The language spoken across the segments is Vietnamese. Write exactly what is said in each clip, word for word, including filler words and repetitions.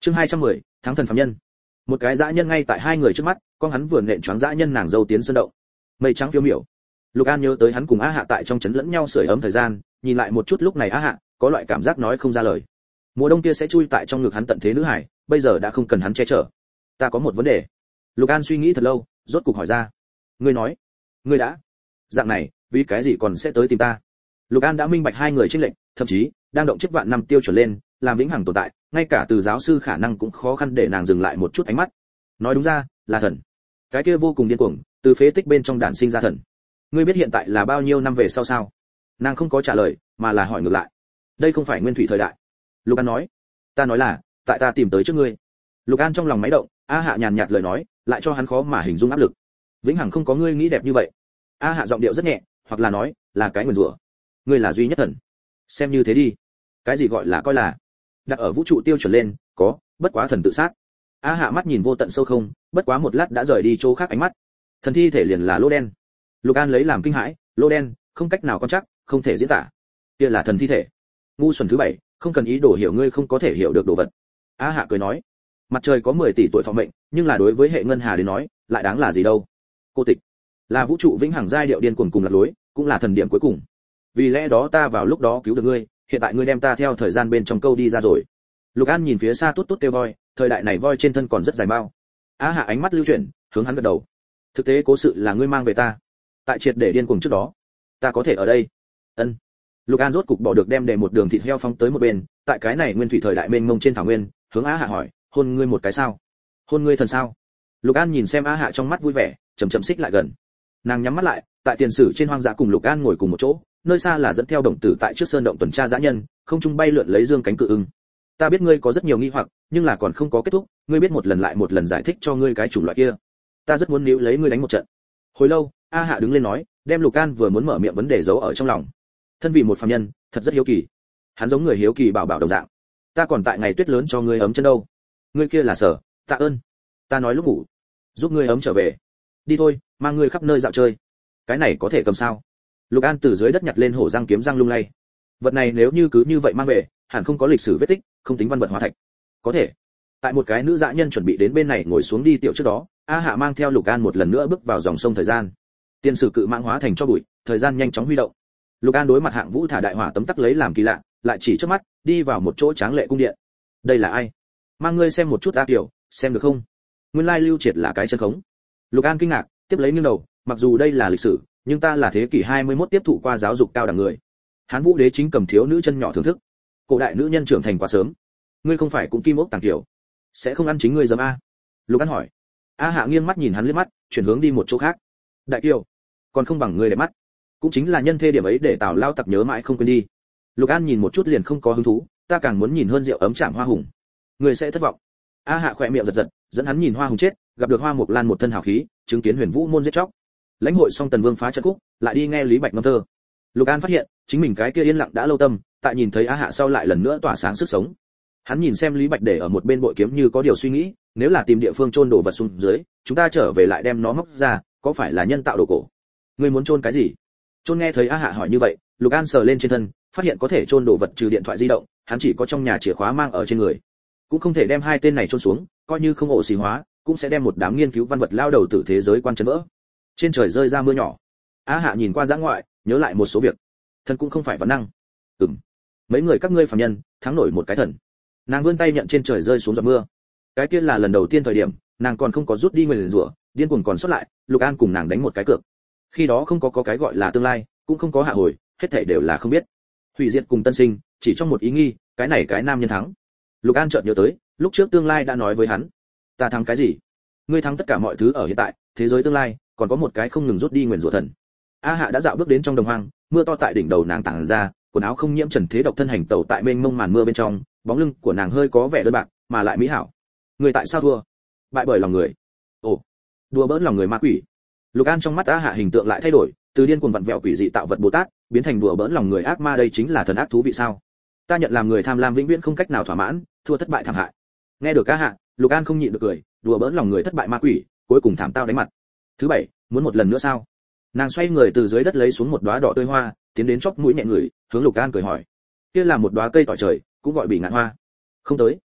Chương hai trăm mười, thắng thần phàm nhân. Một cái dã nhân ngay tại hai người trước mắt, con hắn vừa nện choáng dã nhân nàng dâu tiến sơn động. Mây trắng phiêu miểu. Lục An nhớ tới hắn cùng Á Hạ tại trong trấn lẫn nhau sưởi ấm thời gian, nhìn lại một chút lúc này Á Hạ, có loại cảm giác nói không ra lời. Mùa đông kia sẽ chui tại trong ngực hắn tận thế nữ hải, bây giờ đã không cần hắn che chở. Ta có một vấn đề. Lục An suy nghĩ thật lâu, rốt cục hỏi ra. Ngươi nói, ngươi đã dạng này, vì cái gì còn sẽ tới tìm ta? Lục An đã minh bạch hai người chênh lệch, thậm chí đang động chiếc vạn năm tiêu chuẩn lên, làm vĩnh hằng tồn tại, ngay cả từ giáo sư khả năng cũng khó khăn để nàng dừng lại một chút ánh mắt. Nói đúng ra, là thần. Cái kia vô cùng điên cuồng, từ phế tích bên trong đản sinh ra thần. Ngươi biết hiện tại là bao nhiêu năm về sau sao? Nàng không có trả lời, mà là hỏi ngược lại. Đây không phải nguyên thủy thời đại. Lục An nói. Ta nói là, tại ta tìm tới trước ngươi. Lục An trong lòng máy động, A Hạ nhàn nhạt lời nói, lại cho hắn khó mà hình dung áp lực. Vĩnh hằng không có ngươi nghĩ đẹp như vậy. A Hạ giọng điệu rất nhẹ, hoặc là nói, là cái nguyền rủa. Ngươi là duy nhất thần. Xem như thế đi. Cái gì gọi là coi là? Đặt ở vũ trụ tiêu chuẩn lên, có, bất quá thần tự sát. A Hạ mắt nhìn vô tận sâu không, bất quá một lát đã rời đi chỗ khác ánh mắt. Thần thi thể liền là lô đen. Lục An lấy làm kinh hãi, lô đen, không cách nào con chắc, không thể diễn tả. Kia là thần thi thể. Ngu xuẩn thứ bảy, không cần ý đồ hiểu ngươi không có thể hiểu được đồ vật. A Hạ cười nói, mặt trời có mười tỷ tuổi thọ mệnh, nhưng là đối với hệ ngân hà đến nói, lại đáng là gì đâu? Cô tịch, là vũ trụ vĩnh hằng giai điệu điên cuồng cùng lạc lối, cũng là thần điểm cuối cùng. Vì lẽ đó ta vào lúc đó cứu được ngươi, hiện tại ngươi đem ta theo thời gian bên trong câu đi ra rồi. Lục An nhìn phía xa tốt tốt kêu voi, thời đại này voi trên thân còn rất dài bao. Á Hạ ánh mắt lưu chuyển, hướng hắn gật đầu. Thực tế cố sự là ngươi mang về ta. Tại triệt để điên cuồng trước đó, ta có thể ở đây. Ân. Lục An rốt cục bỏ được đem để một đường thịt heo phóng tới một bên, tại cái này nguyên thủy thời đại mênh mông trên thảo nguyên, hướng Á Hạ hỏi, hôn ngươi một cái sao? Hôn ngươi thần sao? Lục An nhìn xem Á Hạ trong mắt vui vẻ, chậm chậm xích lại gần. Nàng nhắm mắt lại, tại tiền sử trên hoang dã cùng Lục An ngồi cùng một chỗ, nơi xa là dẫn theo đồng tử tại trước sơn động tuần tra dã nhân, không trung bay lượn lấy dương cánh cự ưng. Ta biết ngươi có rất nhiều nghi hoặc, nhưng là còn không có kết thúc, ngươi biết một lần lại một lần giải thích cho ngươi cái chủng loại kia. Ta rất muốn níu lấy ngươi đánh một trận. Hồi lâu, A Hạ đứng lên nói, đem Lục An vừa muốn mở miệng vấn đề giấu ở trong lòng. Thân vì một phàm nhân, thật rất hiếu kỳ. Hắn giống người hiếu kỳ bảo bảo đồng dạng. Ta còn tại ngày tuyết lớn cho ngươi ấm chân đâu. Ngươi kia là sở, tạ ơn. Ta nói lúc ngủ, giúp ngươi ấm trở về. Đi thôi, mang ngươi khắp nơi dạo chơi. Cái này có thể cầm sao? Lục An từ dưới đất nhặt lên hổ răng kiếm răng lung lay. Vật này nếu như cứ như vậy mang về, hẳn không có lịch sử vết tích, không tính văn vật hóa thạch. Có thể. Tại một cái nữ dã nhân chuẩn bị đến bên này ngồi xuống đi tiểu trước đó, A Hạ mang theo Lục An một lần nữa bước vào dòng sông thời gian. Tiên sử cự mãng hóa thành cho bụi, thời gian nhanh chóng huy động. Lục An đối mặt hạng vũ thả đại hỏa tấm tắc lấy làm kỳ lạ, lại chỉ trước mắt, đi vào một chỗ tráng lệ cung điện. Đây là ai? Mang ngươi xem một chút A Kiều, xem được không? Nguyên lai Lưu Triệt là cái chân khống. Lục An kinh ngạc, tiếp lấy nghiêng đầu, mặc dù đây là lịch sử, nhưng ta là thế kỷ hai mươi mốt tiếp thụ qua giáo dục cao đẳng người. Hán Vũ đế chính cầm thiếu nữ chân nhỏ thưởng thức. Cổ đại nữ nhân trưởng thành quá sớm. Ngươi không phải cũng kim ốc tàng kiểu, sẽ không ăn chính ngươi dấm a? Lục An hỏi. A Hạ nghiêng mắt nhìn hắn liếc mắt, chuyển hướng đi một chỗ khác. Đại kiều, còn không bằng ngươi đẹp mắt. Cũng chính là nhân thê điểm ấy để Tào lao tặc nhớ mãi không quên đi. Lục An nhìn một chút liền không có hứng thú, ta càng muốn nhìn hơn rượu ấm chạm hoa hùng. Ngươi sẽ thất vọng. A Hạ khỏe miệng giật giật, dẫn hắn nhìn hoa hùng chết, gặp được Hoa Mộc Lan một thân hào khí, chứng kiến Huyền Vũ môn giết chóc. Lãnh hội xong Tần Vương phá trận khúc, lại đi nghe Lý Bạch ngâm thơ. Lục An phát hiện, chính mình cái kia yên lặng đã lâu tâm, tại nhìn thấy Á Hạ sau lại lần nữa tỏa sáng sức sống. Hắn nhìn xem Lý Bạch để ở một bên bội kiếm như có điều suy nghĩ, nếu là tìm địa phương chôn đồ vật xuống dưới, chúng ta trở về lại đem nó móc ra, có phải là nhân tạo đồ cổ? Ngươi muốn chôn cái gì? Chôn nghe thấy Á Hạ hỏi như vậy, Lục An sờ lên trên thân, phát hiện có thể chôn đồ vật trừ điện thoại di động, hắn chỉ có trong nhà chìa khóa mang ở trên người. Cũng không thể đem hai tên này chôn xuống, coi như không ổ xì hóa, cũng sẽ đem một đám nghiên cứu văn vật lao đầu tử thế giới quan chấn vỡ. Trên trời rơi ra mưa nhỏ. Á Hạ nhìn qua dã ngoại, nhớ lại một số việc. Thần cũng không phải vấn năng. Ừm. Mấy người các ngươi phàm nhân, thắng nổi một cái thần. Nàng vươn tay nhận trên trời rơi xuống giọt mưa. Cái kia là lần đầu tiên thời điểm, nàng còn không có rút đi nguyền rủa, điên cuồng còn sót lại, Lục An cùng nàng đánh một cái cược. Khi đó không có có cái gọi là tương lai, cũng không có hạ hồi, hết thảy đều là không biết. Hủy diệt cùng tân sinh, chỉ trong một ý nghi, cái này cái nam nhân thắng. Lục An chợt nhớ tới, lúc trước tương lai đã nói với hắn, ta thắng cái gì? Ngươi thắng tất cả mọi thứ ở hiện tại, thế giới tương lai, còn có một cái không ngừng rút đi nguyền rủa thần. A Hạ đã dạo bước đến trong đồng hoang, mưa to tại đỉnh đầu nàng tản ra, quần áo không nhiễm trần thế độc thân hành tẩu tại mênh mông màn mưa bên trong, bóng lưng của nàng hơi có vẻ đơn bạc, mà lại mỹ hảo. Người tại sao thua? Bại bởi lòng người. Ồ, đùa bỡn lòng người ma quỷ. Lục An trong mắt A Hạ hình tượng lại thay đổi, từ điên cuồng vặn vẹo quỷ dị tạo vật Bồ Tát, biến thành đùa bỡn lòng người ác ma, đây chính là thần ác thú vị sao? Ta nhận làm người tham lam vĩnh viễn không cách nào thỏa mãn, thua thất bại thảm hại. Nghe được A Hạ, Lục An không nhịn được cười, đùa bỡn lòng người thất bại ma quỷ, cuối cùng thảm tao đánh mặt. Thứ bảy, muốn một lần nữa sao? Nàng xoay người từ dưới đất lấy xuống một đóa đỏ tươi hoa, tiến đến chóp mũi nhẹ người, hướng Lục An cười hỏi, kia là một đóa cây tỏi trời, cũng gọi bị ngạn hoa. Không tới.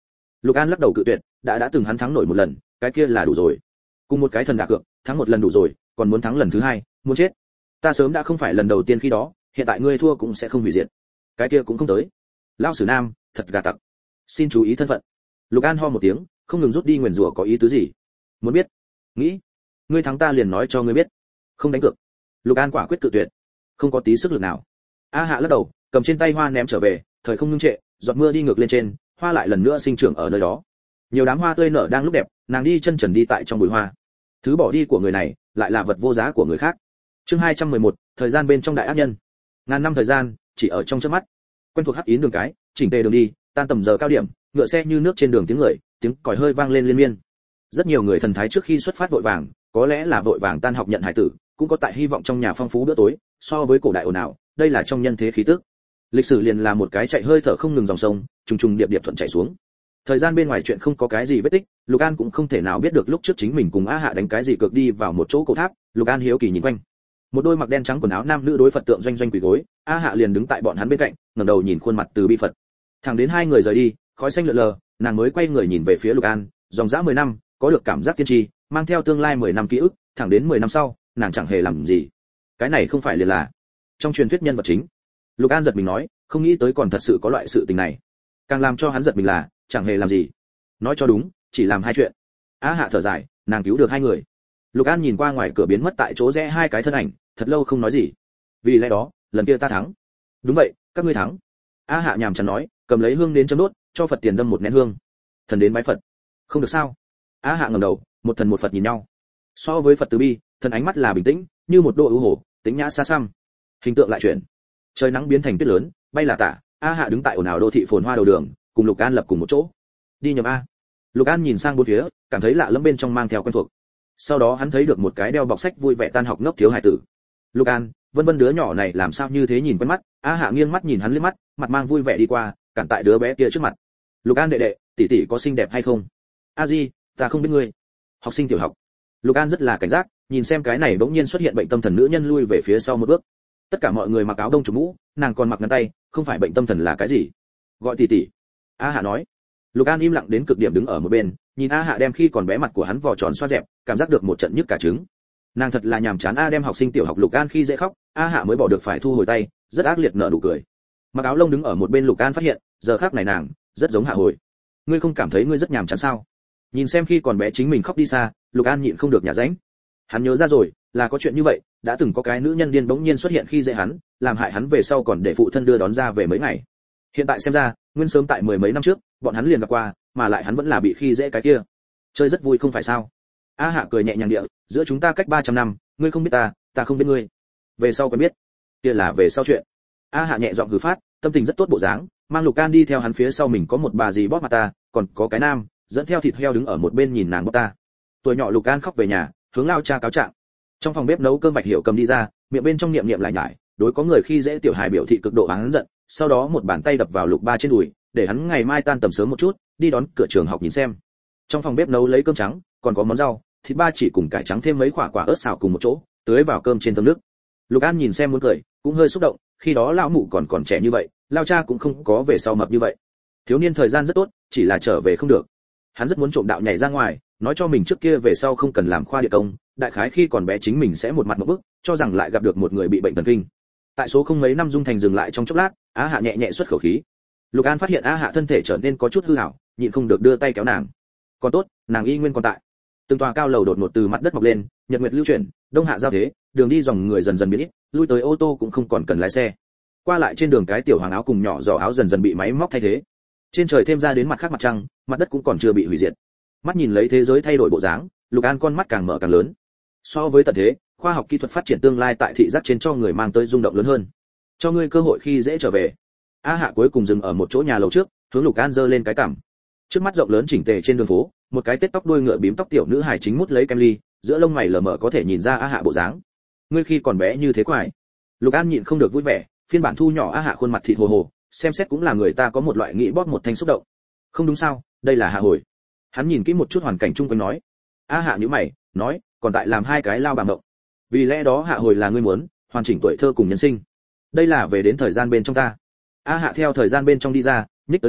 Lục An lắc đầu cự tuyệt, đã đã từng hắn thắng nổi một lần, cái kia là đủ rồi. Cùng một cái thần đả cược, thắng một lần đủ rồi, còn muốn thắng lần thứ hai, muốn chết. Ta sớm đã không phải lần đầu tiên khi đó, hiện tại ngươi thua cũng sẽ không hủy diệt. Cái kia cũng không tới. Lão sử nam, thật gà tặc. Xin chú ý thân phận. Lục An ho một tiếng, không ngừng rút đi nguyền rủa có ý tứ gì. Muốn biết? Nghĩ. Ngươi thắng ta liền nói cho ngươi biết. Không đánh cược. Lục An quả quyết cự tuyệt. Không có tí sức lực nào. A Hạ lắc đầu, cầm trên tay hoa ném trở về, thời không ngưng trệ, giọt mưa đi ngược lên trên, hoa lại lần nữa sinh trưởng ở nơi đó. Nhiều đám hoa tươi nở đang lúc đẹp, nàng đi chân trần đi tại trong bụi hoa. Thứ bỏ đi của người này, lại là vật vô giá của người khác. Chương hai trăm mười một, thời gian bên trong đại ác nhân. Ngàn năm thời gian, chỉ ở trong chớp mắt. Quen thuộc hắc yến đường cái, chỉnh tề đường đi, tan tầm giờ cao điểm, ngựa xe như nước trên đường tiếng người, tiếng còi hơi vang lên liên miên. Rất nhiều người thần thái trước khi xuất phát vội vàng, có lẽ là vội vàng tan học nhận hải tử, cũng có tại hy vọng trong nhà phong phú bữa tối, so với cổ đại ồn ào, đây là trong nhân thế khí tức. Lịch sử liền là một cái chạy hơi thở không ngừng dòng sông, trùng trùng điệp điệp thuận chảy xuống. Thời gian bên ngoài chuyện không có cái gì vết tích, Lục An cũng không thể nào biết được lúc trước chính mình cùng A Hạ đánh cái gì cược đi vào một chỗ cổ tháp. Lục An hiếu kỳ nhìn quanh. Một đôi mặc đen trắng quần áo nam nữ đối Phật tượng doanh doanh quỳ gối, A Hạ liền đứng tại bọn hắn bên cạnh, ngẩng đầu nhìn khuôn mặt từ bi Phật. Thẳng đến hai người rời đi, khói xanh lượn lờ, nàng mới quay người nhìn về phía Lục An, dòng dã mười năm, có được cảm giác tiên tri, mang theo tương lai mười năm ký ức, thẳng đến mười năm sau, nàng chẳng hề làm gì. Cái này không phải liền là trong truyền thuyết nhân vật chính. Lục An giật mình nói, không nghĩ tới còn thật sự có loại sự tình này. Càng làm cho hắn giật mình là, chẳng hề làm gì. Nói cho đúng, chỉ làm hai chuyện. Á Hạ thở dài, nàng cứu được hai người. Lục An nhìn qua ngoài cửa biến mất tại chỗ rẽ hai cái thân ảnh, thật lâu không nói gì. Vì lẽ đó, lần kia ta thắng. Đúng vậy, các ngươi thắng. Á Hạ nhàm chán nói, cầm lấy hương đến châm đốt, cho Phật tiền đâm một nén hương. Thần đến bái Phật. Không được sao? Á Hạ ngẩng đầu, một thần một Phật nhìn nhau. So với Phật từ bi, thần ánh mắt là bình tĩnh, như một độ ưu hồ, tĩnh nhã xa xăm. Hình tượng lại chuyển. Trời nắng biến thành tuyết lớn, bay là tả. A Hạ đứng tại ồn ào đô thị phồn hoa đầu đường, cùng Lục An lập cùng một chỗ. Đi nhầm a. Lục An nhìn sang bốn phía, cảm thấy lạ lẫm bên trong mang theo quen thuộc. Sau đó hắn thấy được một cái đeo bọc sách vui vẻ tan học ngốc thiếu hải tử. Lục An, vân vân đứa nhỏ này làm sao như thế nhìn quen mắt. A Hạ nghiêng mắt nhìn hắn liếc mắt, mặt mang vui vẻ đi qua, cản tại đứa bé kia trước mặt. Lục An đệ đệ, tỷ tỷ có xinh đẹp hay không? A Di, ta không biết ngươi. Học sinh tiểu học. Lục An rất là cảnh giác, nhìn xem cái này bỗng nhiên xuất hiện bệnh tâm thần nữ nhân lui về phía sau một bước. Tất cả mọi người mặc áo đông trùm mũ, nàng còn mặc ngắn tay, không phải bệnh tâm thần là cái gì? Gọi tỷ tỷ. A Hạ nói. Lục An im lặng đến cực điểm đứng ở một bên, nhìn A Hạ đem khi còn bé mặt của hắn vò tròn xoa dẹp, cảm giác được một trận nhức cả trứng. Nàng thật là nhàm chán a, đem học sinh tiểu học Lục An khi dễ khóc, A Hạ mới bỏ được phải thu hồi tay, rất ác liệt nở nụ cười. Mặc áo lông đứng ở một bên Lục An phát hiện, giờ khắc này nàng rất giống Hạ Hồi. Ngươi không cảm thấy ngươi rất nhàm chán sao? Nhìn xem khi còn bé chính mình khóc đi xa, Lục An nhịn không được nhả ránh. Hắn nhớ ra rồi, là có chuyện như vậy, đã từng có cái nữ nhân điên bỗng nhiên xuất hiện khi dễ hắn, làm hại hắn về sau còn để phụ thân đưa đón ra về mấy ngày. Hiện tại xem ra, nguyên sớm tại mười mấy năm trước, bọn hắn liền gặp qua, mà lại hắn vẫn là bị khi dễ cái kia. Chơi rất vui không phải sao? A Hạ cười nhẹ nhàng địa, giữa chúng ta cách ba trăm năm, ngươi không biết ta, ta không biết ngươi. Về sau quen biết, kia là về sau chuyện. A Hạ nhẹ giọng hừ phát, tâm tình rất tốt bộ dáng, mang Lục An đi theo hắn phía sau mình có một bà dì bóp mặt ta, còn có cái nam, dẫn theo thịt heo đứng ở một bên nhìn nàng bóp ta. Tuổi nhỏ Lục An khóc về nhà, hướng lao cha cáo trạng. Trong phòng bếp nấu cơm Bạch Hiểu cầm đi ra, miệng bên trong niệm niệm lại nhải, đối có người khi dễ tiểu hài biểu thị cực độ oán giận, sau đó một bàn tay đập vào Lục Ba trên đùi, để hắn ngày mai tan tầm sớm một chút, đi đón cửa trường học nhìn xem. Trong phòng bếp nấu lấy cơm trắng, còn có món rau, thịt ba chỉ cùng cải trắng thêm mấy quả quả ớt xào cùng một chỗ, tưới vào cơm trên thơm nước. Lục An nhìn xem muốn cười, cũng hơi xúc động, khi đó lão mụ còn còn trẻ như vậy, lao cha cũng không có về sau mập như vậy. Thiếu niên thời gian rất tốt, chỉ là trở về không được. Hắn rất muốn trộm đạo nhảy ra ngoài, nói cho mình trước kia về sau không cần làm khoa địa công, đại khái khi còn bé chính mình sẽ một mặt một bức, cho rằng lại gặp được một người bị bệnh thần kinh. Tại số không mấy năm dung thành dừng lại trong chốc lát, Á Hạ nhẹ nhẹ xuất khẩu khí. Lục An phát hiện Á Hạ thân thể trở nên có chút hư ảo, nhịn không được đưa tay kéo nàng. Còn tốt, nàng y nguyên còn tại. Từng tòa cao lầu đột ngột từ mặt đất mọc lên, nhật nguyệt lưu chuyển, đông hạ giao thế, đường đi dòng người dần dần biến ít, lui tới ô tô cũng không còn cần lái xe. Qua lại trên đường cái tiểu hoàng áo cùng nhỏ giò áo dần dần bị máy móc thay thế. Trên trời thêm ra đến mặt khác mặt trăng, mặt đất cũng còn chưa bị hủy diệt. Mắt nhìn lấy thế giới thay đổi bộ dáng, Lục An con mắt càng mở càng lớn. So với tận thế, khoa học kỹ thuật phát triển tương lai tại thị giác trên cho người mang tới rung động lớn hơn. Cho ngươi cơ hội khi dễ trở về. A Hạ cuối cùng dừng ở một chỗ nhà lầu trước, hướng Lục An giơ lên cái cằm. Trước mắt rộng lớn chỉnh tề trên đường phố, một cái tết tóc đuôi ngựa bím tóc tiểu nữ hài chính mút lấy kem ly, giữa lông mày lờ mờ có thể nhìn ra A Hạ bộ dáng. Ngươi khi còn bé như thế quái. Lục An nhịn không được vui vẻ, phiên bản thu nhỏ A Hạ khuôn mặt thịt hồ hồ, xem xét cũng là người ta có một loại nghĩ bóp một thanh xúc động. Không đúng sao, đây là Hạ Hồi. Hắn nhìn kỹ một chút hoàn cảnh chung quanh nói. A Hạ nhíu mày, nói, còn tại làm hai cái lao bà mộng. Vì lẽ đó Hạ Hồi là ngươi muốn hoàn chỉnh tuổi thơ cùng nhân sinh. Đây là về đến thời gian bên trong ta. A Hạ theo thời gian bên trong đi ra, nhích tới gần,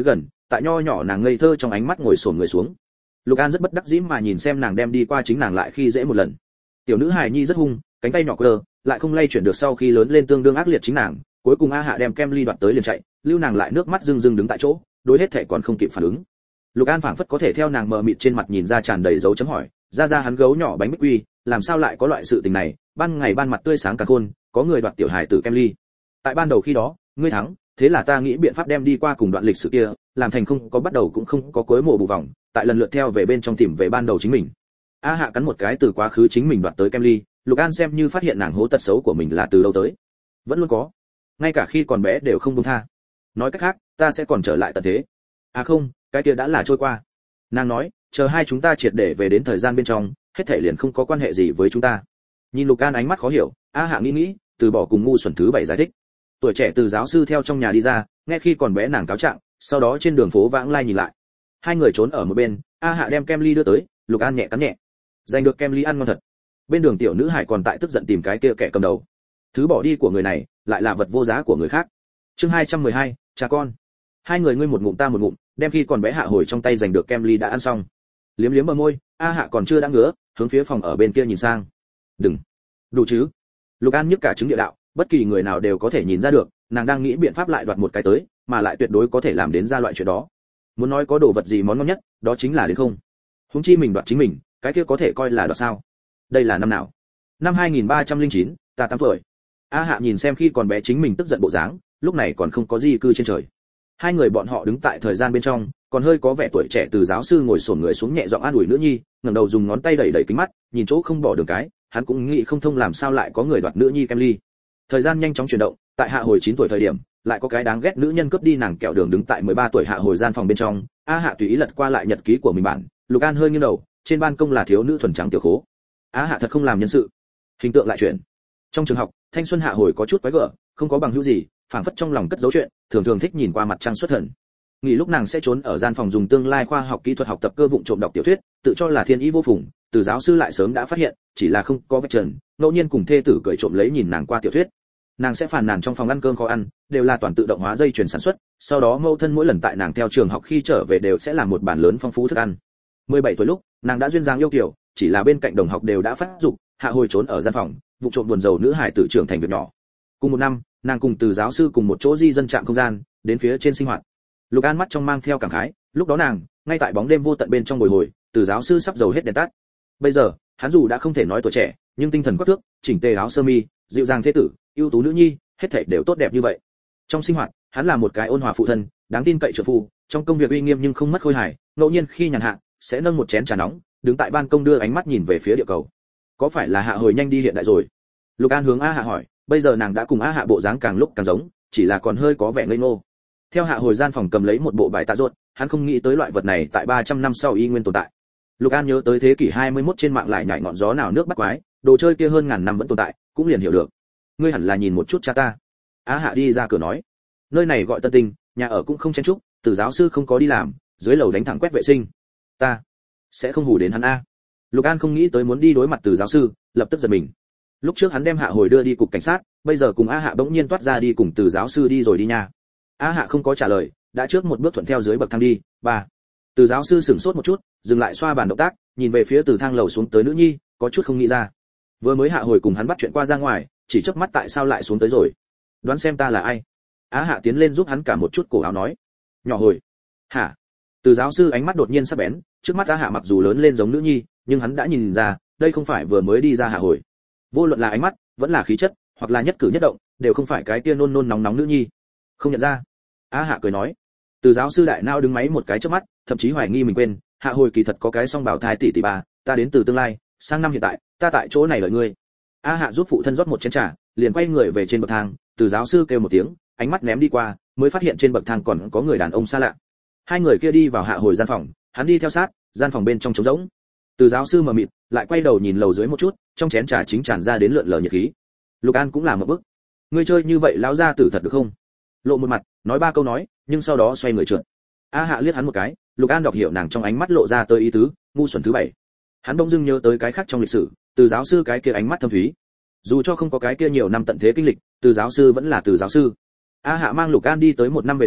tại nho nhỏ nàng ngây thơ trong ánh mắt ngồi xổm người xuống. Lục An rất bất đắc dĩ mà nhìn xem nàng đem đi qua chính nàng lại khi dễ một lần. Tiểu nữ hài nhi rất hung, cánh tay nhỏ cơ, lại không lay chuyển được sau khi lớn lên tương đương ác liệt chính nàng, cuối cùng A Hạ đem kem ly đoạt tới liền chạy, lưu nàng lại nước mắt rưng rưng đứng tại chỗ, đối hết thể còn không kịp phản ứng. Lục An phảng phất có thể theo nàng mờ mịt trên mặt nhìn ra tràn đầy dấu chấm hỏi, ra ra hắn gấu nhỏ bánh bích quy, làm sao lại có loại sự tình này, ban ngày ban mặt tươi sáng cả khôn, có người đoạt tiểu hài tử kem ly. Tại ban đầu khi đó, ngươi thắng, thế là ta nghĩ biện pháp đem đi qua cùng đoạn lịch sử kia, làm thành không có bắt đầu cũng không có cuối mùa bù vòng, tại lần lượt theo về bên trong tìm về ban đầu chính mình. A Hạ cắn một cái từ quá khứ chính mình đoạt tới kem ly, Lục An xem như phát hiện nàng hố tật xấu của mình là từ đâu tới. Vẫn luôn có, ngay cả khi còn bé đều không buông tha. Nói cách khác, ta sẽ còn trở lại tận thế. À không, cái kia đã là trôi qua. Nàng nói, chờ hai chúng ta triệt để về đến thời gian bên trong, hết thảy liền không có quan hệ gì với chúng ta. Nhìn Lục An ánh mắt khó hiểu, A Hạ nghĩ nghĩ, từ bỏ cùng ngu xuẩn thứ bảy giải thích. Tuổi trẻ từ giáo sư theo trong nhà đi ra, nghe khi còn bé nàng cáo trạng, sau đó trên đường phố vãng lai nhìn lại. Hai người trốn ở một bên, A Hạ đem kem ly đưa tới, Lục An nhẹ cắn nhẹ. Giành được kem ly ăn ngon thật. Bên đường tiểu nữ hải còn tại tức giận tìm cái kia kẻ cầm đầu. Thứ bỏ đi của người này, lại là vật vô giá của người khác. Chương hai trăm mười hai, cha con. Hai người ngươi một ngụm ta một ngụm, đem khi còn bé Hạ hồi trong tay giành được kem ly đã ăn xong. Liếm liếm bờ môi, A Hạ còn chưa đã ngứa, hướng phía phòng ở bên kia nhìn sang. Đừng, đủ chứ? Lục An nhức cả chứng địa đạo, bất kỳ người nào đều có thể nhìn ra được, nàng đang nghĩ biện pháp lại đoạt một cái tới, mà lại tuyệt đối có thể làm đến ra loại chuyện đó. Muốn nói có đồ vật gì món ngon nhất, đó chính là đến không. Huống chi mình đoạt chính mình, cái kia có thể coi là đoạt sao? Đây là năm nào? Năm hai nghìn ba trăm lẻ chín, ta tám tuổi. A Hạ nhìn xem khi còn bé chính mình tức giận bộ dáng, lúc này còn không có di cư trên trời. Hai người bọn họ đứng tại thời gian bên trong, còn hơi có vẻ tuổi trẻ từ giáo sư ngồi xổm người xuống nhẹ giọng an ủi nữ nhi, ngẩng đầu dùng ngón tay đẩy đẩy kính mắt, nhìn chỗ không bỏ đường cái, hắn cũng nghĩ không thông làm sao lại có người đoạt nữ nhi kem ly. Thời gian nhanh chóng chuyển động, tại Hạ hồi chín tuổi thời điểm, lại có cái đáng ghét nữ nhân cướp đi nàng kẹo đường đứng tại mười ba tuổi Hạ hồi gian phòng bên trong. A Hạ tùy ý lật qua lại nhật ký của mình bản, Lục An hơi nghiêng đầu, trên ban công là thiếu nữ thuần trắng tiểu khố. A Hạ thật không làm nhân sự. Hình tượng lại chuyển. Trong trường học, thanh xuân Hạ hồi có chút quái gở, không có bằng hữu gì, phảng phất trong lòng cất giấu chuyện, thường thường thích nhìn qua mặt trăng xuất thần. Nghỉ lúc nàng sẽ trốn ở gian phòng dùng tương lai khoa học kỹ thuật học tập cơ vụng trộm đọc tiểu thuyết, tự cho là thiên ý vô phùng, từ giáo sư lại sớm đã phát hiện, chỉ là không có vạch trần, ngẫu nhiên cùng thê tử cười trộm lấy nhìn nàng qua tiểu thuyết. Nàng sẽ phàn nàn trong phòng ăn cơm khó ăn, đều là toàn tự động hóa dây chuyền sản xuất, sau đó mâu thân mỗi lần tại nàng theo trường học khi trở về đều sẽ làm một bàn lớn phong phú thức ăn. mười bảy tuổi lúc, nàng đã duyên dáng yêu kiều, chỉ là bên cạnh đồng học đều đã phát dục, Hạ hồi trốn ở gian phòng, vụ trộm buồn rầu nữ hải tử trưởng thành việc nhỏ. Cùng một năm, nàng cùng từ giáo sư cùng một chỗ di dân trạm không gian, đến phía trên sinh hoạt. Lục An mắt trong mang theo cảm khái, lúc đó nàng, ngay tại bóng đêm vô tận bên trong bồi hồi, từ giáo sư sắp dầu hết đèn tắt. Bây giờ, hắn dù đã không thể nói tuổi trẻ, nhưng tinh thần quắc thước, chỉnh tề áo sơ mi, dịu dàng thế tử, ưu tú nữ nhi, hết thảy đều tốt đẹp như vậy. Trong sinh hoạt, hắn là một cái ôn hòa phụ thân, đáng tin cậy trợ phu, trong công việc uy nghiêm nhưng không mất khôi hài, ngẫu nhiên khi nhàn hạ, sẽ nâng một chén trà nóng, đứng tại ban công đưa ánh mắt nhìn về phía địa cầu. Có phải là Hạ hồi nhanh đi hiện đại rồi? Lục An hướng A Hạ hỏi, bây giờ nàng đã cùng A Hạ bộ dáng càng lúc càng giống, chỉ là còn hơi có vẻ ngây ngô. Theo Hạ hồi gian phòng cầm lấy một bộ bài tạ ruột, hắn không nghĩ tới loại vật này tại ba trăm năm sau y nguyên tồn tại. Lục An nhớ tới thế kỷ hai mươi mốt trên mạng lại nhảy ngọn gió nào nước bắt quái, đồ chơi kia hơn ngàn năm vẫn tồn tại, cũng liền hiểu được. Ngươi hẳn là nhìn một chút cha ta. A Hạ đi ra cửa nói, nơi này gọi Tân Tinh, nhà ở cũng không chen chúc, từ giáo sư không có đi làm, dưới lầu đánh thẳng quét vệ sinh. Ta sẽ không hù đến hắn a. Lục An không nghĩ tới muốn đi đối mặt từ giáo sư, lập tức giật mình. Lúc trước hắn đem Hạ hồi đưa đi cục cảnh sát, bây giờ cùng A Hạ bỗng nhiên toát ra đi cùng từ giáo sư đi rồi đi nha. A Hạ không có trả lời, đã trước một bước thuận theo dưới bậc thang đi. Ba. Từ giáo sư sửng sốt một chút, dừng lại xoa bàn động tác, nhìn về phía từ thang lầu xuống tới nữ nhi, có chút không nghĩ ra. Vừa mới Hạ hồi cùng hắn bắt chuyện qua ra ngoài, chỉ chớp mắt tại sao lại xuống tới rồi? Đoán xem ta là ai? Á Hạ tiến lên giúp hắn cả một chút cổ áo nói. Nhỏ hồi. Hả? Từ giáo sư ánh mắt đột nhiên sắc bén, trước mắt Á Hạ mặc dù lớn lên giống nữ nhi, nhưng hắn đã nhìn ra, đây không phải vừa mới đi ra Hạ hồi. Vô luận là ánh mắt, vẫn là khí chất, hoặc là nhất cử nhất động, đều không phải cái kia nôn nôn nóng nóng nữ nhi. Không nhận ra. Á Hạ cười nói. Từ giáo sư đại nao đứng máy một cái chớp mắt, thậm chí hoài nghi mình quên, Hạ hồi kỳ thật có cái song bảo thai tỷ tỷ ba, ta đến từ tương lai, sang năm hiện tại, ta tại chỗ này đợi ngươi. A Hạ giúp phụ thân rót một chén trà, liền quay người về trên bậc thang, từ giáo sư kêu một tiếng, ánh mắt ném đi qua, mới phát hiện trên bậc thang còn có người đàn ông xa lạ. Hai người kia đi vào Hạ hồi gian phòng, hắn đi theo sát, gian phòng bên trong trống rỗng. Từ giáo sư mờ mịt, lại quay đầu nhìn lầu dưới một chút, trong chén trà chính tràn ra đến lượn lờ nhiệt khí. Lục An cũng làm một bước. Ngươi chơi như vậy lão gia tử thật được không? Lộ một mặt, nói ba câu nói, nhưng sau đó xoay người trượt. A Hạ liếc hắn một cái, Lục An đọc hiểu nàng trong ánh mắt lộ ra tới ý tứ, ngu xuẩn thứ bảy. Hắn bỗng dưng nhớ tới cái khác trong lịch sử, từ giáo sư cái kia ánh mắt thâm thúy. Dù cho không có cái kia nhiều năm tận thế kinh lịch, từ giáo sư vẫn là từ giáo sư. A Hạ mang Lục An đi tới một năm về sau,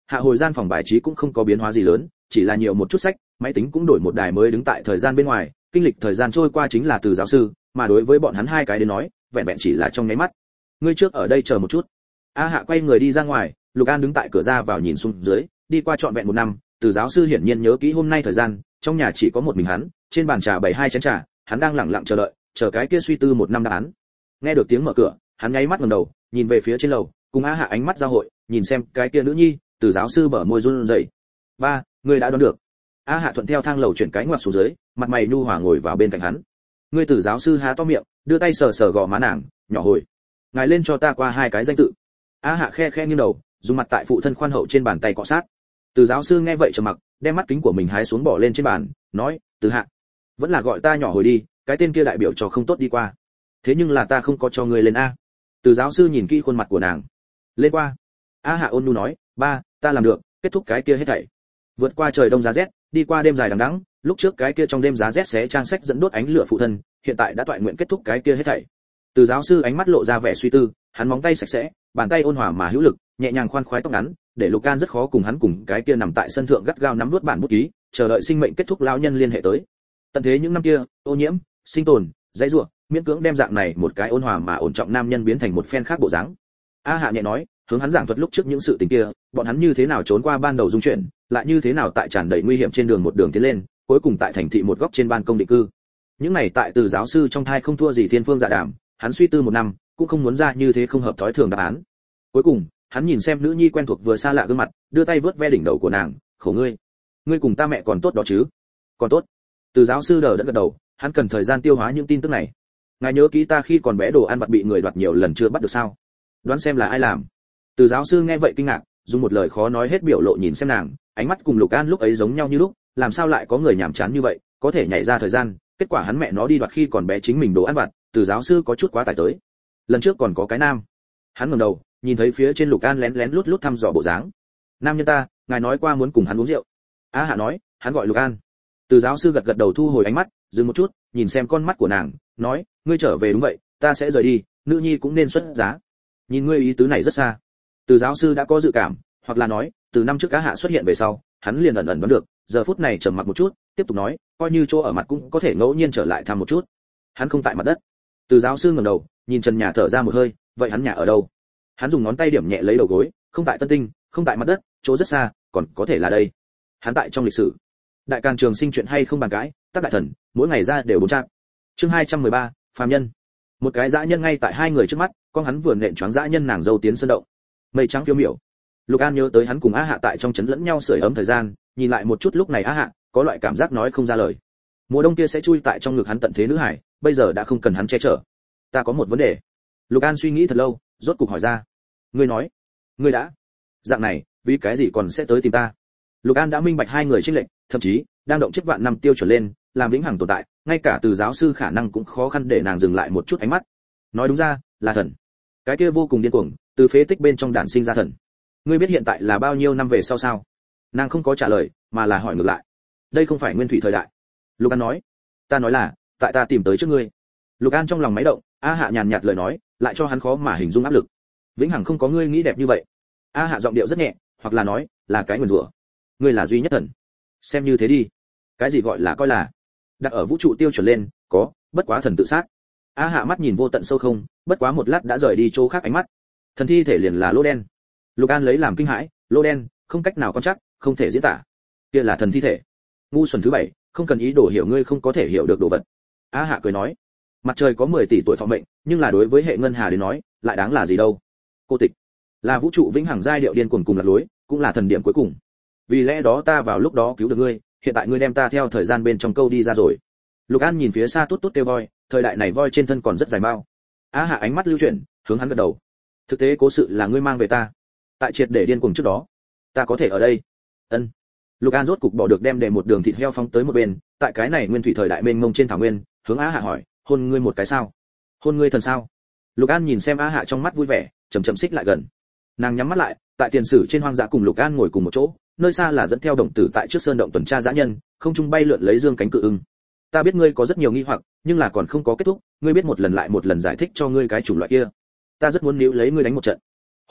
Hạ hồi gian phòng bài trí cũng không có biến hóa gì lớn, chỉ là nhiều một chút sách, máy tính cũng đổi một đài mới đứng tại thời gian bên ngoài, kinh lịch thời gian trôi qua chính là từ giáo sư, mà đối với bọn hắn hai cái đến nói, vẹn vẹn chỉ là trong nháy mắt. Ngươi trước ở đây chờ một chút. A Hạ quay người đi ra ngoài, Lục An đứng tại cửa ra vào nhìn xuống dưới, đi qua trọn vẹn một năm, từ giáo sư hiển nhiên nhớ kỹ hôm nay thời gian, trong nhà chỉ có một mình hắn, trên bàn trà bày hai chén trà, hắn đang lặng lặng chờ đợi, chờ cái kia suy tư một năm đáp án. Nghe được tiếng mở cửa, hắn nháy mắt ngẩng đầu, nhìn về phía trên lầu, cùng A Hạ ánh mắt giao hội, nhìn xem cái kia nữ nhi, từ giáo sư bở môi run rẩy. "Ba, ngươi đã đoán được." A Hạ thuận theo thang lầu chuyển cái ngoặt xuống dưới, mặt mày nhu hòa ngồi vào bên cạnh hắn. Ngươi từ giáo sư há to miệng, đưa tay sờ sờ gò má nàng, nhỏ hồi. "Ngài lên cho ta qua hai cái danh tự." A Hạ khe khe nghiêng đầu, dùng mặt tại phụ thân khoan hậu trên bàn tay cọ sát. Từ giáo sư nghe vậy trầm mặc, đem mắt kính của mình hái xuống bỏ lên trên bàn, nói, "Từ Hạ, vẫn là gọi ta nhỏ hồi đi, cái tên kia đại biểu cho không tốt đi qua. Thế nhưng là ta không có cho ngươi lên a." Từ giáo sư nhìn kỹ khuôn mặt của nàng. "Lên qua." A Hạ ôn nhu nói, "Ba, ta làm được, kết thúc cái kia hết thảy." Vượt qua trời đông giá rét, đi qua đêm dài đằng đẵng, lúc trước cái kia trong đêm giá rét xé trang sách dẫn đốt ánh lửa phụ thân, hiện tại đã toại nguyện kết thúc cái kia hết thảy. Từ giáo sư ánh mắt lộ ra vẻ suy tư, hắn móng tay sạch sẽ, bàn tay ôn hòa mà hữu lực, nhẹ nhàng khoan khoái tóc ngắn, để Lục Can rất khó cùng hắn cùng cái kia nằm tại sân thượng gắt gao nắm nuốt bản bút ký, chờ đợi sinh mệnh kết thúc lão nhân liên hệ tới. Tận thế những năm kia, ô nhiễm, sinh tồn, dãy rủa, miễn cưỡng đem dạng này một cái ôn hòa mà ổn trọng nam nhân biến thành một phen khác bộ dáng. A Hạ nhẹ nói, hướng hắn giảng thuật lúc trước những sự tình kia, bọn hắn như thế nào trốn qua ban đầu dung chuyển, lại như thế nào tại tràn đầy nguy hiểm trên đường một đường tiến lên, cuối cùng tại thành thị một góc trên ban công định cư. Những này tại từ giáo sư trong thai không thua gì thiên phương dạ đàm, hắn suy tư một năm, cũng không muốn ra như thế không hợp thói thường đáp án. Cuối cùng, hắn nhìn xem nữ nhi quen thuộc vừa xa lạ gương mặt, đưa tay vớt ve đỉnh đầu của nàng, "Khổ ngươi, ngươi cùng ta mẹ còn tốt đó chứ?" "Còn tốt." Từ giáo sư đờ đẫn gật đầu, hắn cần thời gian tiêu hóa những tin tức này. "Ngài nhớ kỹ ta khi còn bé đồ ăn vặt bị người đoạt nhiều lần chưa bắt được sao? Đoán xem là ai làm?" Từ giáo sư nghe vậy kinh ngạc, dùng một lời khó nói hết biểu lộ nhìn xem nàng, ánh mắt cùng Lục An lúc ấy giống nhau như lúc, làm sao lại có người nhảm chán như vậy, có thể nhảy ra thời gian, kết quả hắn mẹ nó đi đoạt khi còn bé chính mình đồ ăn vặt, Từ giáo sư có chút quá tải tới. Lần trước còn có cái nam. Hắn ngẩng đầu, nhìn thấy phía trên Lục An lén lén lút lút thăm dò bộ dáng. "Nam nhân ta, ngài nói qua muốn cùng hắn uống rượu." A Hạ nói, "Hắn gọi Lục An." Từ giáo sư gật gật đầu thu hồi ánh mắt, dừng một chút, nhìn xem con mắt của nàng, nói, "Ngươi trở về đúng vậy, ta sẽ rời đi, nữ nhi cũng nên xuất giá." Nhìn ngươi ý tứ này rất xa. Từ giáo sư đã có dự cảm, hoặc là nói, từ năm trước A Hạ xuất hiện về sau, hắn liền ẩn ẩn đoán được, giờ phút này trầm mặc một chút, tiếp tục nói, coi như chỗ ở mặt cũng có thể ngẫu nhiên trở lại thăm một chút. Hắn không tại mặt đất. Từ giáo sư ngẩng đầu, nhìn trần nhà thở ra một hơi, vậy hắn nhà ở đâu? Hắn dùng ngón tay điểm nhẹ lấy đầu gối, không tại Tân Tinh, không tại mặt đất, chỗ rất xa, còn có thể là đây. Hắn tại trong lịch sử. Đại Càn Trường Sinh chuyện hay không bàn cãi, tác đại thần, mỗi ngày ra đều bốn trang. Chương hai trăm mười ba, phàm nhân. Một cái dã nhân ngay tại hai người trước mắt, con hắn vừa nện choáng dã nhân nàng dâu tiến sơn động. Mây trắng phiêu miểu. Lục An nhớ tới hắn cùng A Hạ tại trong trấn lẫn nhau sưởi ấm thời gian, nhìn lại một chút lúc này A Hạ, có loại cảm giác nói không ra lời. Mùa đông kia sẽ chui tại trong ngực hắn tận thế nữ hải, bây giờ đã không cần hắn che chở. "Ta có một vấn đề." Lục An suy nghĩ thật lâu, rốt cục hỏi ra. "Ngươi nói, ngươi đã dạng này, vì cái gì còn sẽ tới tìm ta?" Lục An đã minh bạch hai người chênh lệch, thậm chí đang động chiếc vạn năm tiêu trở lên, làm vĩnh hằng tồn tại, ngay cả từ giáo sư khả năng cũng khó khăn để nàng dừng lại một chút ánh mắt. Nói đúng ra, là thần. Cái kia vô cùng điên cuồng, từ phế tích bên trong đản sinh ra thần. "Ngươi biết hiện tại là bao nhiêu năm về sau sao?" Nàng không có trả lời, mà là hỏi ngược lại. "Đây không phải nguyên thủy thời đại." Lục An nói. "Ta nói là, tại ta tìm tới trước ngươi." Lục An trong lòng máy động, A Hạ nhàn nhạt lời nói, lại cho hắn khó mà hình dung áp lực. "Vĩnh hằng không có ngươi nghĩ đẹp như vậy." A Hạ giọng điệu rất nhẹ, hoặc là nói, là cái nguyền rủa. "Ngươi là duy nhất thần." "Xem như thế đi." "Cái gì gọi là coi là?" "Đặt ở vũ trụ tiêu chuẩn lên, có, bất quá thần tự sát." A Hạ mắt nhìn vô tận sâu không, bất quá một lát đã rời đi chỗ khác ánh mắt. "Thần thi thể liền là lỗ đen." Lục An lấy làm kinh hãi, "Lỗ đen, không cách nào quan chắc, không thể diễn tả." "Kia là thần thi thể." "Ngu xuẩn thứ bảy, không cần ý đồ hiểu ngươi không có thể hiểu được đồ vật." A Hạ cười nói, "Mặt trời có mười tỷ tuổi thọ mệnh, nhưng là đối với hệ ngân hà đến nói, lại đáng là gì đâu." "Cô tịch là vũ trụ vĩnh hằng giai điệu điên cuồng cùng lạc lối, cũng là thần điểm cuối cùng. Vì lẽ đó ta vào lúc đó cứu được ngươi, hiện tại ngươi đem ta theo thời gian bên trong câu đi ra rồi." Lục An nhìn phía xa tốt tốt kêu voi, thời đại này voi trên thân còn rất dài mao. A Hạ ánh mắt lưu chuyển, hướng hắn gật đầu. "Thực tế cố sự là ngươi mang về ta. Tại triệt để điên cuồng trước đó, ta có thể ở đây." Ân. Lục An rốt cục bỏ được đem để một đường thịt heo phóng tới một bên, tại cái này nguyên thủy thời đại mênh mông trên thảo nguyên, hướng A Hạ hỏi, "Hôn ngươi một cái sao?" "Hôn ngươi thần sao?" Lục An nhìn xem A Hạ trong mắt vui vẻ, chậm chậm xích lại gần. Nàng nhắm mắt lại, tại tiền sử trên hoang dã cùng Lục An ngồi cùng một chỗ, nơi xa là dẫn theo đồng tử tại trước sơn động tuần tra dã nhân, không trung bay lượn lấy dương cánh cự ưng. "Ta biết ngươi có rất nhiều nghi hoặc, nhưng là còn không có kết thúc, ngươi biết một lần lại một lần giải thích cho ngươi cái chủng loại kia. Ta rất muốn níu lấy ngươi đánh một trận." Hồi lâu,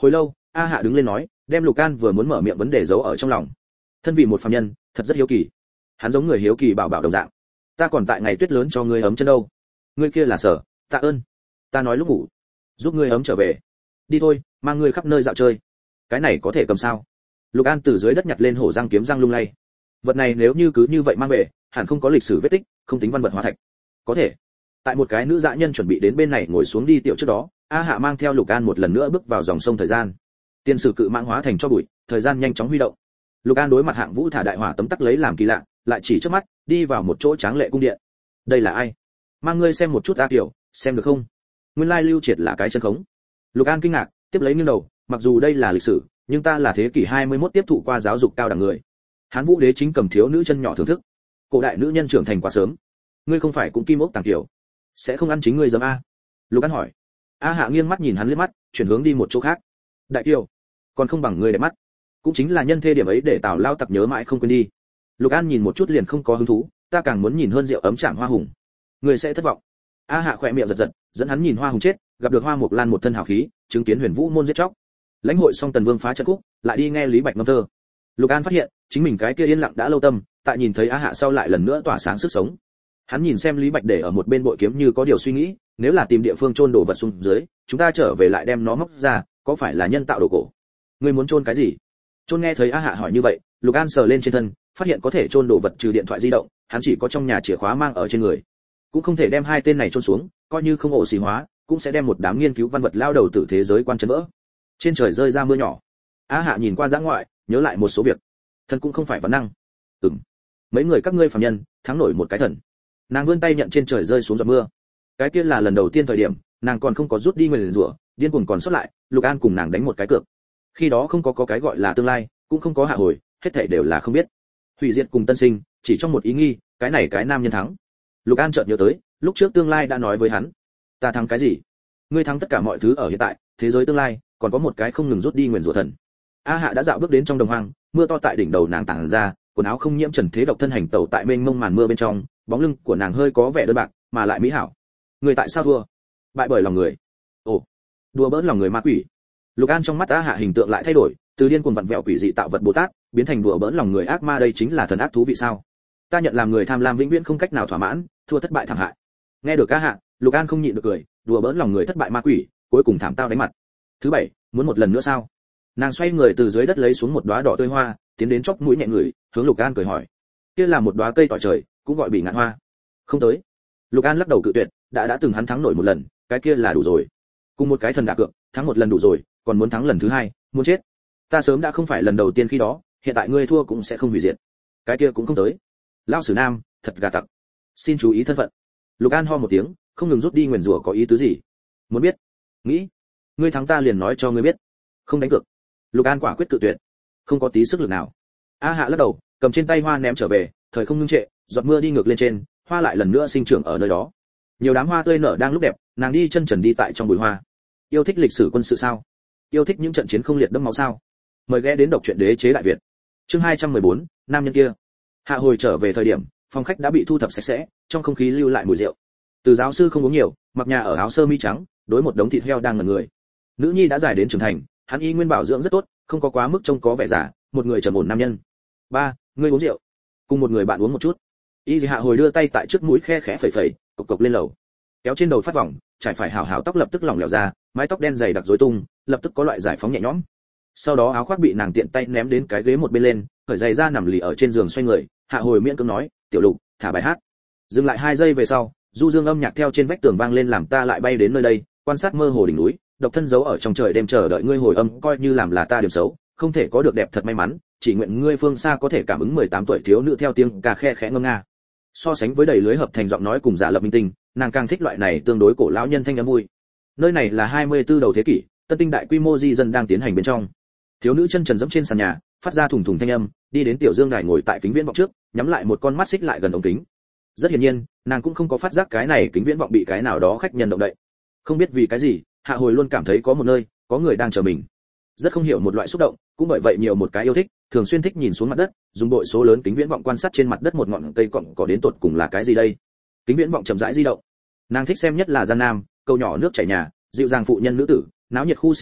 A Hạ đứng lên nói, đem Lục An vừa muốn mở miệng vấn đề giấu ở trong lòng. Thân vì một phàm nhân, thật rất hiếu kỳ. Hắn giống người hiếu kỳ bảo bảo đồng dạng. Ta còn tại ngày tuyết lớn cho ngươi ấm chân đâu. Ngươi kia là sở, tạ ơn. Ta nói lúc ngủ, giúp ngươi ấm trở về. Đi thôi, mang ngươi khắp nơi dạo chơi. Cái này có thể cầm sao? Lục An từ dưới đất nhặt lên hổ răng kiếm răng lung lay. Vật này nếu như cứ như vậy mang về, hẳn không có lịch sử vết tích, không tính văn vật hóa thạch. Có thể. Tại một cái nữ dã nhân chuẩn bị đến bên này ngồi xuống đi tiểu trước đó, A Hạ mang theo Lục An một lần nữa bước vào dòng sông thời gian. Tiên sử cự mãng hóa thành cho bụi, thời gian nhanh chóng huy động. Lục An đối mặt Hạng Vũ thả đại hỏa tấm tắc lấy làm kỳ lạ, lại chỉ trước mắt, đi vào một chỗ tráng lệ cung điện. Đây là ai? Mang ngươi xem một chút A Kiều, xem được không? Nguyên lai Lưu Triệt là cái chân khống. Lục An kinh ngạc, tiếp lấy nghiêng đầu, mặc dù đây là lịch sử, nhưng ta là thế kỷ hai mươi mốt tiếp thụ qua giáo dục cao đẳng người. Hán Vũ đế chính cầm thiếu nữ chân nhỏ thưởng thức. Cổ đại nữ nhân trưởng thành quá sớm. Ngươi không phải cũng kim ốc tàng kiều, sẽ không ăn chính ngươi dấm a? Lục An hỏi. A Hạ nghiêng mắt nhìn hắn liếc mắt, chuyển hướng đi một chỗ khác. Đại kiều, còn không bằng ngươi đẹp mắt. Cũng chính là nhân thê điểm ấy để Tào lao tặc nhớ mãi không quên đi. Lục An nhìn một chút liền không có hứng thú, ta càng muốn nhìn hơn rượu ấm chạm hoa hùng. Ngươi sẽ thất vọng. A Hạ khỏe miệng giật giật, dẫn hắn nhìn hoa hùng chết, gặp được Hoa Mộc Lan một thân hào khí, chứng kiến Huyền Vũ môn giết chóc. Lãnh hội xong Tần Vương phá trận khúc, lại đi nghe Lý Bạch ngâm thơ. Lục An phát hiện, chính mình cái kia yên lặng đã lâu tâm, tại nhìn thấy A Hạ sau lại lần nữa tỏa sáng sức sống. Hắn nhìn xem Lý Bạch để ở một bên bội kiếm như có điều suy nghĩ, nếu là tìm địa phương chôn đồ vật xuống dưới, chúng ta trở về lại đem nó móc ra, có phải là nhân tạo đồ cổ? Ngươi muốn chôn cái gì? Chôn nghe thấy A Hạ hỏi như vậy, Lục An sờ lên trên thân, phát hiện có thể chôn đồ vật trừ điện thoại di động, hắn chỉ có trong nhà chìa khóa mang ở trên người. Cũng không thể đem hai tên này chôn xuống, coi như không ổ xì hóa, cũng sẽ đem một đám nghiên cứu văn vật lao đầu tử thế giới quan chân vỡ. Trên trời rơi ra mưa nhỏ. A Hạ nhìn qua dã ngoại, nhớ lại một số việc. Thần cũng không phải văn năng. Ừm. Mấy người các ngươi phàm nhân, thắng nổi một cái thần. Nàng vươn tay nhận trên trời rơi xuống giọt mưa. Cái kia là lần đầu tiên thời điểm, nàng còn không có rút đi nguyền rủa, điên cuồng còn sót lại, Lục An cùng nàng đánh một cái cược. Khi đó không có có cái gọi là tương lai, cũng không có hạ hồi, hết thảy đều là không biết. Hủy diệt cùng tân sinh, chỉ trong một ý nghi, cái này cái nam nhân thắng. Lục An chợt nhớ tới, lúc trước tương lai đã nói với hắn, ta thắng cái gì? Ngươi thắng tất cả mọi thứ ở hiện tại, thế giới tương lai, còn có một cái không ngừng rút đi nguyền rủa thần. A Hạ đã dạo bước đến trong đồng hoang, mưa to tại đỉnh đầu nàng tản ra, quần áo không nhiễm trần thế độc thân hành tẩu tại mênh mông màn mưa bên trong, bóng lưng của nàng hơi có vẻ đơn bạc, mà lại mỹ hảo. Người tại sao thua? Bại bởi lòng người. Ồ, đùa bỡn lòng người ma quỷ. Lục An trong mắt A Hạ hình tượng lại thay đổi, từ điên cuồng vặn vẹo quỷ dị tạo vật Bồ Tát, biến thành đùa bỡn lòng người ác ma, đây chính là thần ác thú vị sao? Ta nhận làm người tham lam vĩnh viễn không cách nào thỏa mãn, thua thất bại thảm hại. Nghe được A Hạ, Lục An không nhịn được cười, đùa bỡn lòng người thất bại ma quỷ, cuối cùng thảm tao đánh mặt. Thứ bảy, muốn một lần nữa sao? Nàng xoay người từ dưới đất lấy xuống một đóa đỏ tươi hoa, tiến đến chóp mũi nhẹ người, hướng Lục An cười hỏi. Kia là một đóa cây tỏi trời, cũng gọi bị ngạn hoa. Không tới. Lục An lắc đầu cự tuyệt, đã đã từng hắn thắng nổi một lần, cái kia là đủ rồi. Cùng một cái thần đả cược, thắng một lần đủ rồi, còn muốn thắng lần thứ hai, muốn chết. Ta sớm đã không phải lần đầu tiên khi đó, hiện tại ngươi thua cũng sẽ không hủy diệt. Cái kia cũng không tới. Lão sử nam, thật gà tặc. Xin chú ý thân phận. Lục An ho một tiếng, không ngừng rút đi nguyền rủa có ý tứ gì? Muốn biết? Nghĩ. Ngươi thắng ta liền nói cho ngươi biết. Không đánh cược. Lục An quả quyết cự tuyệt. Không có tí sức lực nào. A Hạ lắc đầu, cầm trên tay hoa ném trở về, thời không ngưng trệ, giọt mưa đi ngược lên trên, hoa lại lần nữa sinh trưởng ở nơi đó. Nhiều đám hoa tươi nở đang lúc đẹp, nàng đi chân trần đi tại trong bụi hoa. Yêu thích lịch sử quân sự sao? Yêu thích những trận chiến không liệt đẫm máu sao? Mời ghé đến đọc truyện đế chế đại Việt. Chương hai trăm mười bốn, nam nhân kia. Hạ hồi trở về thời điểm, phòng khách đã bị thu thập sạch sẽ, trong không khí lưu lại mùi rượu. Từ giáo sư không uống nhiều, mặc nhà ở áo sơ mi trắng, đối một đống thịt heo đang ngẩn người. Nữ nhi đã dài đến trưởng thành, hắn y nguyên bảo dưỡng rất tốt, không có quá mức trông có vẻ già, một người trầm ổn nam nhân. Ba, ngươi uống rượu. Cùng một người bạn uống một chút. Y Hạ hồi đưa tay tại trước mũi khe khẽ phẩy phẩy, cộc cộc lên lầu. Kéo trên đầu phát vòng, trải phải hảo hảo tóc lập tức lỏng lẻo ra, mái tóc đen dày đặc rối tung, lập tức có loại giải phóng nhẹ nhõm. Sau đó áo khoác bị nàng tiện tay ném đến cái ghế một bên lên, khởi giày ra nằm lì ở trên giường xoay người. Hạ hồi miễn cưỡng nói, tiểu Lục, thả bài hát. Dừng lại hai giây về sau, du dương âm nhạc theo trên vách tường vang lên làm ta lại bay đến nơi đây, quan sát mơ hồ đỉnh núi, độc thân giấu ở trong trời đêm chờ đợi ngươi hồi âm, coi như làm là ta điểm xấu, không thể có được đẹp thật may mắn, chỉ nguyện ngươi phương xa có thể cảm ứng mười tám tuổi thiếu nữ theo tiếng ca khe khẽ ngâm nga. So sánh với đầy lưới hợp thành giọng nói cùng giả lập minh tinh, nàng càng thích loại này tương đối cổ lão nhân thanh âm vui. Nơi này là hai mươi tư đầu thế kỷ, tân tinh đại quy mô di dân đang tiến hành bên trong. Thiếu nữ chân trần dẫm trên sàn nhà, phát ra thùng thùng thanh âm, đi đến tiểu dương đài ngồi tại kính viễn vọng trước, nhắm lại một con mắt xích lại gần ống kính. Rất hiển nhiên, nàng cũng không có phát giác cái này kính viễn vọng bị cái nào đó khách nhân động đậy. Không biết vì cái gì, Hạ hồi luôn cảm thấy có một nơi, có người đang chờ mình. Rất không hiểu một loại xúc động, cũng bởi vậy nhiều một cái yêu thích, thường xuyên thích nhìn xuống mặt đất, dùng bội số lớn kính viễn vọng quan sát trên mặt đất một ngọn cây cọng cỏ đến tột cùng là cái gì đây. Kính viễn vọng chậm rãi di động. Nàng thích xem nhất là gian nam, câu nhỏ nước chảy nhà, dịu dàng phụ nhân nữ tử, náo nhiệt khu sinh hoạt,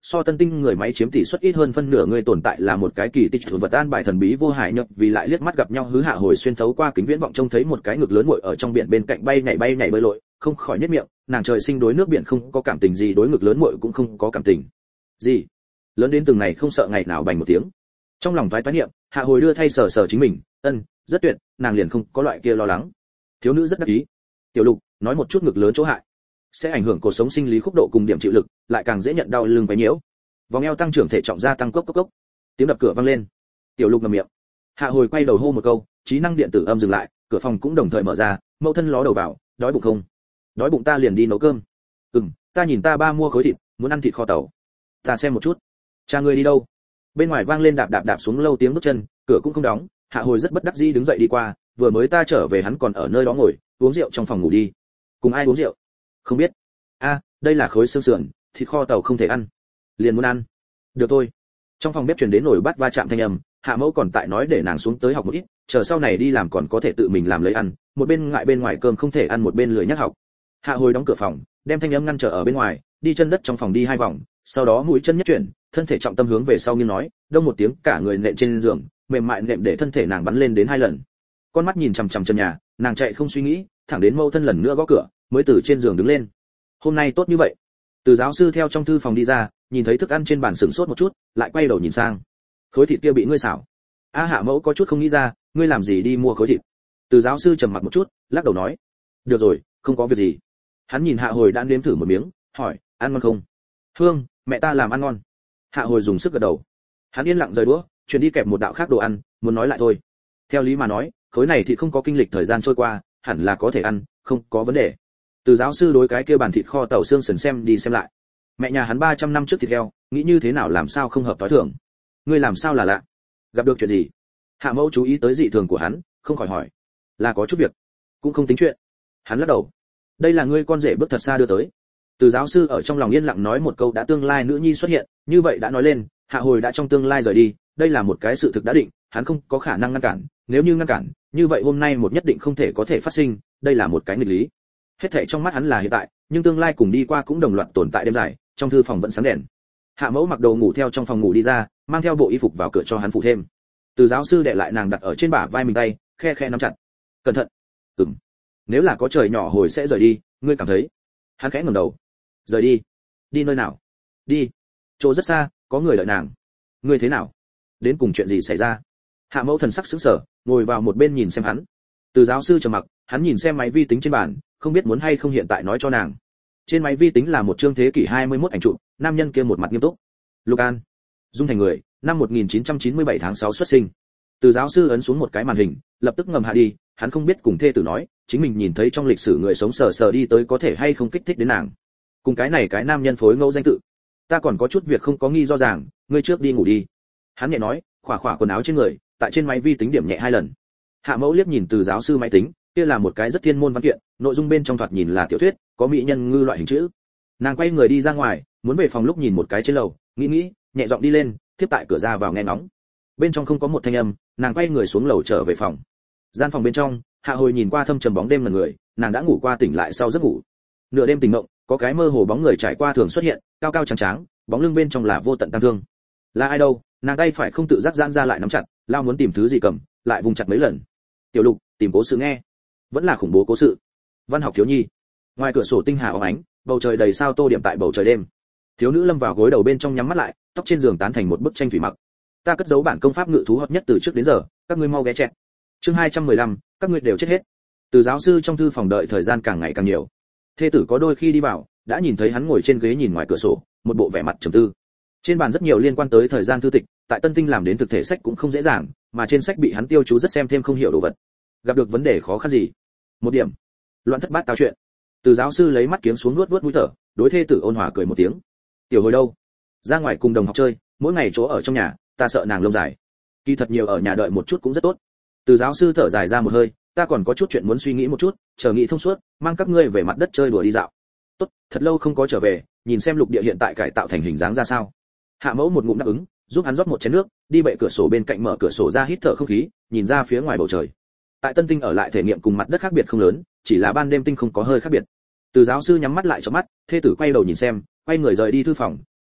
so tân tinh người máy chiếm tỷ suất ít hơn phân nửa người tồn tại là một cái kỳ tích thủ vật an bài thần bí vô hại nhập vì lại liếc mắt gặp nhau hứ hạ hồi xuyên thấu qua kính viễn vọng trông thấy một cái ngực lớn muội ở trong biển bên cạnh bay nhảy bay nhảy bơi lội, không khỏi nhếch miệng, nàng trời sinh đối nước biển không có cảm tình gì, đối ngực lớn muội cũng không có cảm tình gì. Lớn đến từng này không sợ ngày nào bành một tiếng. Trong lòng toái toái niệm, hạ hồi đưa thay sờ sờ chính mình, ân, rất tuyệt, nàng liền không có loại kia lo lắng. Thiếu nữ rất đắc ý. Tiểu Lục, nói một chút ngực lớn chỗ hại, sẽ ảnh hưởng cuộc sống sinh lý khúc độ cùng điểm chịu lực, lại càng dễ nhận đau lưng quấy nhiễu. Vòng eo tăng trưởng thể trọng gia tăng cốc cốc cốc. Tiếng đập cửa vang lên. Tiểu Lục ngậm miệng. Hạ hồi quay đầu hô một câu, trí năng điện tử âm dừng lại, cửa phòng cũng đồng thời mở ra, mẫu thân ló đầu vào, đói bụng không? Đói bụng ta liền đi nấu cơm. Ừm, ta nhìn ta ba mua khối thịt, muốn ăn thịt kho tàu. Ta xem một chút. Cha ngươi đi đâu? Bên ngoài vang lên đạp đạp đạp xuống lâu tiếng bước chân, cửa cũng không đóng. Hạ hồi rất bất đắc dĩ đứng dậy đi qua, vừa mới ta trở về hắn còn ở nơi đó ngồi, uống rượu trong phòng ngủ đi. Cùng ai uống rượu? Không biết. A, đây là khối xương sườn, thịt kho tàu không thể ăn. Liền muốn ăn. Được thôi. Trong phòng bếp truyền đến nồi bát va chạm thanh âm, Hạ mẫu còn tại nói để nàng xuống tới học một ít, chờ sau này đi làm còn có thể tự mình làm lấy ăn, một bên ngại bên ngoài cơm không thể ăn một bên lười nhắc học. Hạ hồi đóng cửa phòng, đem thanh âm ngăn trở ở bên ngoài, đi chân đất trong phòng đi hai vòng, sau đó mũi chân nhất chuyển, thân thể trọng tâm hướng về sau nghiêng nói, đông một tiếng cả người nện trên giường, mềm mại nệm để thân thể nàng bắn lên đến hai lần. Con mắt nhìn chằm chằm chân nhà, nàng chạy không suy nghĩ, thẳng đến mâu thân lần nữa gõ cửa, mới từ trên giường đứng lên. Hôm nay tốt như vậy. Từ giáo sư theo trong thư phòng đi ra, nhìn thấy thức ăn trên bàn sửng sốt một chút, lại quay đầu nhìn sang. Khối thịt kia bị ngươi xảo. A Hạ mẫu có chút không nghĩ ra, ngươi làm gì đi mua khối thịt? Từ giáo sư trầm mặc một chút, lắc đầu nói, được rồi, không có việc gì. Hắn nhìn Hạ hồi đã nếm thử một miếng, hỏi, ăn ngon không? Hương, mẹ ta làm ăn ngon. Hạ hồi dùng sức gật đầu. Hắn yên lặng rời đũa, chuyển đi kẹp một đạo khác đồ ăn, muốn nói lại thôi. Theo lý mà nói, khối này thì không có kinh lịch thời gian trôi qua, hẳn là có thể ăn, không có vấn đề. Từ giáo sư đối cái kia bàn thịt kho tàu xương sườn xem đi xem lại. Mẹ nhà hắn ba trăm năm trước thịt heo, nghĩ như thế nào làm sao không hợp tối thường. Ngươi làm sao là lạ? Gặp được chuyện gì? Hạ mẫu chú ý tới dị thường của hắn, không khỏi hỏi. Là có chút việc, cũng không tính chuyện. Hắn lắc đầu. Đây là ngươi con rể bước thật xa đưa tới. Từ giáo sư ở trong lòng yên lặng nói một câu đã tương lai nữ nhi xuất hiện, như vậy đã nói lên, Hạ hồi đã trong tương lai rời đi, đây là một cái sự thực đã định, hắn không có khả năng ngăn cản, nếu như ngăn cản, như vậy hôm nay một nhất định không thể có thể phát sinh, đây là một cái nghịch lý. Hết thảy trong mắt hắn là hiện tại, nhưng tương lai cùng đi qua cũng đồng loạt tồn tại đêm dài, trong thư phòng vẫn sáng đèn. Hạ mẫu mặc đồ ngủ theo trong phòng ngủ đi ra, mang theo bộ y phục vào cửa cho hắn phụ thêm. Từ giáo sư để lại nàng đặt ở trên bả vai mình tay, khe khe nắm chặt. Cẩn thận. Ừm. Nếu là có trời nhỏ hồi sẽ rời đi, ngươi cảm thấy? Hắn khẽ ngẩng đầu. Rời đi? Đi nơi nào? Đi. Chỗ rất xa, có người đợi nàng. Ngươi thế nào? Đến cùng chuyện gì xảy ra? Hạ mẫu thần sắc sững sờ, ngồi vào một bên nhìn xem hắn. Từ giáo sư trầm mặc, hắn nhìn xem máy vi tính trên bàn, không biết muốn hay không hiện tại nói cho nàng. Trên máy vi tính là một chương thế kỷ hai mươi mốt ảnh chụp, nam nhân kia một mặt nghiêm túc. Lục An, Dung Thành người, năm một nghìn chín trăm chín mươi bảy tháng sáu xuất sinh. Từ giáo sư ấn xuống một cái màn hình, lập tức ngầm hạ đi, hắn không biết cùng thê tử nói, chính mình nhìn thấy trong lịch sử người sống sờ sờ đi tới có thể hay không kích thích đến nàng. Cùng cái này cái nam nhân phối ngẫu danh tự. Ta còn có chút việc không có nghi do ràng, ngươi trước đi ngủ đi. Hắn nhẹ nói, khỏa khỏa quần áo trên người, tại trên máy vi tính điểm nhẹ hai lần. Hạ mẫu liếc nhìn Từ giáo sư máy tính, kia là một cái rất thiên môn văn kiện, nội dung bên trong thoạt nhìn là tiểu thuyết, có mỹ nhân ngư loại hình chữ. Nàng quay người đi ra ngoài, muốn về phòng lúc nhìn một cái trên lầu, nghĩ nghĩ, nhẹ giọng đi lên, tiếp tại cửa ra vào nghe ngóng. Bên trong không có một thanh âm, nàng quay người xuống lầu trở về phòng. Gian phòng bên trong, Hạ hồi nhìn qua thâm trầm bóng đêm là người, nàng đã ngủ qua tỉnh lại sau giấc ngủ. Nửa đêm tỉnh mộng, có cái mơ hồ bóng người trải qua thường xuất hiện, cao cao trắng trắng, bóng lưng bên trong là vô tận tăng thương. Là ai đâu? Nàng tay phải không tự giác giãn ra lại nắm chặt, lao muốn tìm thứ gì cầm, lại vùng chặt mấy lần. Tiểu Lục, tìm cố sự nghe. Vẫn là khủng bố cố sự. Văn học thiếu nhi. Ngoài cửa sổ tinh hà óng ánh, bầu trời đầy sao tô điểm tại bầu trời đêm. Thiếu nữ lâm vào gối đầu bên trong nhắm mắt lại, tóc trên giường tán thành một bức tranh thủy mặc. Ta cất giấu bản công pháp ngự thú hot nhất từ trước đến giờ, các ngươi mau ghé chẹt. Chương hai trăm mười lăm, các ngươi đều chết hết. Từ giáo sư trong thư phòng đợi thời gian càng ngày càng nhiều. Thê tử có đôi khi đi vào, đã nhìn thấy hắn ngồi trên ghế nhìn ngoài cửa sổ, một bộ vẻ mặt trầm tư. Trên bàn rất nhiều liên quan tới thời gian thư tịch, tại Tân Tinh làm đến thực thể sách cũng không dễ dàng, mà trên sách bị hắn tiêu chú rất xem thêm không hiểu đồ vật. Gặp được vấn đề khó khăn gì? Một điểm, loạn thất bát tao chuyện. Từ giáo sư lấy mắt kiếng xuống nuốt nuốt mũi thở, đối thê tử ôn hòa cười một tiếng. Tiểu hồi đâu? Ra ngoài cùng đồng học chơi, mỗi ngày chỗ ở trong nhà, ta sợ nàng lông dài. Kỳ thật nhiều ở nhà đợi một chút cũng rất tốt. Từ giáo sư thở dài ra một hơi, ta còn có chút chuyện muốn suy nghĩ một chút, chờ nghĩ thông suốt, mang các ngươi về mặt đất chơi đùa đi dạo. Tốt, thật lâu không có trở về, nhìn xem lục địa hiện tại cải tạo thành hình dáng ra sao. Hạ mẫu một ngụm đáp ứng, giúp hắn rót một chén nước, đi bệ cửa sổ bên cạnh mở cửa sổ ra hít thở không khí, nhìn ra phía ngoài bầu trời. Tại Tân Tinh ở lại thể nghiệm cùng mặt đất khác biệt không lớn, chỉ là ban đêm tinh không có hơi khác biệt. Từ giáo sư nhắm mắt lại cho mắt, thê tử quay đầu nhìn xem, quay người rời đi thư phòng,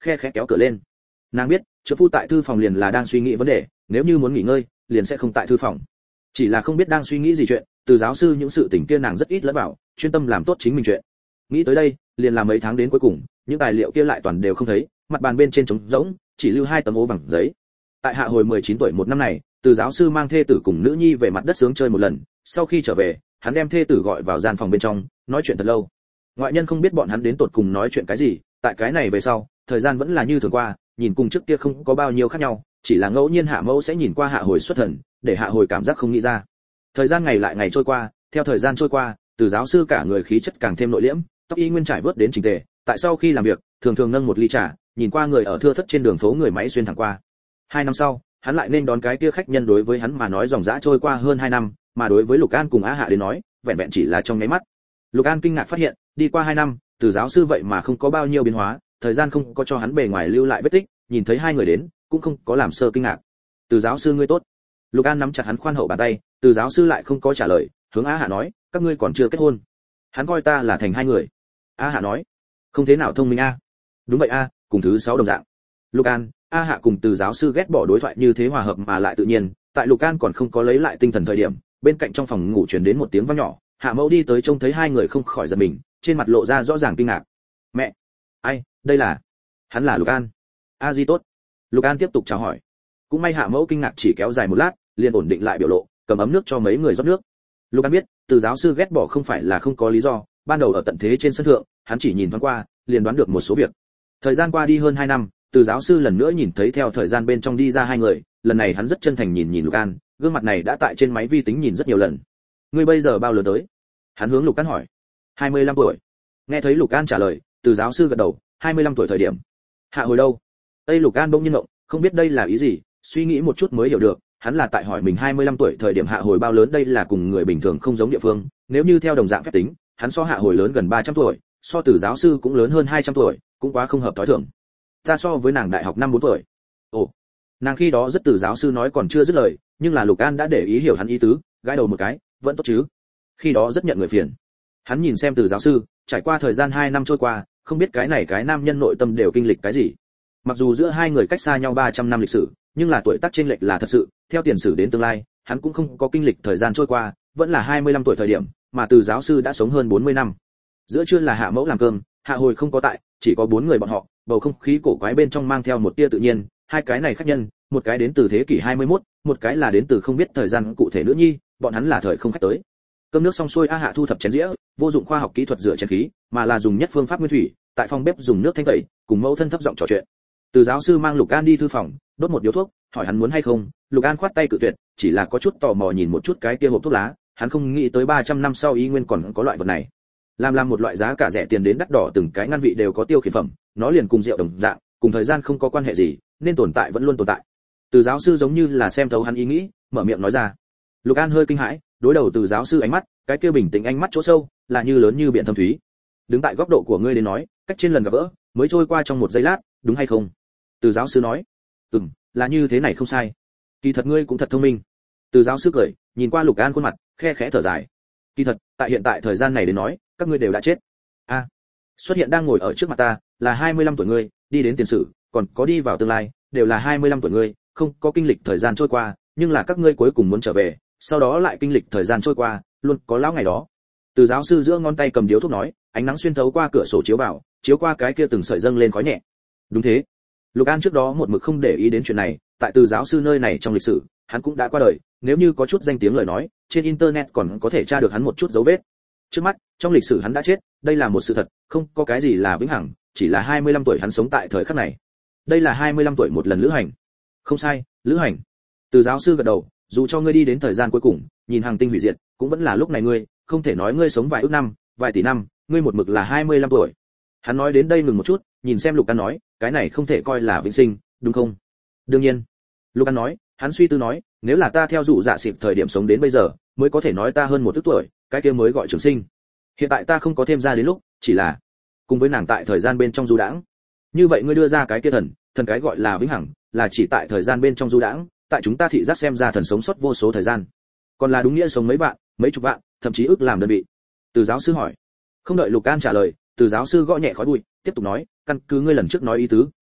khe khẽ kéo cửa lên. Nàng biết trợ phu tại thư phòng liền là đang suy nghĩ vấn đề, nếu như muốn nghỉ ngơi liền sẽ không tại thư phòng. Chỉ là không biết đang suy nghĩ gì chuyện, từ giáo sư những sự tình kia nàng rất ít lẫn vào, chuyên tâm làm tốt chính mình chuyện. Nghĩ tới đây liền làm mấy tháng đến cuối cùng, những tài liệu kia lại toàn đều không thấy, mặt bàn bên trên trống rỗng, chỉ lưu hai tấm ố bằng giấy. Tại hạ hồi mười chín tuổi một năm này, từ giáo sư mang thê tử cùng nữ nhi về mặt đất sướng chơi một lần, sau khi trở về hắn đem thê tử gọi vào gian phòng bên trong nói chuyện thật lâu. Ngoại nhân không biết bọn hắn đến tột cùng nói chuyện cái gì, tại cái này về sau thời gian vẫn là như thường qua, nhìn cùng trước kia không có bao nhiêu khác nhau, chỉ là ngẫu nhiên hạ mẫu sẽ nhìn qua hạ hồi xuất thần, để hạ hồi cảm giác không nghĩ ra. Thời gian ngày lại ngày trôi qua, theo thời gian trôi qua, từ giáo sư cả người khí chất càng thêm nội liễm, tóc y nguyên trải vớt đến chỉnh tề, tại sau khi làm việc thường thường nâng một ly trà, nhìn qua người ở thưa thất trên đường phố người máy xuyên thẳng qua. Hai năm sau hắn lại nên đón cái kia khách nhân, đối với hắn mà nói dòng dã trôi qua hơn hai năm, mà đối với Lục An cùng Á Hạ đến nói vẹn vẹn chỉ là trong nháy mắt. Lục An kinh ngạc phát hiện đi qua hai năm, từ giáo sư vậy mà không có bao nhiêu biến hóa, thời gian không có cho hắn bề ngoài lưu lại vết tích, nhìn thấy hai người đến cũng không có làm sơ kinh ngạc. Từ giáo sư ngươi tốt. Lục An nắm chặt hắn khoan hậu bàn tay, từ giáo sư lại không có trả lời, hướng Á Hạ nói, các ngươi còn chưa kết hôn. Hắn coi ta là thành hai người. Á Hạ nói, không thế nào thông minh a. Đúng vậy a, cùng thứ sáu đồng dạng. Lục An, A Hạ cùng từ giáo sư ghét bỏ đối thoại như thế hòa hợp mà lại tự nhiên, tại Lục An còn không có lấy lại tinh thần thời điểm, bên cạnh trong phòng ngủ truyền đến một tiếng vang nhỏ, Hạ Mẫu đi tới trông thấy hai người không khỏi giật mình, trên mặt lộ ra rõ ràng kinh ngạc. Mẹ, ai, đây là? Hắn là Lục An. A Di tốt. Lục An tiếp tục chào hỏi. Cũng may Hạ Mẫu kinh ngạc chỉ kéo dài một lát, liền ổn định lại biểu lộ, cầm ấm nước cho mấy người rót nước. Lục An biết, từ giáo sư ghét bỏ không phải là không có lý do, ban đầu ở tận thế trên sân thượng, hắn chỉ nhìn thoáng qua, liền đoán được một số việc. Thời gian qua đi hơn hai năm, từ giáo sư lần nữa nhìn thấy theo thời gian bên trong đi ra hai người, lần này hắn rất chân thành nhìn nhìn Lục An, gương mặt này đã tại trên máy vi tính nhìn rất nhiều lần. Ngươi bây giờ bao lớn tới? Hắn hướng Lục An hỏi. hai mươi lăm tuổi. Nghe thấy Lục An trả lời, từ giáo sư gật đầu, hai mươi lăm tuổi thời điểm. Hạ hồi đâu? Tây Lục An bỗng nhiên ngộng, không biết đây là ý gì, suy nghĩ một chút mới hiểu được, hắn là tại hỏi mình hai mươi lăm tuổi thời điểm hạ hồi bao lớn, đây là cùng người bình thường không giống địa phương, nếu như theo đồng dạng phép tính, hắn so hạ hồi lớn gần ba trăm tuổi, so từ giáo sư cũng lớn hơn hai trăm tuổi, cũng quá không hợp thói thường. Ta so với nàng đại học năm bốn tuổi. Ồ, nàng khi đó rất từ giáo sư nói còn chưa dứt lời, nhưng là Lục An đã để ý hiểu hắn ý tứ, gãi đầu một cái, vẫn tốt chứ. Khi đó rất nhận người phiền. Hắn nhìn xem từ giáo sư, trải qua thời gian hai năm trôi qua, không biết cái này cái nam nhân nội tâm đều kinh lịch cái gì. Mặc dù giữa hai người cách xa nhau ba trăm năm lịch sử, nhưng là tuổi tác chênh lệch là thật sự, theo tiền sử đến tương lai, hắn cũng không có kinh lịch thời gian trôi qua, vẫn là hai mươi lăm tuổi thời điểm, mà từ giáo sư đã sống hơn bốn mươi năm. Giữa trưa là Hạ Mẫu làm cơm, Hạ hồi không có tại, chỉ có bốn người bọn họ, bầu không khí cổ quái bên trong mang theo một tia tự nhiên, hai cái này khách nhân, một cái đến từ thế kỷ hai mươi mốt, một cái là đến từ không biết thời gian cụ thể nữ nhi, bọn hắn là thời không khách tới. Cơm nước xong xuôi, A Hạ thu thập chén dĩa, vô dụng khoa học kỹ thuật rửa chén khí, mà là dùng nhất phương pháp nguyên thủy, tại phòng bếp dùng nước thanh tẩy, cùng mẫu thân thấp giọng trò chuyện. Từ giáo sư mang Lục An đi thư phòng, đốt một điếu thuốc, hỏi hắn muốn hay không, Lục An khoát tay cự tuyệt, chỉ là có chút tò mò nhìn một chút cái kia hộp thuốc lá, hắn không nghĩ tới ba trăm năm sau y nguyên còn có loại vật này. Làm làm một loại giá cả rẻ tiền đến đắt đỏ, từng cái ngăn vị đều có tiêu khiển phẩm, nó liền cùng rượu đồng dạng, cùng thời gian không có quan hệ gì, nên tồn tại vẫn luôn tồn tại. Từ giáo sư giống như là xem thấu hắn ý nghĩ, mở miệng nói ra. Lục An hơi kinh hãi, đối đầu từ giáo sư ánh mắt, cái kia bình tĩnh ánh mắt chỗ sâu, là như lớn như biển thâm thúy. Đứng tại góc độ của ngươi đến nói, cách trên lần gặp gỡ, mới trôi qua trong một giây lát, đúng hay không? Từ giáo sư nói. Ừm, là như thế này không sai. Kỳ thật ngươi cũng thật thông minh. Từ giáo sư cười, nhìn qua Lục An khuôn mặt, khe khẽ thở dài. Kỳ thật, tại hiện tại thời gian này đến nói, các ngươi đều đã chết. A, à, xuất hiện đang ngồi ở trước mặt ta, là hai mươi lăm tuổi ngươi, đi đến tiền sử, còn có đi vào tương lai, đều là hai mươi lăm tuổi ngươi, không có kinh lịch thời gian trôi qua, nhưng là các ngươi cuối cùng muốn trở về, sau đó lại kinh lịch thời gian trôi qua, luôn có lão ngày đó. Từ giáo sư giữa ngón tay cầm điếu thuốc nói, ánh nắng xuyên thấu qua cửa sổ chiếu vào, chiếu qua cái kia từng sợi dâng lên khói nhẹ. Đúng thế. Lục An trước đó một mực không để ý đến chuyện này, tại từ giáo sư nơi này trong lịch sử, hắn cũng đã qua đời, nếu như có chút danh tiếng lời nói, trên internet còn có thể tra được hắn một chút dấu vết. Trước mắt, trong lịch sử hắn đã chết, đây là một sự thật, không có cái gì là vĩnh hằng, chỉ là hai mươi lăm tuổi hắn sống tại thời khắc này. Đây là hai mươi lăm tuổi một lần lữ hành. Không sai, lữ hành. Từ giáo sư gật đầu, dù cho ngươi đi đến thời gian cuối cùng, nhìn hàng tinh hủy diệt, cũng vẫn là lúc này ngươi, không thể nói ngươi sống vài ước năm, vài tỷ năm, ngươi một mực là hai mươi lăm tuổi. Hắn nói đến đây ngừng một chút, nhìn xem Lục An nói, cái này không thể coi là vĩnh sinh, đúng không? Đương nhiên. Lục An nói, hắn suy tư nói, nếu là ta theo dụ dạ xịp thời điểm sống đến bây giờ, mới có thể nói ta hơn một ức tuổi, cái kia mới gọi trường sinh. Hiện tại ta không có thêm ra đến lúc, chỉ là cùng với nàng tại thời gian bên trong du đãng. Như vậy ngươi đưa ra cái kia thần, thần cái gọi là vĩnh hằng, là chỉ tại thời gian bên trong du đãng, tại chúng ta thị giác xem ra thần sống sót vô số thời gian. Còn là đúng nghĩa sống mấy vạn, mấy chục vạn, thậm chí ức làm đơn vị. Từ giáo sư hỏi. Không đợi Lục An trả lời, từ giáo sư gõ nhẹ khói bụi, tiếp tục nói, căn cứ ngươi lần trước nói ý tứ,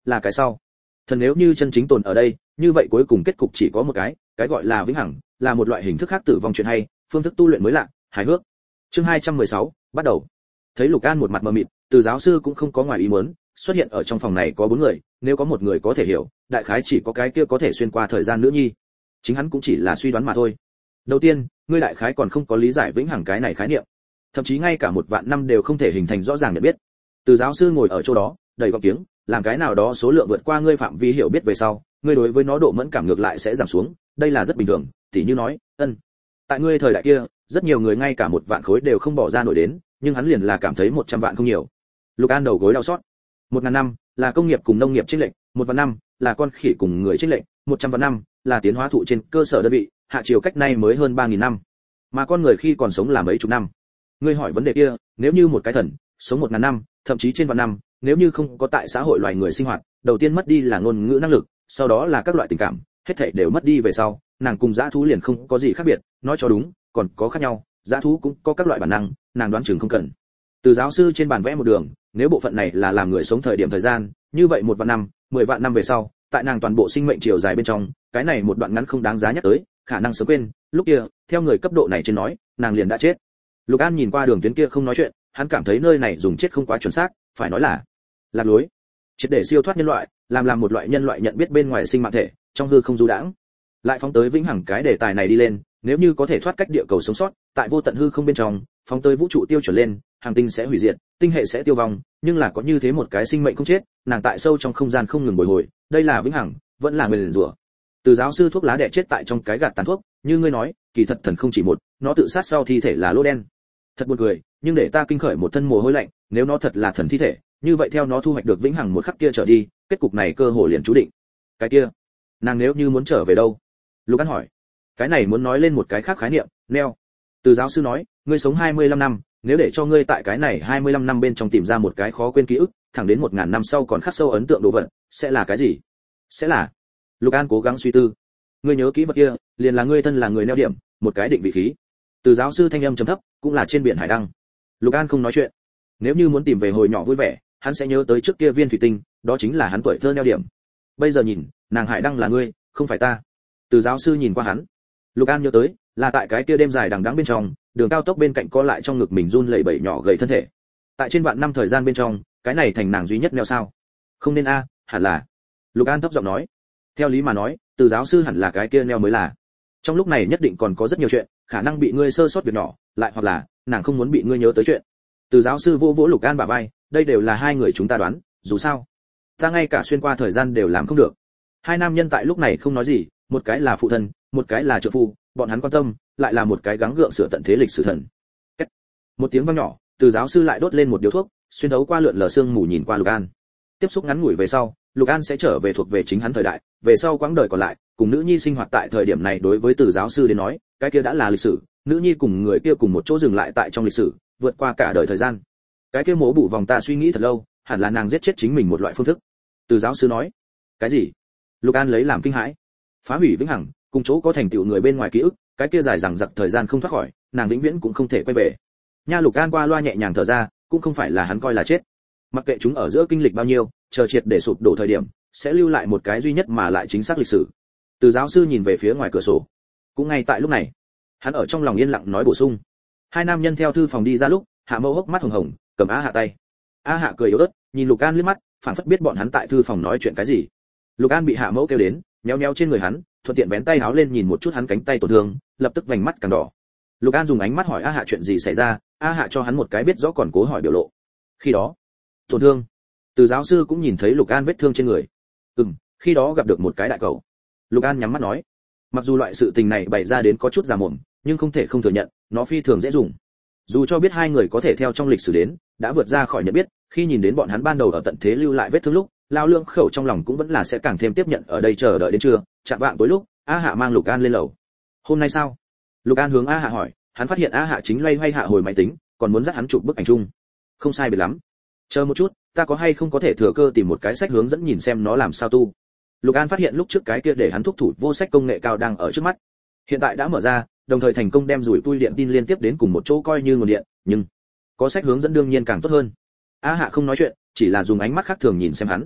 là cái sau. Thần nếu như chân chính tồn ở đây, như vậy cuối cùng kết cục chỉ có một cái, cái gọi là vĩnh hằng, là một loại hình thức khác tử vong chuyện hay, phương thức tu luyện mới lạ, hài hước. Chương hai trăm mười sáu, bắt đầu. Thấy Lục An một mặt mờ mịt, Từ giáo sư cũng không có ngoài ý muốn, xuất hiện ở trong phòng này có bốn người, nếu có một người có thể hiểu, đại khái chỉ có cái kia có thể xuyên qua thời gian nữ nhi. Chính hắn cũng chỉ là suy đoán mà thôi. Đầu tiên, ngươi đại khái còn không có lý giải vĩnh hằng cái này khái niệm, thậm chí ngay cả một vạn năm đều không thể hình thành rõ ràng nhận biết. Từ giáo sư ngồi ở chỗ đó, đầy gọng kiếng, làm cái nào đó số lượng vượt qua ngươi phạm vi hiểu biết về sau, ngươi đối với nó độ mẫn cảm ngược lại sẽ giảm xuống, đây là rất bình thường, tỉ như nói, ân. Tại ngươi thời đại kia, rất nhiều người ngay cả một vạn khối đều không bỏ ra nổi đến, nhưng hắn liền là cảm thấy một trăm vạn không nhiều. Lục An đầu gối đau xót. Một ngàn năm là công nghiệp cùng nông nghiệp chênh lệch, một vạn năm là con khỉ cùng người chênh lệch, một trăm vạn năm là tiến hóa thụ trên cơ sở đơn vị, hạ chiều cách nay mới hơn ba nghìn năm. Mà con người khi còn sống là mấy chục năm. Ngươi hỏi vấn đề kia, nếu như một cái thần sống một ngàn năm, thậm chí trên vạn năm, nếu như không có tại xã hội loài người sinh hoạt, đầu tiên mất đi là ngôn ngữ năng lực, sau đó là các loại tình cảm, hết thảy đều mất đi về sau, nàng cùng dã thú liền không có gì khác biệt, nói cho đúng, còn có khác nhau, dã thú cũng có các loại bản năng, nàng đoán chừng không cần. Từ giáo sư trên bàn vẽ một đường, nếu bộ phận này là làm người sống thời điểm thời gian, như vậy một vạn năm, mười vạn năm về sau, tại nàng toàn bộ sinh mệnh chiều dài bên trong, cái này một đoạn ngắn không đáng giá nhắc tới, khả năng sớm quên, lúc kia, theo người cấp độ này trên nói, nàng liền đã chết. Lục An nhìn qua đường tuyến kia không nói chuyện, hắn cảm thấy nơi này dùng chết không quá chuẩn xác, phải nói là lạc lối. Triệt để siêu thoát nhân loại, làm làm một loại nhân loại nhận biết bên ngoài sinh mạng thể, trong hư không du đãng. Lại phóng tới vĩnh hằng cái đề tài này đi lên, nếu như có thể thoát cách địa cầu sống sót, tại vô tận hư không bên trong, phóng tới vũ trụ tiêu chuẩn lên, hành tinh sẽ hủy diệt, tinh hệ sẽ tiêu vong, nhưng là có như thế một cái sinh mệnh không chết, nàng tại sâu trong không gian không ngừng bồi hồi, đây là vĩnh hằng, vẫn là nguyền rủa. Từ giáo sư thuốc lá đẻ chết tại trong cái gạt tàn thuốc, như ngươi nói, kỳ thật thần không chỉ một, nó tự sát sau thi thể là lỗ đen. Thật buồn cười, nhưng để ta kinh khởi một thân mồ hôi lạnh, nếu nó thật là thần thi thể, như vậy theo nó thu hoạch được vĩnh hằng một khắc kia trở đi, kết cục này cơ hồ liền chú định. Cái kia, nàng nếu như muốn trở về đâu? Lục An hỏi. Cái này muốn nói lên một cái khác khái niệm, neo. Từ giáo sư nói, ngươi sống hai mươi lăm năm, nếu để cho ngươi tại cái này hai mươi lăm năm bên trong tìm ra một cái khó quên ký ức, thẳng đến một ngàn năm sau còn khắc sâu ấn tượng đồ vật, sẽ là cái gì? Sẽ là. Lục An cố gắng suy tư. Ngươi nhớ kỹ vật kia, liền là ngươi thân là người neo điểm, một cái định vị khí. Từ giáo sư thanh âm trầm thấp, cũng là trên biển hải đăng. Lục An không nói chuyện. Nếu như muốn tìm về hồi nhỏ vui vẻ, hắn sẽ nhớ tới trước kia viên thủy tinh, đó chính là hắn tuổi thơ neo điểm. Bây giờ nhìn, nàng hải đăng là ngươi, không phải ta. Từ giáo sư nhìn qua hắn. Lục An nhớ tới, là tại cái kia đêm dài đằng đẵng bên trong, đường cao tốc bên cạnh co lại trong ngực mình run lẩy bẩy nhỏ gầy thân thể. Tại trên vạn năm thời gian bên trong, cái này thành nàng duy nhất neo sao? Không nên a, hẳn là. Lục An thấp giọng nói. Theo lý mà nói, Từ giáo sư hẳn là cái kia neo mới là. Trong lúc này nhất định còn có rất nhiều chuyện, khả năng bị ngươi sơ sót việc nhỏ, lại hoặc là nàng không muốn bị ngươi nhớ tới chuyện. Từ giáo sư vỗ vỗ Lục An bả vai, đây đều là hai người chúng ta đoán, dù sao, ta ngay cả xuyên qua thời gian đều làm không được. Hai nam nhân tại lúc này không nói gì, một cái là phụ thân, một cái là trợ phu, bọn hắn quan tâm, lại là một cái gắng gượng sửa tận thế lịch sử thần. Kết. Một tiếng vang nhỏ, Từ giáo sư lại đốt lên một điếu thuốc, xuyên thấu qua lượn lờ sương mù nhìn qua Lục An. Tiếp xúc ngắn ngủi về sau, Lục An sẽ trở về thuộc về chính hắn thời đại, về sau quãng đời còn lại, cùng nữ nhi sinh hoạt tại thời điểm này đối với Từ giáo sư đến nói, cái kia đã là lịch sử, nữ nhi cùng người kia cùng một chỗ dừng lại tại trong lịch sử, vượt qua cả đời thời gian. Cái kia mố bụ vòng ta suy nghĩ thật lâu, hẳn là nàng giết chết chính mình một loại phương thức. Từ giáo sư nói. Cái gì? Lục An lấy làm kinh hãi. Phá hủy vĩnh hằng, cùng chỗ có thành tựu người bên ngoài ký ức, cái kia dài dằng dặc thời gian không thoát khỏi, nàng vĩnh viễn cũng không thể quay về. Nha, Lục An qua loa nhẹ nhàng thở ra, cũng không phải là hắn coi là chết. Mặc kệ chúng ở giữa kinh lịch bao nhiêu, chờ triệt để sụp đổ thời điểm, sẽ lưu lại một cái duy nhất mà lại chính xác lịch sử. Từ giáo sư nhìn về phía ngoài cửa sổ. Cũng ngay tại lúc này, hắn ở trong lòng yên lặng nói bổ sung. Hai nam nhân theo thư phòng đi ra lúc, Hạ Mâu hốc mắt hồng hồng, cầm A Hạ tay. A Hạ cười yếu ớt, nhìn Lục An liếc mắt, phảng phất biết bọn hắn tại thư phòng nói chuyện cái gì. Lục An bị Hạ Mâu kêu đến, nhéo nhéo trên người hắn, thuận tiện vén tay áo lên nhìn một chút hắn cánh tay tổn thương, lập tức vành mắt càng đỏ. Lục An dùng ánh mắt hỏi A Hạ chuyện gì xảy ra, A Hạ cho hắn một cái biết rõ còn cố hỏi biểu lộ. Khi đó, tổn thương. Từ giáo sư cũng nhìn thấy Lục An vết thương trên người. Ừm, khi đó gặp được một cái đại cầu. Lục An nhắm mắt nói. Mặc dù loại sự tình này bày ra đến có chút già mồm, nhưng không thể không thừa nhận, nó phi thường dễ dùng. Dù cho biết hai người có thể theo trong lịch sử đến, đã vượt ra khỏi nhận biết, khi nhìn đến bọn hắn ban đầu ở tận thế lưu lại vết thương lúc, Lao Lương khẩu trong lòng cũng vẫn là sẽ càng thêm tiếp nhận ở đây chờ đợi đến trưa, chạm vạng tối lúc, A Hạ mang Lục An lên lầu. Hôm nay sao? Lục An hướng A Hạ hỏi, hắn phát hiện A Hạ chính loay hoay hạ hồi máy tính, còn muốn dắt hắn chụp bức ảnh chung. Không sai biệt lắm. Chờ một chút, ta có hay không có thể thừa cơ tìm một cái sách hướng dẫn nhìn xem nó làm sao tu. Lục An phát hiện lúc trước cái kia để hắn thúc thủ vô sách công nghệ cao đang ở trước mắt. Hiện tại đã mở ra, đồng thời thành công đem rủi tui điện tin liên tiếp đến cùng một chỗ coi như nguồn điện, nhưng có sách hướng dẫn đương nhiên càng tốt hơn. A Hạ không nói chuyện, chỉ là dùng ánh mắt khác thường nhìn xem hắn.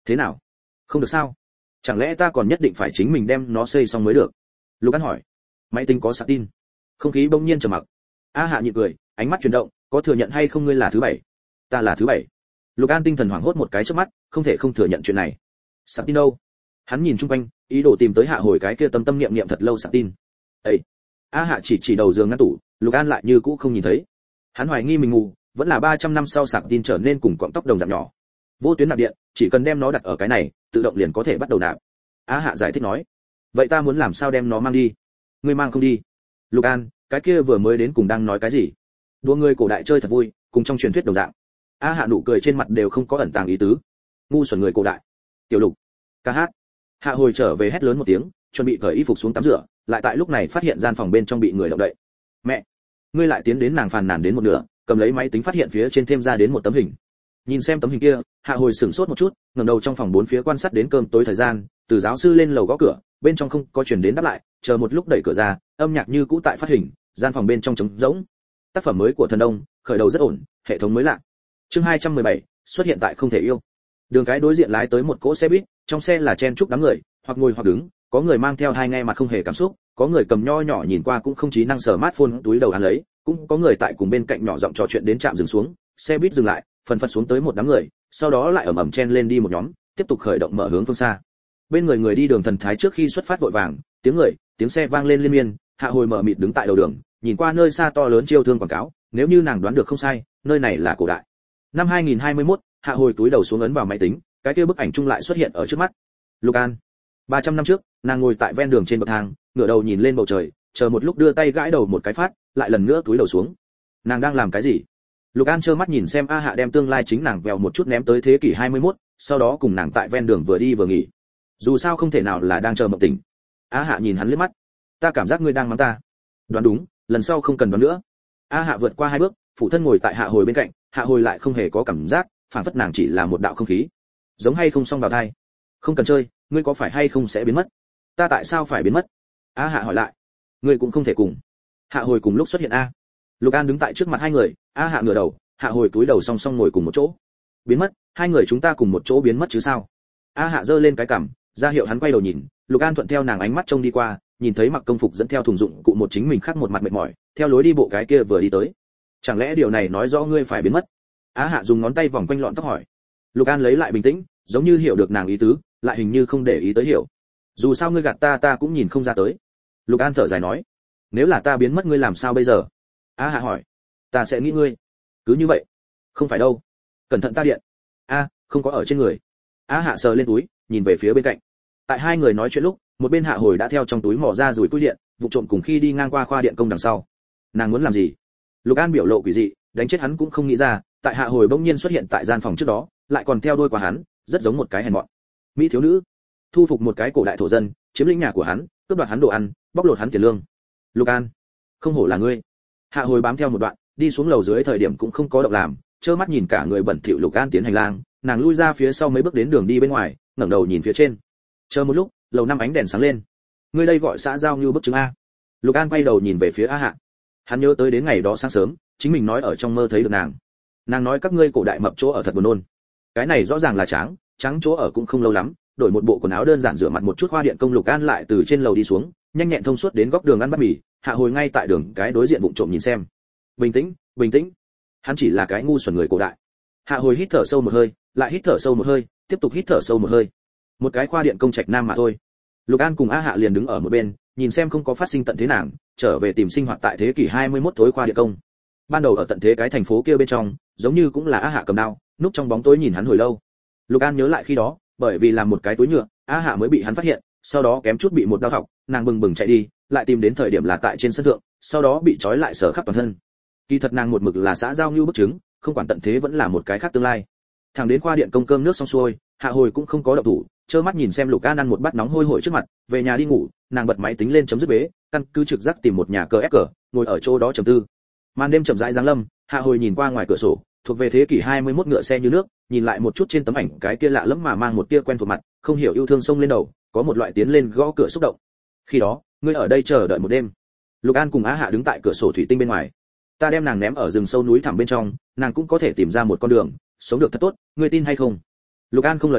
Thế nào? Không được sao? Chẳng lẽ ta còn nhất định phải chính mình đem nó xây xong mới được? Lục An hỏi. Máy tính có sạc tin. Không khí bỗng nhiên trầm mặc. A Hạ nhịn cười, ánh mắt chuyển động, có thừa nhận hay không ngươi là thứ bảy? Ta là thứ bảy. Lục An tinh thần hoảng hốt một cái trước mắt, không thể không thừa nhận chuyện này. Sạc tin đâu? Hắn nhìn chung quanh, ý đồ tìm tới Hạ Hồi cái kia tâm tâm niệm niệm thật lâu sạc tin. Ê! A Hạ chỉ chỉ đầu giường ngăn tủ, Lục An lại như cũ không nhìn thấy. Hắn hoài nghi mình ngu, vẫn là ba trăm năm sau sạc tin trở nên cùng cọng tóc đồng dạng nhỏ. Vô tuyến nạp điện, chỉ cần đem nó đặt ở cái này, tự động liền có thể bắt đầu nạp. A Hạ giải thích nói. Vậy ta muốn làm sao đem nó mang đi? Ngươi mang không đi. Lục An, cái kia vừa mới đến cùng đang nói cái gì? Đùa người cổ đại chơi thật vui, cùng trong truyền thuyết đồng dạng. A Hạ nụ cười trên mặt đều không có ẩn tàng ý tứ. Ngu xuẩn người cổ đại. Tiểu Lục, ca hát. Hạ Hồi trở về hét lớn một tiếng, chuẩn bị cởi y phục xuống tắm rửa, lại tại lúc này phát hiện gian phòng bên trong bị người động đậy. Mẹ, ngươi lại tiến đến nàng phàn nàn đến một nửa, cầm lấy máy tính phát hiện phía trên thêm ra đến một tấm hình. Nhìn xem tấm hình kia, Hạ Hồi sửng sốt một chút, ngẩng đầu trong phòng bốn phía quan sát đến cơm tối thời gian, từ giáo sư lên lầu gõ cửa, bên trong không có truyền đến đáp lại, chờ một lúc đẩy cửa ra, âm nhạc như cũ tại phát hình, gian phòng bên trong trống rỗng. Tác phẩm mới của Thần Đông, khởi đầu rất ổn, hệ thống mới lạ. Chương hai trăm mười bảy, xuất hiện tại không thể yêu. Đường cái đối diện lái tới một cỗ xe buýt, trong xe là chen chúc đám người, hoặc ngồi hoặc đứng, có người mang theo hai nghe mặt không hề cảm xúc, có người cầm nho nhỏ nhìn qua cũng không trí năng smartphone túi đầu ăn lấy, cũng có người tại cùng bên cạnh nhỏ giọng trò chuyện đến trạm dừng xuống, xe buýt dừng lại, phần phật xuống tới một đám người, sau đó lại ầm ầm chen lên đi một nhóm, tiếp tục khởi động mở hướng phương xa. Bên người người đi đường thần thái trước khi xuất phát vội vàng, tiếng người, tiếng xe vang lên liên miên, Hạ Hồi mở mịt đứng tại đầu đường, nhìn qua nơi xa to lớn chiêu thương quảng cáo, nếu như nàng đoán được không sai, nơi này là cổ đại. Năm hai nghìn hai mươi mốt, Hạ Hồi túi đầu xuống ấn vào máy tính, cái kia bức ảnh chung lại xuất hiện ở trước mắt. Lục An. ba trăm năm trước, nàng ngồi tại ven đường trên bậc thang, ngửa đầu nhìn lên bầu trời, chờ một lúc đưa tay gãi đầu một cái phát, lại lần nữa túi đầu xuống. Nàng đang làm cái gì? Lục An trơ mắt nhìn xem A Hạ đem tương lai chính nàng vèo một chút ném tới thế kỷ hai mươi mốt, sau đó cùng nàng tại ven đường vừa đi vừa nghỉ. Dù sao không thể nào là đang chờ mộng tỉnh. A Hạ nhìn hắn liếc mắt. Ta cảm giác ngươi đang mắng ta. Đoán đúng, lần sau không cần đoán nữa. A Hạ vượt qua hai bước, phụ thân ngồi tại Hạ Hồi bên cạnh, Hạ Hồi lại không hề có cảm giác, phản phất nàng chỉ là một đạo không khí. Giống hay không xong vào thai. Không cần chơi, ngươi có phải hay không sẽ biến mất? Ta tại sao phải biến mất? A Hạ hỏi lại. Ngươi cũng không thể cùng. Hạ Hồi cùng lúc xuất hiện a. Lục An đứng tại trước mặt hai người, A Hạ ngửa đầu, Hạ Hồi túi đầu song song ngồi cùng một chỗ. Biến mất? Hai người chúng ta cùng một chỗ biến mất chứ sao? A Hạ giơ lên cái cằm, ra hiệu hắn quay đầu nhìn. Lục An thuận theo nàng ánh mắt trông đi qua, nhìn thấy mặc công phục dẫn theo thùng dụng cụ một chính mình khác một mặt mệt mỏi, theo lối đi bộ cái kia vừa đi tới. Chẳng lẽ điều này nói rõ ngươi phải biến mất? A Hạ dùng ngón tay vòng quanh lọn tóc hỏi. Lục An lấy lại bình tĩnh, giống như hiểu được nàng ý tứ, lại hình như không để ý tới hiểu. Dù sao ngươi gạt ta ta cũng nhìn không ra tới. Lục An thở dài nói. Nếu là ta biến mất ngươi làm sao bây giờ? A Hạ hỏi. Ta sẽ nghĩ ngươi. Cứ như vậy? Không phải đâu. Cẩn thận ta điện. A, không có ở trên người. A Hạ sờ lên túi, nhìn về phía bên cạnh. Tại hai người nói chuyện lúc, một bên Hạ Hồi đã theo trong túi mò ra rùi túi điện, vụ trộm cùng khi đi ngang qua khoa điện công đằng sau. Nàng muốn làm gì? Lục An biểu lộ quỷ dị, đánh chết hắn cũng không nghĩ ra, tại Hạ Hồi bỗng nhiên xuất hiện tại gian phòng trước đó, lại còn theo đuôi qua hắn, rất giống một cái hèn mọn. Mỹ thiếu nữ, thu phục một cái cổ đại thổ dân, chiếm lĩnh nhà của hắn, cướp đoạt hắn đồ ăn, bóc lột hắn tiền lương. Lục An, không hổ là ngươi. Hạ Hồi bám theo một đoạn, đi xuống lầu dưới thời điểm cũng không có động làm, trơ mắt nhìn cả người bẩn thỉu Lục An tiến hành lang, nàng lui ra phía sau mấy bước đến đường đi bên ngoài, ngẩng đầu nhìn phía trên. Chờ một lúc, lầu năm ánh đèn sáng lên. Ngươi đây gọi xã giao như bức chứng a? Lục An quay đầu nhìn về phía A Hạ. Hắn nhớ tới đến ngày đó sáng sớm, chính mình nói ở trong mơ thấy được nàng. Nàng nói các ngươi cổ đại mập chỗ ở thật buồn nôn. Cái này rõ ràng là trắng, trắng chỗ ở cũng không lâu lắm, đổi một bộ quần áo đơn giản rửa mặt một chút hoa điện công. Lục An lại từ trên lầu đi xuống, nhanh nhẹn thông suốt đến góc đường ăn bát mì. Hạ Hồi ngay tại đường cái đối diện vụng trộm nhìn xem. Bình tĩnh, bình tĩnh. Hắn chỉ là cái ngu xuẩn người cổ đại. Hạ Hồi hít thở sâu một hơi, lại hít thở sâu một hơi, tiếp tục hít thở sâu một hơi. Một cái khoa điện công trạch nam mà thôi. Lục An cùng A Hạ liền đứng ở một bên, nhìn xem không có phát sinh tận thế nàng, trở về tìm sinh hoạt tại thế kỷ hai mươi mốt thối khoa điện công. Ban đầu ở tận thế cái thành phố kia bên trong, giống như cũng là A Hạ cầm đao, núp trong bóng tối nhìn hắn hồi lâu. Lục An nhớ lại khi đó, bởi vì làm một cái túi nhựa, A Hạ mới bị hắn phát hiện, sau đó kém chút bị một đao thọc, nàng bừng bừng chạy đi, lại tìm đến thời điểm là tại trên sân thượng, sau đó bị trói lại sở khắp toàn thân. Kỳ thật nàng một mực là xã giao như bức chứng, không quản tận thế vẫn là một cái khác tương lai. Thằng đến khoa điện công cơm nước xong xuôi, Hạ Hồi cũng không có động thủ, trơ mắt nhìn xem Lục An ăn một bát nóng hôi hổi trước mặt, về nhà đi ngủ, nàng bật máy tính lên chấm dứt bế, căn cứ trực giác tìm một nhà cờ ép cờ, ngồi ở chỗ đó trầm tư. Màn đêm chậm rãi giáng lâm, Hạ Hồi nhìn qua ngoài cửa sổ, thuộc về thế kỷ hai mươi mốt ngựa xe như nước, nhìn lại một chút trên tấm ảnh cái kia lạ lẫm mà mang một tia quen thuộc mặt, không hiểu yêu thương sông lên đầu, có một loại tiến lên gõ cửa xúc động. Khi đó, ngươi ở đây chờ đợi một đêm. Lục An cùng Á Hạ đứng tại cửa sổ thủy tinh bên ngoài. Ta đem nàng ném ở rừng sâu núi thẳm bên trong, nàng cũng có thể tìm ra một con đường, sống được thật tốt, ngươi tin hay không? Lục An không lời nói,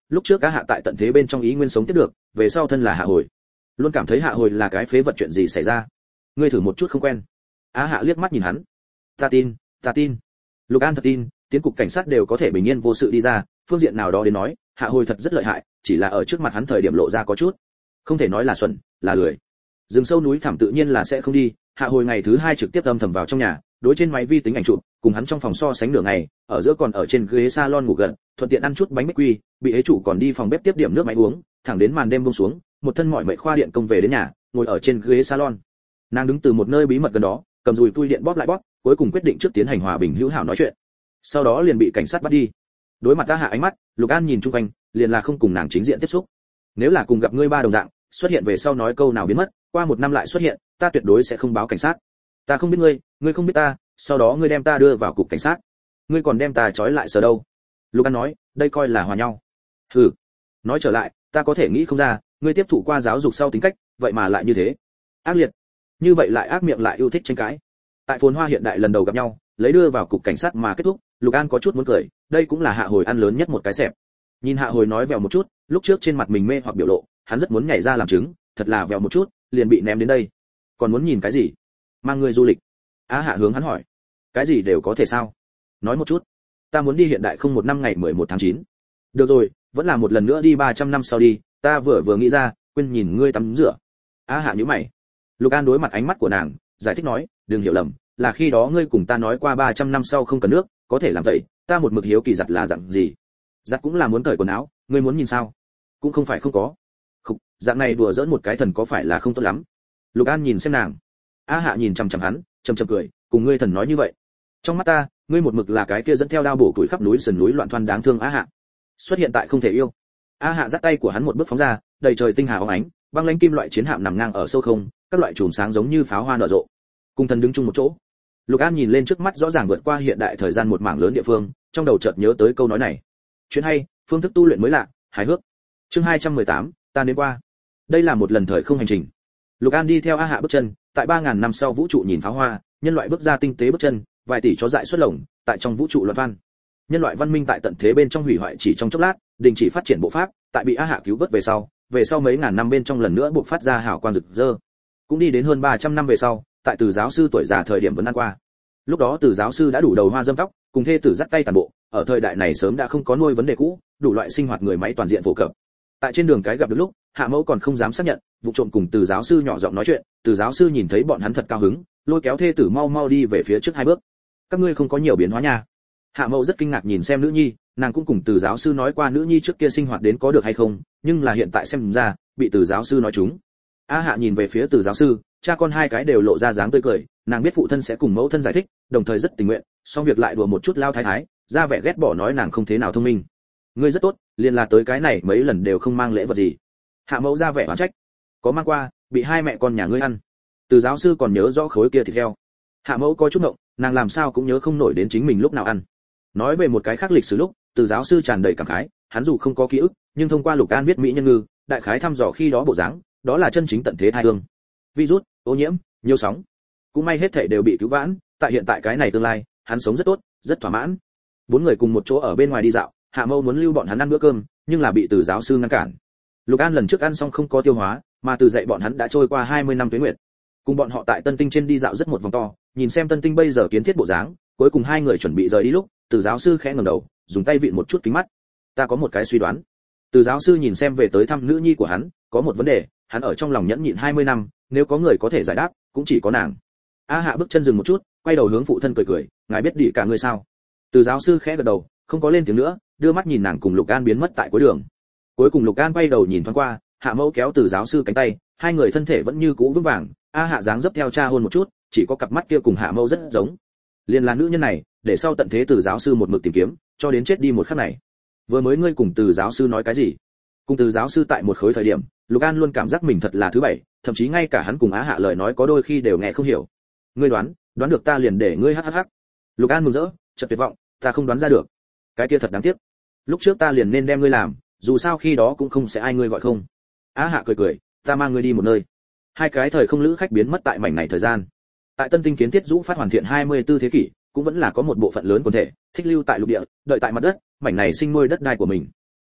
lúc trước Á Hạ tại tận thế bên trong ý nguyên sống tiếp được, về sau thân là Hạ Hồi, luôn cảm thấy Hạ Hồi là cái phế vật, chuyện gì xảy ra? Ngươi thử một chút không quen. Á Hạ liếc mắt nhìn hắn. Ta tin, ta tin. Lục An thật tin, tiến cục cảnh sát đều có thể bình yên vô sự đi ra, phương diện nào đó đến nói, Hạ Hồi thật rất lợi hại, chỉ là ở trước mặt hắn thời điểm lộ ra có chút, không thể nói là xuẩn, là lười. Rừng sâu núi thẳm tự nhiên là sẽ không đi, Hạ Hồi ngày thứ hai trực tiếp âm thầm vào trong nhà, đối trên máy vi tính ảnh chụp, cùng hắn trong phòng so sánh nửa ngày, ở giữa còn ở trên ghế salon ngủ gần, thuận tiện ăn chút bánh bích quy, bị ế chủ còn đi phòng bếp tiếp điểm nước máy uống, thẳng đến màn đêm buông xuống, một thân mỏi mệt khoa điện công về đến nhà, ngồi ở trên ghế salon. Nàng đứng từ một nơi bí mật gần đó, cầm dùi tui điện bóp lại bóp, cuối cùng quyết định trước tiến hành hòa bình hữu hảo nói chuyện. Sau đó liền bị cảnh sát bắt đi. Đối mặt Á Hạ ánh mắt, Lục An nhìn chung quanh, liền là không cùng nàng chính diện tiếp xúc. Nếu là cùng gặp ngươi ba đồng dạng, xuất hiện về sau nói câu nào biến mất, qua một năm lại xuất hiện, ta tuyệt đối sẽ không báo cảnh sát. Ta không biết ngươi, ngươi không biết ta, sau đó ngươi đem ta đưa vào cục cảnh sát, ngươi còn đem ta trói lại sở đâu? Lục An nói, đây coi là hòa nhau. Hừ. Nói trở lại, ta có thể nghĩ không ra, ngươi tiếp thụ qua giáo dục sau tính cách, vậy mà lại như thế, ác liệt. Như vậy lại ác miệng lại yêu thích tranh cãi. Tại phồn hoa hiện đại lần đầu gặp nhau, lấy đưa vào cục cảnh sát mà kết thúc, Lục An có chút muốn cười, đây cũng là Hạ Hồi ăn lớn nhất một cái xẹp. Nhìn Hạ Hồi nói vèo một chút, lúc trước trên mặt mình mê hoặc biểu lộ, hắn rất muốn nhảy ra làm chứng, thật là vèo một chút, liền bị ném đến đây. Còn muốn nhìn cái gì? Mang người du lịch. Á Hạ hướng hắn hỏi. Cái gì đều có thể sao? Nói một chút. Ta muốn đi hiện đại không một năm ngày mười một tháng chín. Được rồi, vẫn là một lần nữa đi ba trăm năm sau đi, ta vừa vừa nghĩ ra, quên nhìn ngươi tắm rửa. Á Hạ nhíu mày. Lục An đối mặt ánh mắt của nàng, giải thích nói, đừng hiểu lầm, là khi đó ngươi cùng ta nói qua ba trăm năm sau không cần nước, có thể làm vậy, ta một mực hiếu kỳ giặt là dạng gì. Giặt cũng là muốn cởi quần áo, ngươi muốn nhìn sao? Cũng không phải không có. Khục, dạng này đùa giỡn một cái thần có phải là không tốt lắm? Lục An nhìn xem nàng. Á Hạ nhìn chằm chằm hắn, chầm chầm cười, cùng ngươi thần nói như vậy. Trong mắt ta, ngươi một mực là cái kia dẫn theo đao bổ tuổi khắp núi sườn núi loạn thoăn đáng thương Á Hạ. Xuất hiện tại không thể yêu. Á Hạ giắt tay của hắn một bước phóng ra, đầy trời tinh hà óng ánh, băng lãnh kim loại chiến hạm nằm ngang ở sâu không, các loại chùm sáng giống như pháo hoa nở rộ. Cùng thần đứng chung một chỗ. Lục An nhìn lên trước mắt rõ ràng vượt qua hiện đại thời gian một mảng lớn địa phương, trong đầu chợt nhớ tới câu nói này. Chuyện hay, phương thức tu luyện mới lạ, hài hước. Chương hai trăm mười tám, ta đến qua. Đây là một lần thời không hành trình. Lục An đi theo Á Hạ bước chân, tại ba ngàn năm sau vũ trụ nhìn pháo hoa, nhân loại bước ra tinh tế bước chân, vài tỷ chó dại xuất lồng, tại trong vũ trụ loạn văn. Nhân loại văn minh tại tận thế bên trong hủy hoại chỉ trong chốc lát, đình chỉ phát triển bộ pháp, tại bị Á Hạ cứu vớt về sau, về sau mấy ngàn năm bên trong lần nữa buộc phát ra hào quang rực rỡ. Cũng đi đến hơn ba trăm năm về sau, tại Từ giáo sư tuổi già thời điểm vẫn ăn qua. Lúc đó Từ giáo sư đã đủ đầu hoa dâm tóc, cùng thê tử dắt tay tàn bộ, ở thời đại này sớm đã không có nuôi vấn đề cũ, đủ loại sinh hoạt người máy toàn diện phổ cập. Tại trên đường cái gặp được lúc, Hạ Mẫu còn không dám xác nhận, vụ trộm cùng Từ giáo sư nhỏ giọng nói chuyện, Từ giáo sư nhìn thấy bọn hắn thật cao hứng, lôi kéo thê tử mau mau đi về phía trước hai bước. Các ngươi không có nhiều biến hóa nha. Hạ Mẫu rất kinh ngạc nhìn xem nữ nhi, nàng cũng cùng Từ giáo sư nói qua nữ nhi trước kia sinh hoạt đến có được hay không, nhưng là hiện tại xem ra, bị Từ giáo sư nói trúng. A Hạ nhìn về phía Từ giáo sư, cha con hai cái đều lộ ra dáng tươi cười, nàng biết phụ thân sẽ cùng mẫu thân giải thích, đồng thời rất tình nguyện, song việc lại đùa một chút lao thái thái, ra vẻ ghét bỏ nói nàng không thế nào thông minh. Ngươi rất tốt, liền là tới cái này mấy lần đều không mang lễ vật gì. Hạ Mẫu ra vẻ oán trách. Có mang qua, bị hai mẹ con nhà ngươi ăn. Từ giáo sư còn nhớ rõ khối kia thịt heo. Hạ Mẫu có chút ngộng, nàng làm sao cũng nhớ không nổi đến chính mình lúc nào ăn. Nói về một cái khác lịch sử lúc, Từ giáo sư tràn đầy cảm khái, hắn dù không có ký ức, nhưng thông qua Lục An viết mỹ nhân ngư, đại khái thăm dò khi đó bộ dáng, đó là chân chính tận thế thai hương. Virus, ô nhiễm, nhiều sóng. Cũng may hết thảy đều bị cứu vãn, tại hiện tại cái này tương lai, hắn sống rất tốt, rất thỏa mãn. Bốn người cùng một chỗ ở bên ngoài đi dạo, Hạ Mẫu muốn lưu bọn hắn ăn bữa cơm, nhưng là bị Từ giáo sư ngăn cản. Lục An lần trước ăn xong không có tiêu hóa, mà từ dạy bọn hắn đã trôi qua hai mươi năm tuế nguyệt. Cùng bọn họ tại Tân Tinh trên đi dạo rất một vòng to, nhìn xem Tân Tinh bây giờ kiến thiết bộ dáng, cuối cùng hai người chuẩn bị rời đi lúc, Từ giáo sư khẽ ngẩng đầu, dùng tay vịn một chút kính mắt. Ta có một cái suy đoán. Từ giáo sư nhìn xem về tới thăm nữ nhi của hắn, có một vấn đề, hắn ở trong lòng nhẫn nhịn hai mươi năm, nếu có người có thể giải đáp, cũng chỉ có nàng. A Hạ bước chân dừng một chút, quay đầu hướng phụ thân cười cười, ngài biết đi cả người sao? Từ giáo sư khẽ gật đầu, không có lên tiếng nữa, đưa mắt nhìn nàng cùng Lục An biến mất tại cuối đường. Cuối cùng Lục An quay đầu nhìn thoáng qua, Hạ Mẫu kéo Từ giáo sư cánh tay, hai người thân thể vẫn như cũ vững vàng. A Hạ dáng dấp theo cha hôn một chút, chỉ có cặp mắt kia cùng Hạ Mẫu rất giống. Liên là nữ nhân này, để sau tận thế Từ giáo sư một mực tìm kiếm, cho đến chết đi một khắc này. Vừa mới ngươi cùng Từ giáo sư nói cái gì? Cùng Từ giáo sư tại một khối thời điểm, Lục An luôn cảm giác mình thật là thứ bảy, thậm chí ngay cả hắn cùng Á Hạ lời nói có đôi khi đều nghe không hiểu. Ngươi đoán, đoán được ta liền để ngươi hắc hắc hắc. Lục An mừng rỡ, chợt tuyệt vọng, ta không đoán ra được. Cái kia thật đáng tiếc. Lúc trước ta liền nên đem ngươi làm, dù sao khi đó cũng không sẽ ai ngươi gọi không. Á Hạ cười cười, ta mang ngươi đi một nơi. Hai cái thời không lữ khách biến mất tại mảnh này thời gian. Tại Tân Tinh kiến thiết Dũ phát hoàn thiện hai mươi tư thế kỷ, cũng vẫn là có một bộ phận lớn quần thể thích lưu tại lục địa, đợi tại mặt đất, mảnh này sinh nuôi đất đai của mình.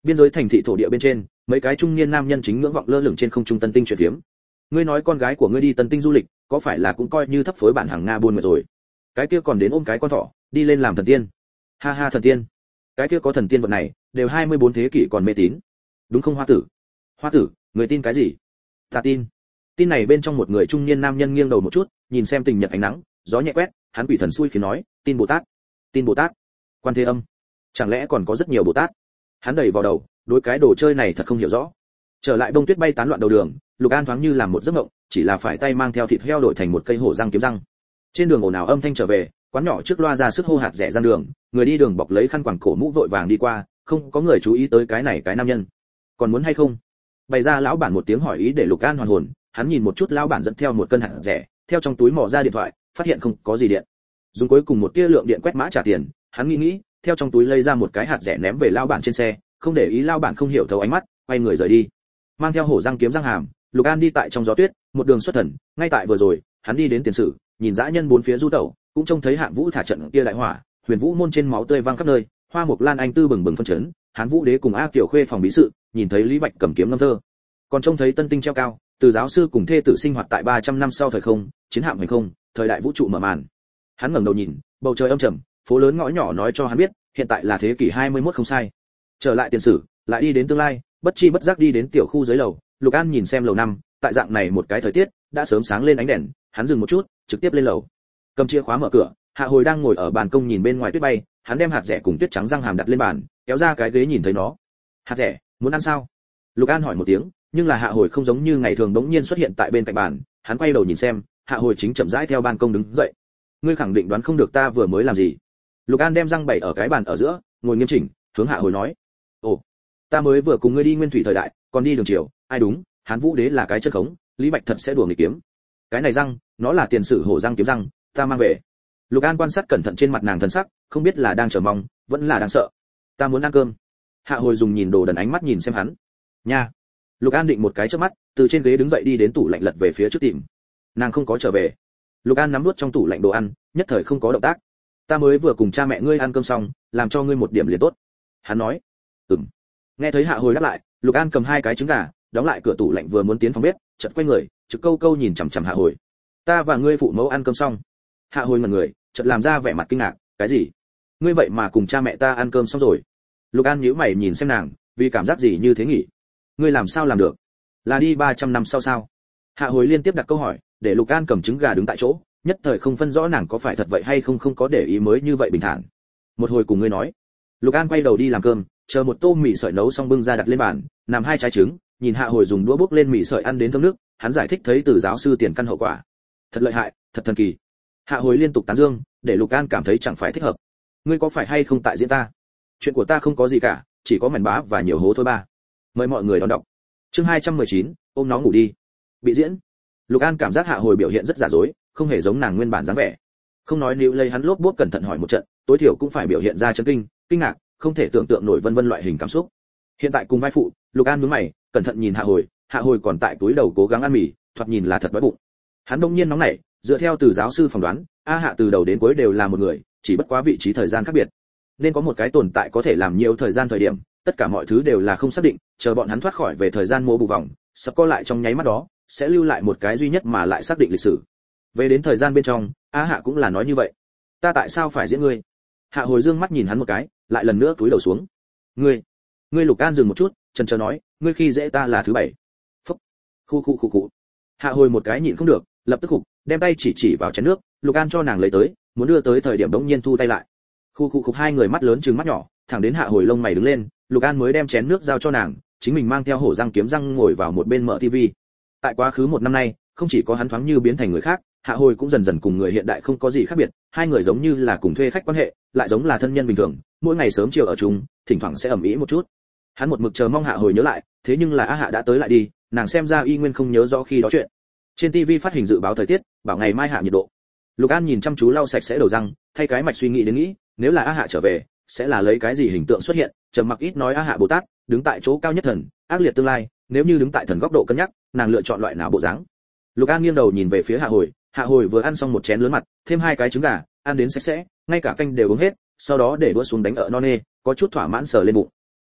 Biên giới thành thị thổ địa bên trên, mấy cái trung niên nam nhân chính ngưỡng vọng lơ lửng trên không trung Tân Tinh chuyện phiếm. Ngươi nói con gái của ngươi đi Tân Tinh du lịch, có phải là cũng coi như thấp phối bản hàng Nga buôn người rồi? Cái kia còn đến ôm cái con thỏ, đi lên làm thần tiên. Ha ha, thần tiên. Cái kia có thần tiên vật này, đều hai mươi bốn thế kỷ còn mê tín. Đúng không Hoa tử? Hoa tử, người tin cái gì? Ta tin. Tin này bên trong một người trung niên nam nhân nghiêng đầu một chút, nhìn xem tình nhật ánh nắng, gió nhẹ quét, hắn quỷ thần xui khiến nói, tin Bồ Tát. Tin Bồ Tát. Quan Thế Âm. Chẳng lẽ còn có rất nhiều Bồ Tát? Hắn đầy vào đầu, đối cái đồ chơi này thật không hiểu rõ. Trở lại bông tuyết bay tán loạn đầu đường, Lục An thoáng như làm một giấc mộng, chỉ là phải tay mang theo thịt heo đổi thành một cây hổ răng kiếm răng. Trên đường ồn ào âm thanh trở về, quán nhỏ trước loa ra sức hô hạt rẻ răng đường, người đi đường bọc lấy khăn quàng cổ mũ vội vàng đi qua, không có người chú ý tới cái này cái nam nhân. Còn muốn hay không? Bày ra lão bản một tiếng hỏi ý để Lục An hoàn hồn, hắn nhìn một chút lão bản dẫn theo một cân hạt rẻ, theo trong túi mò ra điện thoại, phát hiện không có gì điện. Dùng cuối cùng một tia lượng điện quét mã trả tiền, hắn nghĩ nghĩ, theo trong túi lấy ra một cái hạt rẻ ném về lão bản trên xe, không để ý lão bản không hiểu thấu ánh mắt, quay người rời đi. Mang theo hổ răng kiếm răng hàm, Lục An đi tại trong gió tuyết, một đường xuất thần, ngay tại vừa rồi, hắn đi đến tiền sử, nhìn dã nhân bốn phía du tẩu, cũng trông thấy Hạng Vũ thả trận kia đại hỏa, Huyền Vũ môn trên máu tươi văng khắp nơi, Hoa Mục Lan Anh tư bừng bừng phân chấn, Hán Vũ đế cùng A Kiều Khuê phòng bí sự, nhìn thấy Lý Bạch cầm kiếm ngâm thơ. Còn trông thấy Tân Tinh treo cao, từ giáo sư cùng thê tử sinh hoạt tại ba trăm năm sau thời không, chiến hạm hành không, thời đại vũ trụ mở màn. Hắn ngẩng đầu nhìn, bầu trời âm trầm, phố lớn ngõ nhỏ nói cho hắn biết, hiện tại là thế kỷ hai mươi mốt không sai. Trở lại tiền sử, lại đi đến tương lai, bất chi bất giác đi đến tiểu khu dưới lầu, Lục An nhìn xem lầu năm, tại dạng này một cái thời tiết, đã sớm sáng lên ánh đèn, hắn dừng một chút, trực tiếp lên lầu. Cầm chìa khóa mở cửa, Hạ Hồi đang ngồi ở ban công nhìn bên ngoài tuyết bay, hắn đem hạt rẻ cùng tuyết trắng răng hàm đặt lên bàn, kéo ra cái ghế nhìn thấy nó. Hạt rẻ, muốn ăn sao? Lục An hỏi một tiếng, nhưng là Hạ Hồi không giống như ngày thường bỗng nhiên xuất hiện tại bên cạnh bàn, hắn quay đầu nhìn xem, Hạ Hồi chính chậm rãi theo ban công đứng dậy. Ngươi khẳng định đoán không được ta vừa mới làm gì? Lục An đem răng bày ở cái bàn ở giữa, ngồi nghiêm chỉnh, hướng Hạ Hồi nói. Ồ, ta mới vừa cùng ngươi đi nguyên thủy thời đại, còn đi đường chiều, ai đúng, Hán Vũ đế là cái chân khống, Lý Bạch thật sẽ đùa nghịch kiếm. Cái này răng, nó là tiền sử hổ răng kiếm răng, ta mang về. Lục An quan sát cẩn thận trên mặt nàng thần sắc, không biết là đang chờ mong, vẫn là đang sợ. Ta muốn ăn cơm. Hạ Hồi dùng nhìn đồ đần ánh mắt nhìn xem hắn. Nha. Lục An định một cái chớp mắt, từ trên ghế đứng dậy đi đến tủ lạnh lật về phía trước tìm. Nàng không có trở về. Lục An nắm nuốt trong tủ lạnh đồ ăn, nhất thời không có động tác. Ta mới vừa cùng cha mẹ ngươi ăn cơm xong, làm cho ngươi một điểm liền tốt. Hắn nói. Ừm. Nghe thấy Hạ Hồi đáp lại, Lục An cầm hai cái trứng gà, đóng lại cửa tủ lạnh vừa muốn tiến phòng bếp, chợt quay người, trực câu câu nhìn chằm chằm Hạ Hồi. Ta và ngươi phụ mẫu ăn cơm xong. Hạ Hồi ngẩn người, chợt làm ra vẻ mặt kinh ngạc, cái gì? Ngươi vậy mà cùng cha mẹ ta ăn cơm xong rồi? Lục An nhíu mày nhìn xem nàng, vì cảm giác gì như thế nhỉ? Ngươi làm sao làm được? Là đi ba trăm năm sau sao? Hạ Hồi liên tiếp đặt câu hỏi, để Lục An cầm trứng gà đứng tại chỗ, nhất thời không phân rõ nàng có phải thật vậy hay không, không có để ý mới như vậy bình thản. Một hồi cùng ngươi nói. Lục An quay đầu đi làm cơm, chờ một tô mì sợi nấu xong bưng ra đặt lên bàn, nằm hai trái trứng, nhìn Hạ Hồi dùng đũa bốc lên mì sợi ăn đến thơm nước, hắn giải thích thấy từ giáo sư tiền căn hậu quả. Thật lợi hại, thật thần kỳ. Hạ Hồi liên tục tán dương, để Lục An cảm thấy chẳng phải thích hợp. Ngươi có phải hay không tại diễn ta? Chuyện của ta không có gì cả, chỉ có mảnh bá và nhiều hố thôi ba. Mời mọi người đón đọc. Chương hai trăm mười chín, ôm nó ngủ đi. Bị diễn. Lục An cảm giác Hạ Hồi biểu hiện rất giả dối, không hề giống nàng nguyên bản dáng vẻ. Không nói níu lấy hắn lốp bốp cẩn thận hỏi một trận, tối thiểu cũng phải biểu hiện ra chấn kinh, kinh ngạc, không thể tưởng tượng nổi vân vân loại hình cảm xúc. Hiện tại cùng vai phụ, Lục An nhướng mày, cẩn thận nhìn Hạ Hồi, Hạ Hồi còn tại túi đầu cố gắng ăn mì, thoạt nhìn là thật đói bụng. Hắn đông nhiên nóng nảy, dựa theo từ giáo sư phỏng đoán, A Hạ từ đầu đến cuối đều là một người, chỉ bất quá vị trí thời gian khác biệt. Nên có một cái tồn tại có thể làm nhiều thời gian thời điểm, tất cả mọi thứ đều là không xác định, chờ bọn hắn thoát khỏi về thời gian mô bù vòng, sắp co lại trong nháy mắt đó, sẽ lưu lại một cái duy nhất mà lại xác định lịch sử. Về đến thời gian bên trong, A Hạ cũng là nói như vậy. Ta tại sao phải diễn ngươi? Hạ Hồi dương mắt nhìn hắn một cái, lại lần nữa cúi đầu xuống. Ngươi, ngươi Lục An dừng một chút, chần chờ nói, ngươi khi dễ ta là thứ bảy. Phúc, khu khu khu khu. Hạ Hồi một cái nhịn không được, lập tức hụt, đem tay chỉ chỉ vào chén nước, Lục An cho nàng lấy tới, muốn đưa tới thời điểm đống nhiên thu tay lại. Khu khu khu, hai người mắt lớn trừng mắt nhỏ, thẳng đến Hạ Hồi lông mày đứng lên, Lục An mới đem chén nước giao cho nàng, chính mình mang theo hổ răng kiếm răng ngồi vào một bên mở tivi. Tại quá khứ một năm nay, không chỉ có hắn thoáng như biến thành người khác, Hạ Hồi cũng dần dần cùng người hiện đại không có gì khác biệt, hai người giống như là cùng thuê khách quan hệ, lại giống là thân nhân bình thường, mỗi ngày sớm chiều ở chung, thỉnh thoảng sẽ ầm ĩ một chút. Hắn một mực chờ mong Hạ Hồi nhớ lại, thế nhưng là A Hạ đã tới lại đi, nàng xem ra y nguyên không nhớ rõ khi đó chuyện. Trên tivi phát hình dự báo thời tiết, bảo ngày mai hạ nhiệt độ. Lục An nhìn chăm chú lau sạch sẽ đầu răng, thay cái mạch suy nghĩ đến nghĩ, nếu là A Hạ trở về, sẽ là lấy cái gì hình tượng xuất hiện, trầm mặc ít nói A Hạ Bồ Tát, đứng tại chỗ cao nhất thần, ác liệt tương lai, nếu như đứng tại thần góc độ cân nhắc, nàng lựa chọn loại nào bộ dáng. Lục An nghiêng đầu nhìn về phía Hạ Hồi, Hạ Hồi vừa ăn xong một chén lớn mặt, thêm hai cái trứng gà, ăn đến sạch sẽ, ngay cả canh đều uống hết, sau đó để đũa xuống đánh ở non nê, có chút thỏa mãn sờ lên bụng.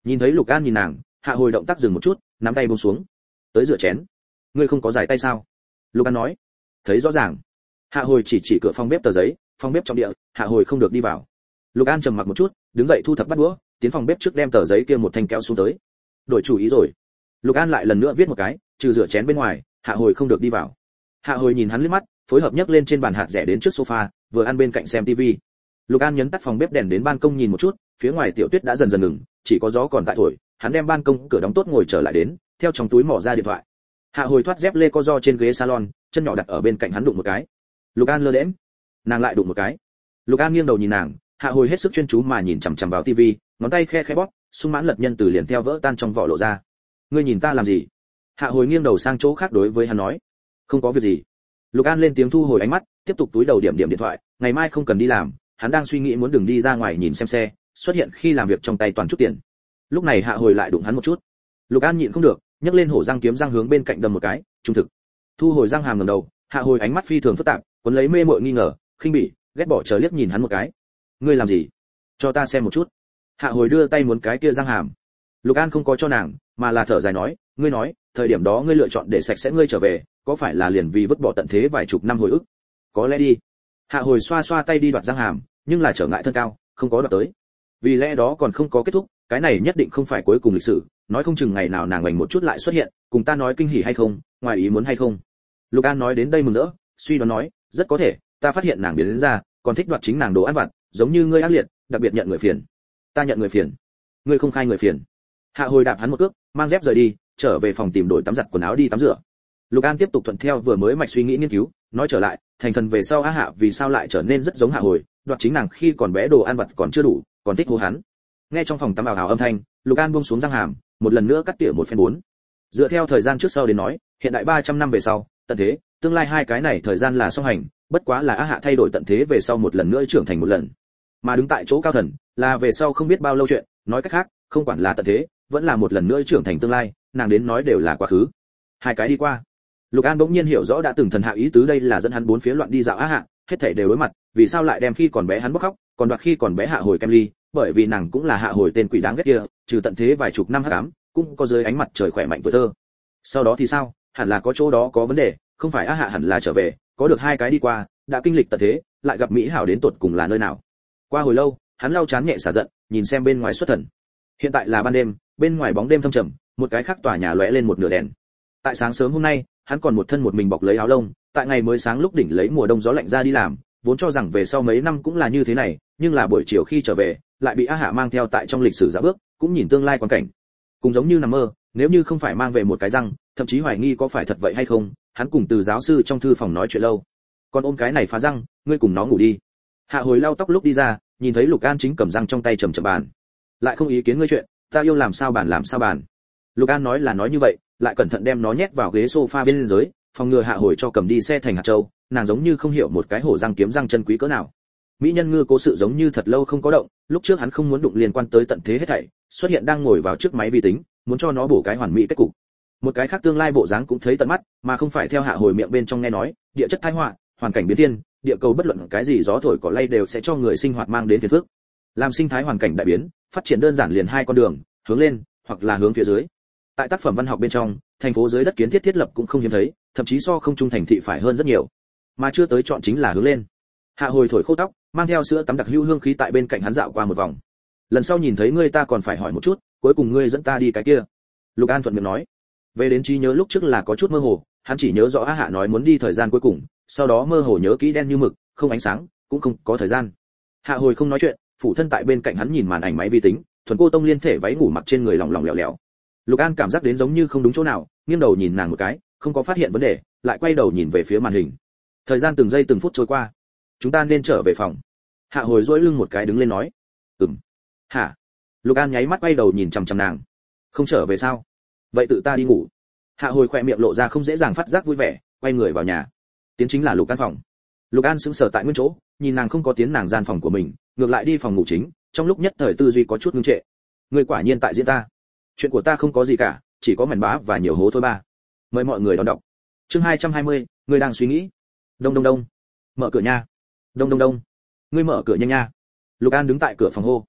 Nhìn thấy Lục An nhìn nàng, Hạ Hồi động tác dừng một chút, nắm tay buông xuống. Tới rửa chén. Ngươi không có giải tay sao? Lục An nói. Thấy rõ ràng. Hạ Hồi chỉ chỉ cửa phòng bếp tờ giấy, phòng bếp trong địa, Hạ Hồi không được đi vào. Lục An trầm mặc một chút, đứng dậy thu thập bát đũa, tiến phòng bếp trước đem tờ giấy kia một thanh kéo xuống tới. Đổi chủ ý rồi. Lục An lại lần nữa viết một cái, trừ rửa chén bên ngoài, Hạ Hồi không được đi vào. Hạ Hồi nhìn hắn liếc mắt, phối hợp nhấc lên trên bàn hạt rẻ đến trước sofa, vừa ăn bên cạnh xem tivi. Lục An nhấn tắt phòng bếp đèn đến ban công nhìn một chút, phía ngoài tiểu tuyết đã dần dần ngừng, chỉ có gió còn tại thổi, hắn đem ban công cửa đóng tốt ngồi trở lại đến, theo trong túi mỏ ra điện thoại. Hạ Hồi thoát dép lê co ro trên ghế salon, chân nhỏ đặt ở bên cạnh hắn đụng một cái. Lục An lơ đễnh, nàng lại đụng một cái. Lục An nghiêng đầu nhìn nàng, Hạ Hồi hết sức chuyên chú mà nhìn chằm chằm vào tivi, ngón tay khe khẽ bóp, sung mãn lật nhân từ liền theo vỡ tan trong vỏ lộ ra. Ngươi nhìn ta làm gì? Hạ Hồi nghiêng đầu sang chỗ khác đối với hắn nói. Không có việc gì. Lục An lên tiếng thu hồi ánh mắt, tiếp tục túi đầu điểm điểm điện thoại, ngày mai không cần đi làm, hắn đang suy nghĩ muốn đừng đi ra ngoài nhìn xem xe, xuất hiện khi làm việc trong tay toàn chút tiền. Lúc này Hạ Hồi lại đụng hắn một chút. Lục An nhịn không được, nhấc lên hổ răng kiếm răng hướng bên cạnh đâm một cái, trung thực. Thu hồi răng hàm ngẩng đầu, Hạ Hồi ánh mắt phi thường phức tạp, cuốn lấy mê mội nghi ngờ, khinh bỉ, ghét bỏ chờ liếc nhìn hắn một cái. Ngươi làm gì? Cho ta xem một chút. Hạ Hồi đưa tay muốn cái kia răng hàm. Lục An không có cho nàng, mà là thở dài nói, ngươi nói, thời điểm đó ngươi lựa chọn để sạch sẽ ngươi trở về, có phải là liền vì vứt bỏ tận thế vài chục năm hồi ức? Có lẽ đi. Hạ Hồi xoa xoa tay đi đoạt răng hàm, nhưng là trở ngại thân cao, không có đoạt tới. Vì lẽ đó còn không có kết thúc, cái này nhất định không phải cuối cùng lịch sử, nói không chừng ngày nào nàng ngoảnh một chút lại xuất hiện, cùng ta nói kinh hỉ hay không, ngoài ý muốn hay không. Lục An nói đến đây mừng rỡ, suy đoán nói, rất có thể, ta phát hiện nàng biến đến ra, còn thích đoạt chính nàng đồ ăn vặt, giống như ngươi ác liệt, đặc biệt nhận người phiền. Ta nhận người phiền? Ngươi không khai người phiền. Hạ Hồi đạp hắn một cước, mang dép rời đi, trở về phòng tìm đổi tắm giặt quần áo đi tắm rửa. Lục An tiếp tục thuận theo vừa mới mạch suy nghĩ nghiên cứu, nói trở lại, thành thần về sau Á Hạ vì sao lại trở nên rất giống Hạ Hồi, đoạt chính nàng khi còn bé đồ ăn vặt còn chưa đủ, còn thích hô hắn. Nghe trong phòng tắm ảo ảo âm thanh, Lục An buông xuống răng hàm, một lần nữa cắt tỉa một phen bốn. Dựa theo thời gian trước sau đến nói, hiện đại ba trăm năm về sau, tận thế, tương lai hai cái này thời gian là song hành, bất quá là Á Hạ thay đổi tận thế về sau một lần nữa trưởng thành một lần. Mà đứng tại chỗ cao thần, là về sau không biết bao lâu chuyện, nói cách khác, không quản là tận thế, vẫn là một lần nữa trưởng thành tương lai, nàng đến nói đều là quá khứ. Hai cái đi qua. Lục An bỗng nhiên hiểu rõ đã từng thần hạ ý tứ đây là dẫn hắn bốn phía loạn đi dạo Á Hạ, hết thảy đều đối mặt, vì sao lại đem khi còn bé hắn bóc khóc, còn đoạt khi còn bé Hạ Hồi kem ly, bởi vì nàng cũng là Hạ Hồi tên quỷ đáng ghét kia, trừ tận thế vài chục năm hắc ám, cũng có dưới ánh mặt trời khỏe mạnh tuổi thơ. Sau đó thì sao? Hẳn là có chỗ đó có vấn đề, không phải Á Hạ hẳn là trở về, có được hai cái đi qua, đã kinh lịch tận thế, lại gặp mỹ hảo đến tột cùng là nơi nào. Qua hồi lâu, hắn lau chán nhẹ xả giận, nhìn xem bên ngoài xuất thần. Hiện tại là ban đêm, bên ngoài bóng đêm thâm trầm, một cái khác tòa nhà lóe lên một nửa đèn. Tại sáng sớm hôm nay, hắn còn một thân một mình bọc lấy áo lông, tại ngày mới sáng lúc đỉnh lấy mùa đông gió lạnh ra đi làm, vốn cho rằng về sau mấy năm cũng là như thế này, nhưng là buổi chiều khi trở về, lại bị Á Hạ mang theo tại trong lịch sử dạo bước, cũng nhìn tương lai quan cảnh. Cũng giống như nằm mơ, nếu như không phải mang về một cái răng, thậm chí hoài nghi có phải thật vậy hay không, hắn cùng từ giáo sư trong thư phòng nói chuyện lâu. Còn ôm cái này phá răng, ngươi cùng nó ngủ đi. Hạ Hồi lau tóc lúc đi ra, nhìn thấy Lục An chính cầm răng trong tay chầm chậm bàn. Lại không ý kiến ngươi chuyện, ta yêu làm sao bàn làm sao bàn. Lục An nói là nói như vậy, lại cẩn thận đem nó nhét vào ghế sofa bên dưới, phòng ngừa Hạ Hồi cho cầm đi xe thành hạt châu, nàng giống như không hiểu một cái hổ răng kiếm răng chân quý cỡ nào. Mỹ nhân ngư cố sự giống như thật lâu không có động, lúc trước hắn không muốn đụng liên quan tới tận thế hết thảy, xuất hiện đang ngồi vào trước máy vi tính, muốn cho nó bổ cái hoàn mỹ kết cục. Một cái khác tương lai bộ dáng cũng thấy tận mắt, mà không phải theo Hạ Hồi miệng bên trong nghe nói, địa chất tai họa, hoàn cảnh biến thiên, địa cầu bất luận cái gì gió thổi cỏ lay đều sẽ cho người sinh hoạt mang đến phiền phức. Làm sinh thái hoàn cảnh đại biến, phát triển đơn giản liền hai con đường, hướng lên hoặc là hướng phía dưới. Tại tác phẩm văn học bên trong, thành phố dưới đất kiến thiết thiết lập cũng không hiếm thấy, thậm chí so không trung thành thị phải hơn rất nhiều. Mà chưa tới chọn chính là hướng lên. Hạ Hồi thổi khô tóc, mang theo sữa tắm đặc hữu hương khí tại bên cạnh hắn dạo qua một vòng. Lần sau nhìn thấy ngươi ta còn phải hỏi một chút, cuối cùng ngươi dẫn ta đi cái kia. Lục An thuận miệng nói. Về đến trí nhớ lúc trước là có chút mơ hồ, hắn chỉ nhớ rõ Á Hạ nói muốn đi thời gian cuối cùng, sau đó mơ hồ nhớ kỹ đen như mực, không ánh sáng, cũng không có thời gian. Hạ Hồi không nói chuyện, phụ thân tại bên cạnh hắn nhìn màn ảnh máy vi tính, thuần cô tông liên thể váy ngủ mặc trên người lỏng lỏng lẻo lẻo. Lục An cảm giác đến giống như không đúng chỗ nào, nghiêng đầu nhìn nàng một cái, không có phát hiện vấn đề, lại quay đầu nhìn về phía màn hình. Thời gian từng giây từng phút trôi qua, chúng ta nên trở về phòng. Hạ Hồi duỗi lưng một cái đứng lên nói. Ừm. Hả? Lục An nháy mắt quay đầu nhìn chằm chằm nàng. Không trở về sao? Vậy tự ta đi ngủ. Hạ Hồi khỏe miệng lộ ra không dễ dàng phát giác vui vẻ, quay người vào nhà. Tiến chính là Lục An phòng. Lục An sững sờ tại nguyên chỗ, nhìn nàng không có tiến nàng gian phòng của mình, ngược lại đi phòng ngủ chính, trong lúc nhất thời tư duy có chút ngưng trệ. Ngươi quả nhiên tại diễn ta. Chuyện của ta không có gì cả, chỉ có mảnh bá và nhiều hố thôi ba. Mời mọi người đón đọc. Chương hai trăm hai mươi, ngươi đang suy nghĩ. Đông đông đông. Mở cửa nha. Đông đông đông. Ngươi mở cửa nhanh nha. Lục An đứng tại cửa phòng hô.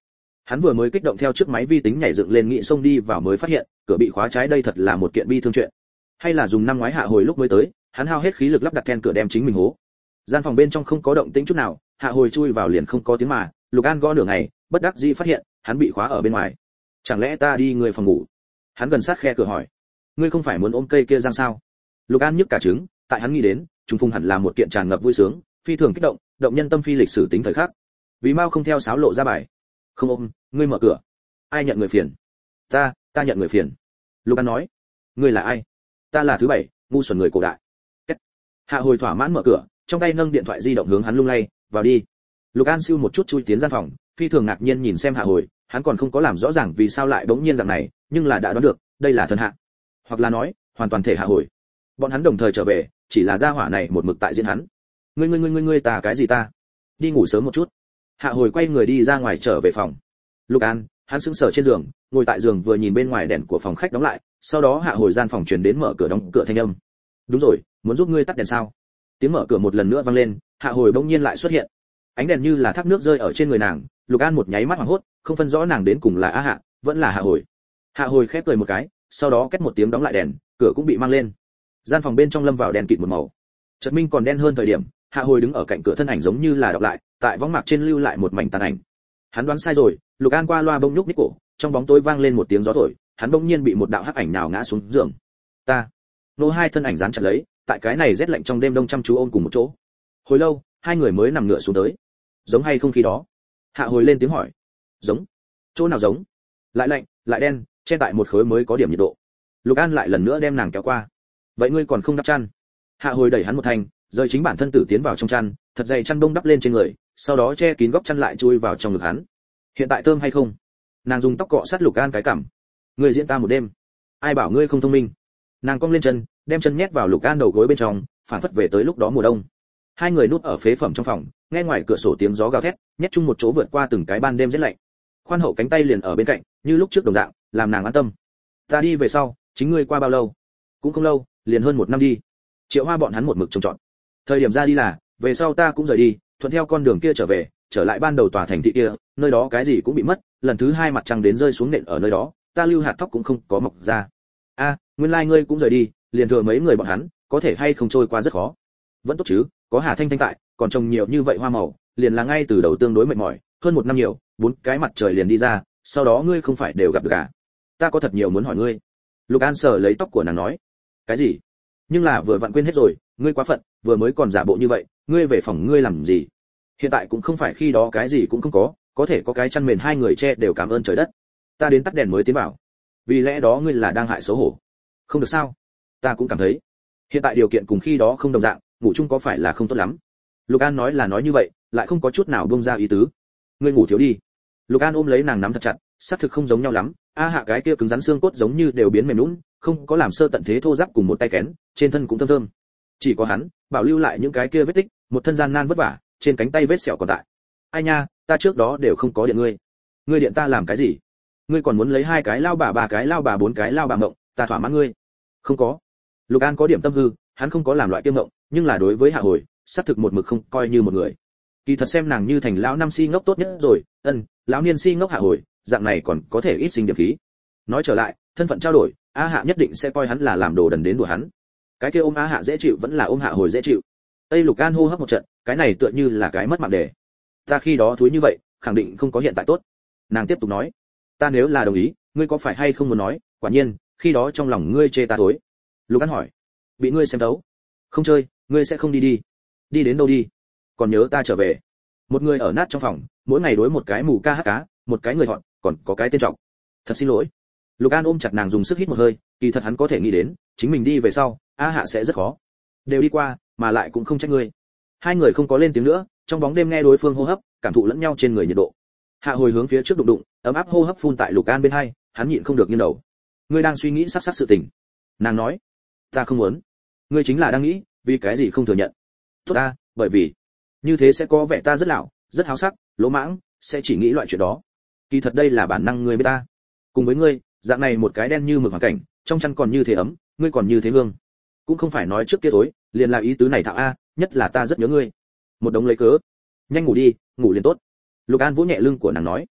Hắn vừa mới kích động theo chiếc máy vi tính nhảy dựng lên nghĩ xông đi vào mới phát hiện cửa bị khóa trái, đây thật là một kiện bi thương chuyện. Hay là dùng năm ngoái Hạ Hồi lúc mới tới, hắn hao hết khí lực lắp đặt then cửa đem chính mình hố. Gian phòng bên trong không có động tĩnh chút nào, Hạ Hồi chui vào liền không có tiếng mà, Lục An gõ nửa ngày, bất đắc dĩ phát hiện hắn bị khóa ở bên ngoài. Chẳng lẽ ta đi người phòng ngủ? Hắn gần sát khe cửa hỏi. Ngươi không phải muốn ôm cây kia giang sao? Lục An nhức cả trứng, tại hắn nghĩ đến, trùng phùng hẳn là một kiện tràn ngập vui sướng, phi thường kích động, động nhân tâm phi lịch sử tính thời khắc. Vì mau không theo sáo lộ ra bài. Không ôm, ngươi mở cửa. Ai nhận người phiền? Ta, ta nhận người phiền. Lục An nói. Ngươi là ai? Ta là thứ bảy, ngu xuẩn người cổ đại. Kết. Hạ Hồi thỏa mãn mở cửa, trong tay nâng điện thoại di động hướng hắn lung lay, vào đi. Lục An siêu một chút chui tiến gian phòng, phi thường ngạc nhiên nhìn xem Hạ Hồi, hắn còn không có làm rõ ràng vì sao lại bỗng nhiên dạng này, nhưng là đã đoán được, đây là thần hạ, hoặc là nói, hoàn toàn thể Hạ Hồi. Bọn hắn đồng thời trở về, chỉ là gia hỏa này một mực tại diễn hắn. Ngươi ngươi ngươi ngươi ngươi ta cái gì ta? Đi ngủ sớm một chút. Hạ Hồi quay người đi ra ngoài trở về phòng. Lục An, hắn sững sờ trên giường, ngồi tại giường vừa nhìn bên ngoài đèn của phòng khách đóng lại, sau đó Hạ Hồi gian phòng truyền đến mở cửa đóng cửa thanh âm. Đúng rồi, muốn giúp ngươi tắt đèn sao? Tiếng mở cửa một lần nữa vang lên, Hạ Hồi bỗng nhiên lại xuất hiện. Ánh đèn như là thác nước rơi ở trên người nàng, Lục An một nháy mắt hoảng hốt, không phân rõ nàng đến cùng là A Hạ, vẫn là Hạ Hồi. Hạ Hồi khép cười một cái, sau đó két một tiếng đóng lại đèn, cửa cũng bị mang lên. Gian phòng bên trong lâm vào đèn kịt một màu. Chợt minh còn đen hơn thời điểm, Hạ Hồi đứng ở cạnh cửa, thân ảnh giống như là đọc lại, tại võng mạc trên lưu lại một mảnh tàn ảnh. Hắn đoán sai rồi, Lục An qua loa bông nhúc nhích cổ, trong bóng tối vang lên một tiếng gió thổi, hắn bỗng nhiên bị một đạo hắc ảnh nào ngã xuống giường. Ta, nô hai thân ảnh dán chặt lấy, tại cái này rét lạnh trong đêm đông chăm chú ôm cùng một chỗ. Hồi lâu, hai người mới nằm ngửa xuống tới. Giống hay không khí đó? Hạ Hồi lên tiếng hỏi. Giống. Chỗ nào giống? Lại lạnh, lại đen, che tại một khối mới có điểm nhiệt độ. Lục An lại lần nữa đem nàng kéo qua. Vậy ngươi còn không đắp chăn? Hạ Hồi đẩy hắn một thành, rời chính bản thân tử tiến vào trong chăn, thật dày chăn bông đắp lên trên người, sau đó che kín góc chăn lại chui vào trong ngực hắn. Hiện tại thơm hay không? Nàng dùng tóc cọ sát Lục An cái cằm. Ngươi diễn ta một đêm. Ai bảo ngươi không thông minh? Nàng cong lên chân, đem chân nhét vào Lục An đầu gối bên trong, phản phất về tới lúc đó mùa đông. Hai người núp ở phế phẩm trong phòng, nghe ngoài cửa sổ tiếng gió gào thét, nhét chung một chỗ vượt qua từng cái ban đêm rét lạnh. Khoan hậu cánh tay liền ở bên cạnh, như lúc trước đồng dạng, làm nàng an tâm. Ta đi về sau, chính ngươi qua bao lâu? Cũng không lâu, liền hơn một năm đi. Triệu Hoa bọn hắn một mực trông trọn. Thời điểm ra đi là, về sau ta cũng rời đi, thuận theo con đường kia trở về, trở lại ban đầu tòa thành thị kia, nơi đó cái gì cũng bị mất, lần thứ hai mặt trăng đến rơi xuống nện ở nơi đó, ta lưu hạt thóc cũng không có mọc ra. A, nguyên lai like ngươi cũng rời đi, liền thừa mấy người bọn hắn, có thể hay không trôi qua rất khó. Vẫn tốt chứ, có Hà Thanh Thanh tại, còn trồng nhiều như vậy hoa màu, liền là ngay từ đầu tương đối mệt mỏi, hơn một năm nhiều, bốn cái mặt trời liền đi ra, sau đó ngươi không phải đều gặp được à? Ta có thật nhiều muốn hỏi ngươi. Lục An sờ lấy tóc của nàng nói. Cái gì? Nhưng là vừa vặn quên hết rồi, ngươi quá phận, vừa mới còn giả bộ như vậy, ngươi về phòng ngươi làm gì? Hiện tại cũng không phải khi đó cái gì cũng không có, có thể có cái chăn mền hai người che đều cảm ơn trời đất. Ta đến tắt đèn mới tiến vào. Vì lẽ đó ngươi là đang hại xấu hổ. Không được sao? Ta cũng cảm thấy. Hiện tại điều kiện cùng khi đó không đồng dạng, ngủ chung có phải là không tốt lắm? Lục An nói là nói như vậy, lại không có chút nào buông ra ý tứ. Ngươi ngủ thiếu đi. Lục An ôm lấy nàng nắm thật chặt, xác thực không giống nhau lắm, A Hạ cái kia cứng rắn xương cốt giống như đều biến mềm nhũn, không có làm sơ tận thế thô ráp cùng một tay kén, trên thân cũng thơm thơm. Chỉ có hắn, bảo lưu lại những cái kia vết tích, một thân gian nan vất vả, trên cánh tay vết sẹo còn tại. Ai nha, ta trước đó đều không có điện ngươi. Ngươi điện ta làm cái gì? Ngươi còn muốn lấy hai cái lao bà, ba cái lao bà, bốn cái lao bà ngộng, ta thỏa mãn ngươi. Không có. Lục An có điểm tâm hư, hắn không có làm loại kiêm ngộng, nhưng là đối với Hạ Hồi, xác thực một mực không coi như một người. Kỳ thật xem nàng như thành lão năm si ngốc tốt nhất rồi, ân, lão niên si ngốc Hạ Hồi, dạng này còn có thể ít sinh điểm khí. Nói trở lại, thân phận trao đổi, A Hạ nhất định sẽ coi hắn là làm đồ đần đến đùa hắn. Cái kia ôm A Hạ dễ chịu vẫn là ôm Hạ Hồi dễ chịu. Tây Lục An hô hấp một trận, cái này tựa như là cái mất mạng đề. Ta khi đó thúi như vậy, khẳng định không có hiện tại tốt. Nàng tiếp tục nói, ta nếu là đồng ý, ngươi có phải hay không muốn nói, quả nhiên, khi đó trong lòng ngươi chê ta thối. Lục An hỏi, bị ngươi xem thấu. Không chơi, ngươi sẽ không đi đi. Đi đến đâu đi? Còn nhớ ta trở về. Một người ở nát trong phòng, mỗi ngày đối một cái mù ca hát cá, một cái người họ, còn có cái tên trọng. Thật xin lỗi. Lục An ôm chặt nàng dùng sức hít một hơi, kỳ thật hắn có thể nghĩ đến, chính mình đi về sau, A Hạ sẽ rất khó. Đều đi qua, mà lại cũng không trách ngươi. Hai người không có lên tiếng nữa, trong bóng đêm nghe đối phương hô hấp, cảm thụ lẫn nhau trên người nhiệt độ. Hạ Hồi hướng phía trước đụng đụng, ấm áp hô hấp phun tại Lục An bên hai, hắn nhịn không được nghiêng đầu. Ngươi đang suy nghĩ sắc sắc sự tình. Nàng nói, ta không muốn. Ngươi chính là đang nghĩ, vì cái gì không thừa nhận? Tốt ta, bởi vì như thế sẽ có vẻ ta rất lão, rất háo sắc, lỗ mãng, sẽ chỉ nghĩ loại chuyện đó. Kỳ thật đây là bản năng ngươi biết ta. Cùng với ngươi, dạng này một cái đen như mực hoàn cảnh, trong chăn còn như thế ấm, ngươi còn như thế hương. Cũng không phải nói trước kia tối, liền là ý tứ này thạo a, nhất là ta rất nhớ ngươi. Một đống lấy cớ. Nhanh ngủ đi, ngủ liền tốt. Lục An vỗ nhẹ lưng của nàng nói.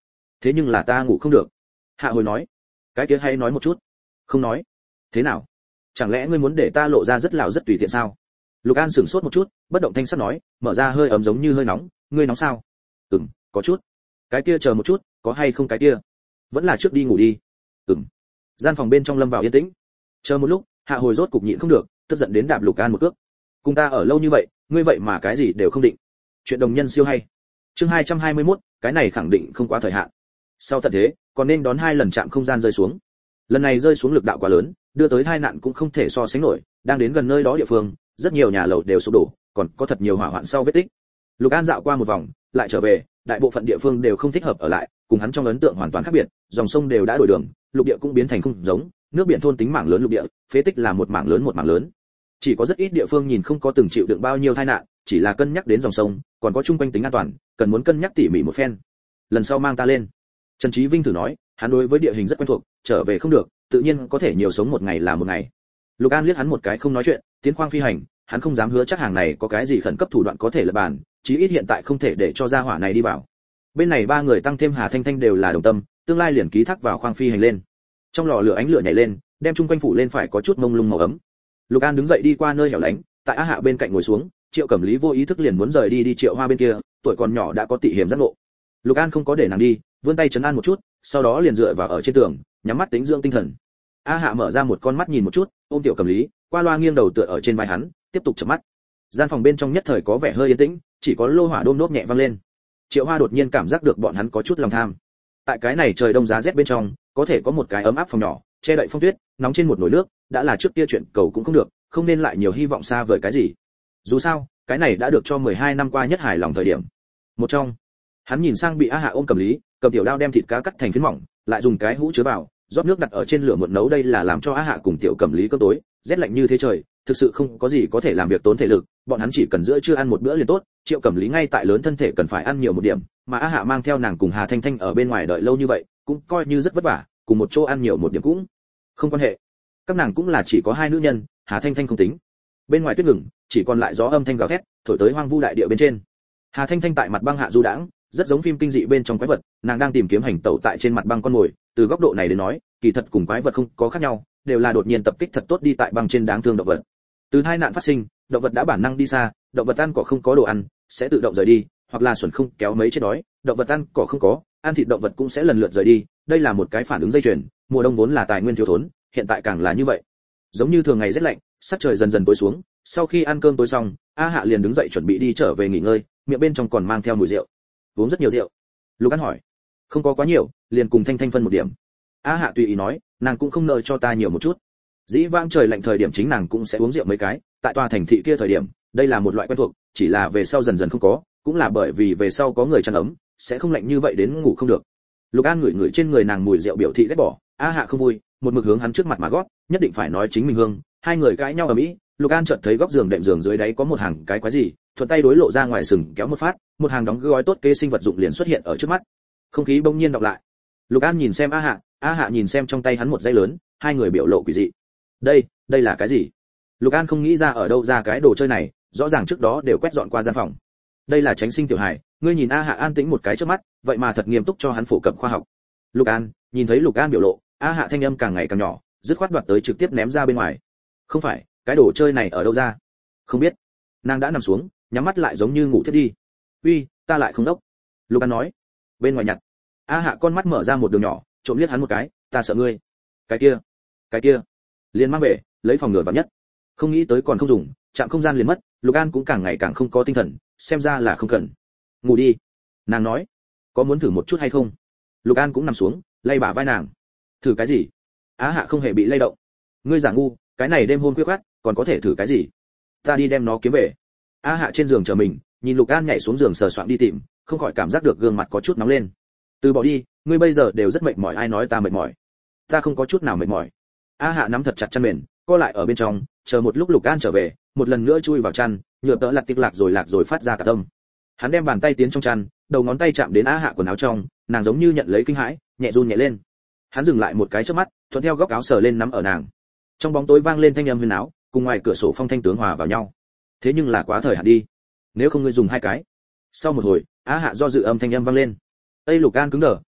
thế nhưng là ta ngủ không được. Hạ hồi nói. Cái kia hãy nói một chút. Không nói. Thế nào? Chẳng lẽ ngươi muốn để ta lộ ra rất lào rất tùy tiện sao? Lục An sửng sốt một chút, bất động thanh sắc nói, mở ra hơi ấm giống như hơi nóng, ngươi nóng sao? Ừm, có chút. Cái kia chờ một chút, có hay không cái kia? Vẫn là trước đi ngủ đi. Ừm. Gian phòng bên trong lâm vào yên tĩnh. Chờ một lúc, Hạ hồi rốt cục nhịn không được, tức giận đến đạp Lục An một cước. Cùng ta ở lâu như vậy, ngươi vậy mà cái gì đều không định. Chuyện đồng nhân siêu hay. Chương hai trăm hai mươi mốt, cái này khẳng định không quá thời hạn. Sau tận thế, còn nên đón hai lần chạm không gian rơi xuống. Lần này rơi xuống lực đạo quá lớn, đưa tới tai nạn cũng không thể so sánh nổi, đang đến gần nơi đó địa phương, rất nhiều nhà lầu đều sụp đổ, còn có thật nhiều hỏa hoạn sau vết tích. Lục An dạo qua một vòng, lại trở về, đại bộ phận địa phương đều không thích hợp ở lại, cùng hắn trong ấn tượng hoàn toàn khác biệt, dòng sông đều đã đổi đường, lục địa cũng biến thành không giống, nước biển thôn tính mảng lớn lục địa, phế tích là một mảng lớn một mảng lớn. Chỉ có rất ít địa phương nhìn không có từng chịu đựng bao nhiêu tai nạn, chỉ là cân nhắc đến dòng sông, còn có chung quanh tính an toàn, cần muốn cân nhắc tỉ mỉ một phen. Lần sau mang ta lên. Trần Chí Vinh thử nói, hắn đối với địa hình rất quen thuộc, trở về không được, tự nhiên có thể nhiều sống một ngày là một ngày. Lục An liếc hắn một cái không nói chuyện, tiến khoang phi hành, hắn không dám hứa chắc hàng này có cái gì khẩn cấp thủ đoạn có thể lật bàn, chí ít hiện tại không thể để cho gia hỏa này đi vào. Bên này ba người tăng thêm Hà Thanh Thanh đều là đồng tâm, tương lai liền ký thác vào khoang phi hành lên. Trong lò lửa ánh lửa nhảy lên, đem chung quanh phủ lên phải có chút mông lung màu ấm. Lục An đứng dậy đi qua nơi hẻo lánh, tại Á Hạ bên cạnh ngồi xuống, Triệu Cẩm Lý vô ý thức liền muốn rời đi đi Triệu Hoa bên kia, tuổi còn nhỏ đã có tị hiểm giác ngộ. Lục An không có để nàng đi, vươn tay trấn an một chút, sau đó liền dựa vào ở trên tường, nhắm mắt tính dưỡng tinh thần. Á Hạ mở ra một con mắt nhìn một chút, ôm Tiểu Cẩm Lý, qua loa nghiêng đầu tựa ở trên vai hắn, tiếp tục chớp mắt. Gian phòng bên trong nhất thời có vẻ hơi yên tĩnh, chỉ có lô hỏa đôm đốp nhẹ vang lên. Triệu Hoa đột nhiên cảm giác được bọn hắn có chút lòng tham. Tại cái này trời đông giá rét bên trong, có thể có một cái ấm áp phòng nhỏ, che đậy phong tuyết, nóng trên một nồi nước, đã là trước kia chuyện cầu cũng không được, không nên lại nhiều hy vọng xa vời cái gì. Dù sao, cái này đã được cho mười hai năm qua nhất hài lòng thời điểm. Một trong, hắn nhìn sang bị Á Hạ ôm Cẩm Lý, cầm tiểu đao đem thịt cá cắt thành phiến mỏng, lại dùng cái hũ chứa vào, rót nước đặt ở trên lửa muộn nấu, đây là làm cho Á Hạ cùng Tiểu Cẩm Lý cơm tối, rét lạnh như thế trời, thực sự không có gì có thể làm việc tốn thể lực, bọn hắn chỉ cần giữa trưa ăn một bữa liền tốt. Triệu Cẩm Lý ngay tại lớn thân thể cần phải ăn nhiều một điểm, mà Á Hạ mang theo nàng cùng Hà Thanh Thanh ở bên ngoài đợi lâu như vậy, cũng coi như rất vất vả, cùng một chỗ ăn nhiều một điểm cũng không quan hệ. Các nàng cũng là chỉ có hai nữ nhân, Hà Thanh Thanh không tính. Bên ngoài tuyết ngừng, chỉ còn lại gió âm thanh gào thét, thổi tới hoang vu đại địa bên trên. Hà Thanh Thanh tại mặt băng hạ du đãng, rất giống phim kinh dị bên trong quái vật, nàng đang tìm kiếm hành tẩu tại trên mặt băng con mồi, từ góc độ này đến nói, kỳ thật cùng quái vật không có khác nhau, đều là đột nhiên tập kích thật tốt đi tại băng trên đáng thương động vật. Từ hai nạn phát sinh, động vật đã bản năng đi xa, động vật ăn cỏ không có đồ ăn, sẽ tự động rời đi, hoặc là xuẩn không kéo mấy chết đói, động vật ăn cỏ không có, ăn thịt động vật cũng sẽ lần lượt rời đi, đây là một cái phản ứng dây chuyền, mùa đông vốn là tài nguyên thiếu thốn, hiện tại càng là như vậy. Giống như thường ngày rét lạnh, sắc trời dần dần tối xuống, sau khi ăn cơm tối xong, A Hạ liền đứng dậy chuẩn bị đi trở về nghỉ ngơi, miệng bên trong còn mang theo mùi rượu. Uống rất nhiều rượu. Lục An hỏi. Không có quá nhiều, liền cùng Thanh Thanh phân một điểm. A Hạ tùy ý nói, nàng cũng không nợ cho ta nhiều một chút. Dĩ vãng trời lạnh thời điểm chính nàng cũng sẽ uống rượu mấy cái, tại tòa thành thị kia thời điểm, đây là một loại quen thuộc, chỉ là về sau dần dần không có, cũng là bởi vì về sau có người chăn ấm, sẽ không lạnh như vậy đến ngủ không được. Lục An ngửi ngửi trên người nàng mùi rượu biểu thị ghét bỏ, A Hạ không vui, một mực hướng hắn trước mặt mà gót, nhất định phải nói chính mình hương, hai người cãi nhau ở mỹ. Lục An chợt thấy góc giường đệm giường dưới đáy có một hàng cái quái gì, thuận tay đối lộ ra ngoài sừng kéo một phát, một hàng đóng gói tốt kê sinh vật dụng liền xuất hiện ở trước mắt. Không khí bỗng nhiên đọc lại. Lục An nhìn xem A Hạ, A Hạ nhìn xem trong tay hắn một dây lớn, hai người biểu lộ quỷ dị. Đây, đây là cái gì? Lục An không nghĩ ra ở đâu ra cái đồ chơi này, rõ ràng trước đó đều quét dọn qua gian phòng. Đây là Tránh Sinh tiểu hài, ngươi nhìn A Hạ an tĩnh một cái trước mắt, vậy mà thật nghiêm túc cho hắn phổ cập khoa học. Lục An, nhìn thấy Lục An biểu lộ, A Hạ thanh âm càng ngày càng nhỏ, dứt khoát đoạt tới trực tiếp ném ra bên ngoài. Không phải, cái đồ chơi này ở đâu ra? Không biết. Nàng đã nằm xuống, nhắm mắt lại giống như ngủ thiếp đi. Uy, ta lại không đốc. Lục An nói. Bên ngoài nhặt. A Hạ con mắt mở ra một đường nhỏ, trộm liếc hắn một cái, ta sợ ngươi. Cái kia, cái kia. Liền mang về, lấy phòng ngừa vạn nhất. Không nghĩ tới còn không dùng, chạm không gian liền mất, Lục An cũng càng ngày càng không có tinh thần, xem ra là không cần. Ngủ đi. Nàng nói. Có muốn thử một chút hay không? Lục An cũng nằm xuống, lay bả vai nàng. Thử cái gì? Á Hạ không hề bị lay động. Ngươi giả ngu, cái này đêm hôm khuya khoắt, còn có thể thử cái gì? Ta đi đem nó kiếm về. Á Hạ trên giường chờ mình, nhìn Lục An nhảy xuống giường sờ soạng đi tìm, không khỏi cảm giác được gương mặt có chút nóng lên. Từ bỏ đi, ngươi bây giờ đều rất mệt mỏi, ai nói ta mệt mỏi? Ta không có chút nào mệt mỏi. Á Hạ nắm thật chặt chăn mền, co lại ở bên trong, chờ một lúc Lục An trở về, một lần nữa chui vào chăn, nhựa tợ lật tịch lạc rồi lạc rồi phát ra cả tâm. Hắn đem bàn tay tiến trong chăn, đầu ngón tay chạm đến Á Hạ quần áo trong, nàng giống như nhận lấy kinh hãi, nhẹ run nhẹ lên. Hắn dừng lại một cái chớp mắt, thuận theo góc áo sờ lên nắm ở nàng. Trong bóng tối vang lên thanh âm huyền áo, cùng ngoài cửa sổ phong thanh tướng hòa vào nhau. Thế nhưng là quá thời hạn đi. Nếu không ngươi dùng hai cái. Sau một hồi, Á Hạ do dự âm thanh âm vang lên. Tây Lục An cứng đờ,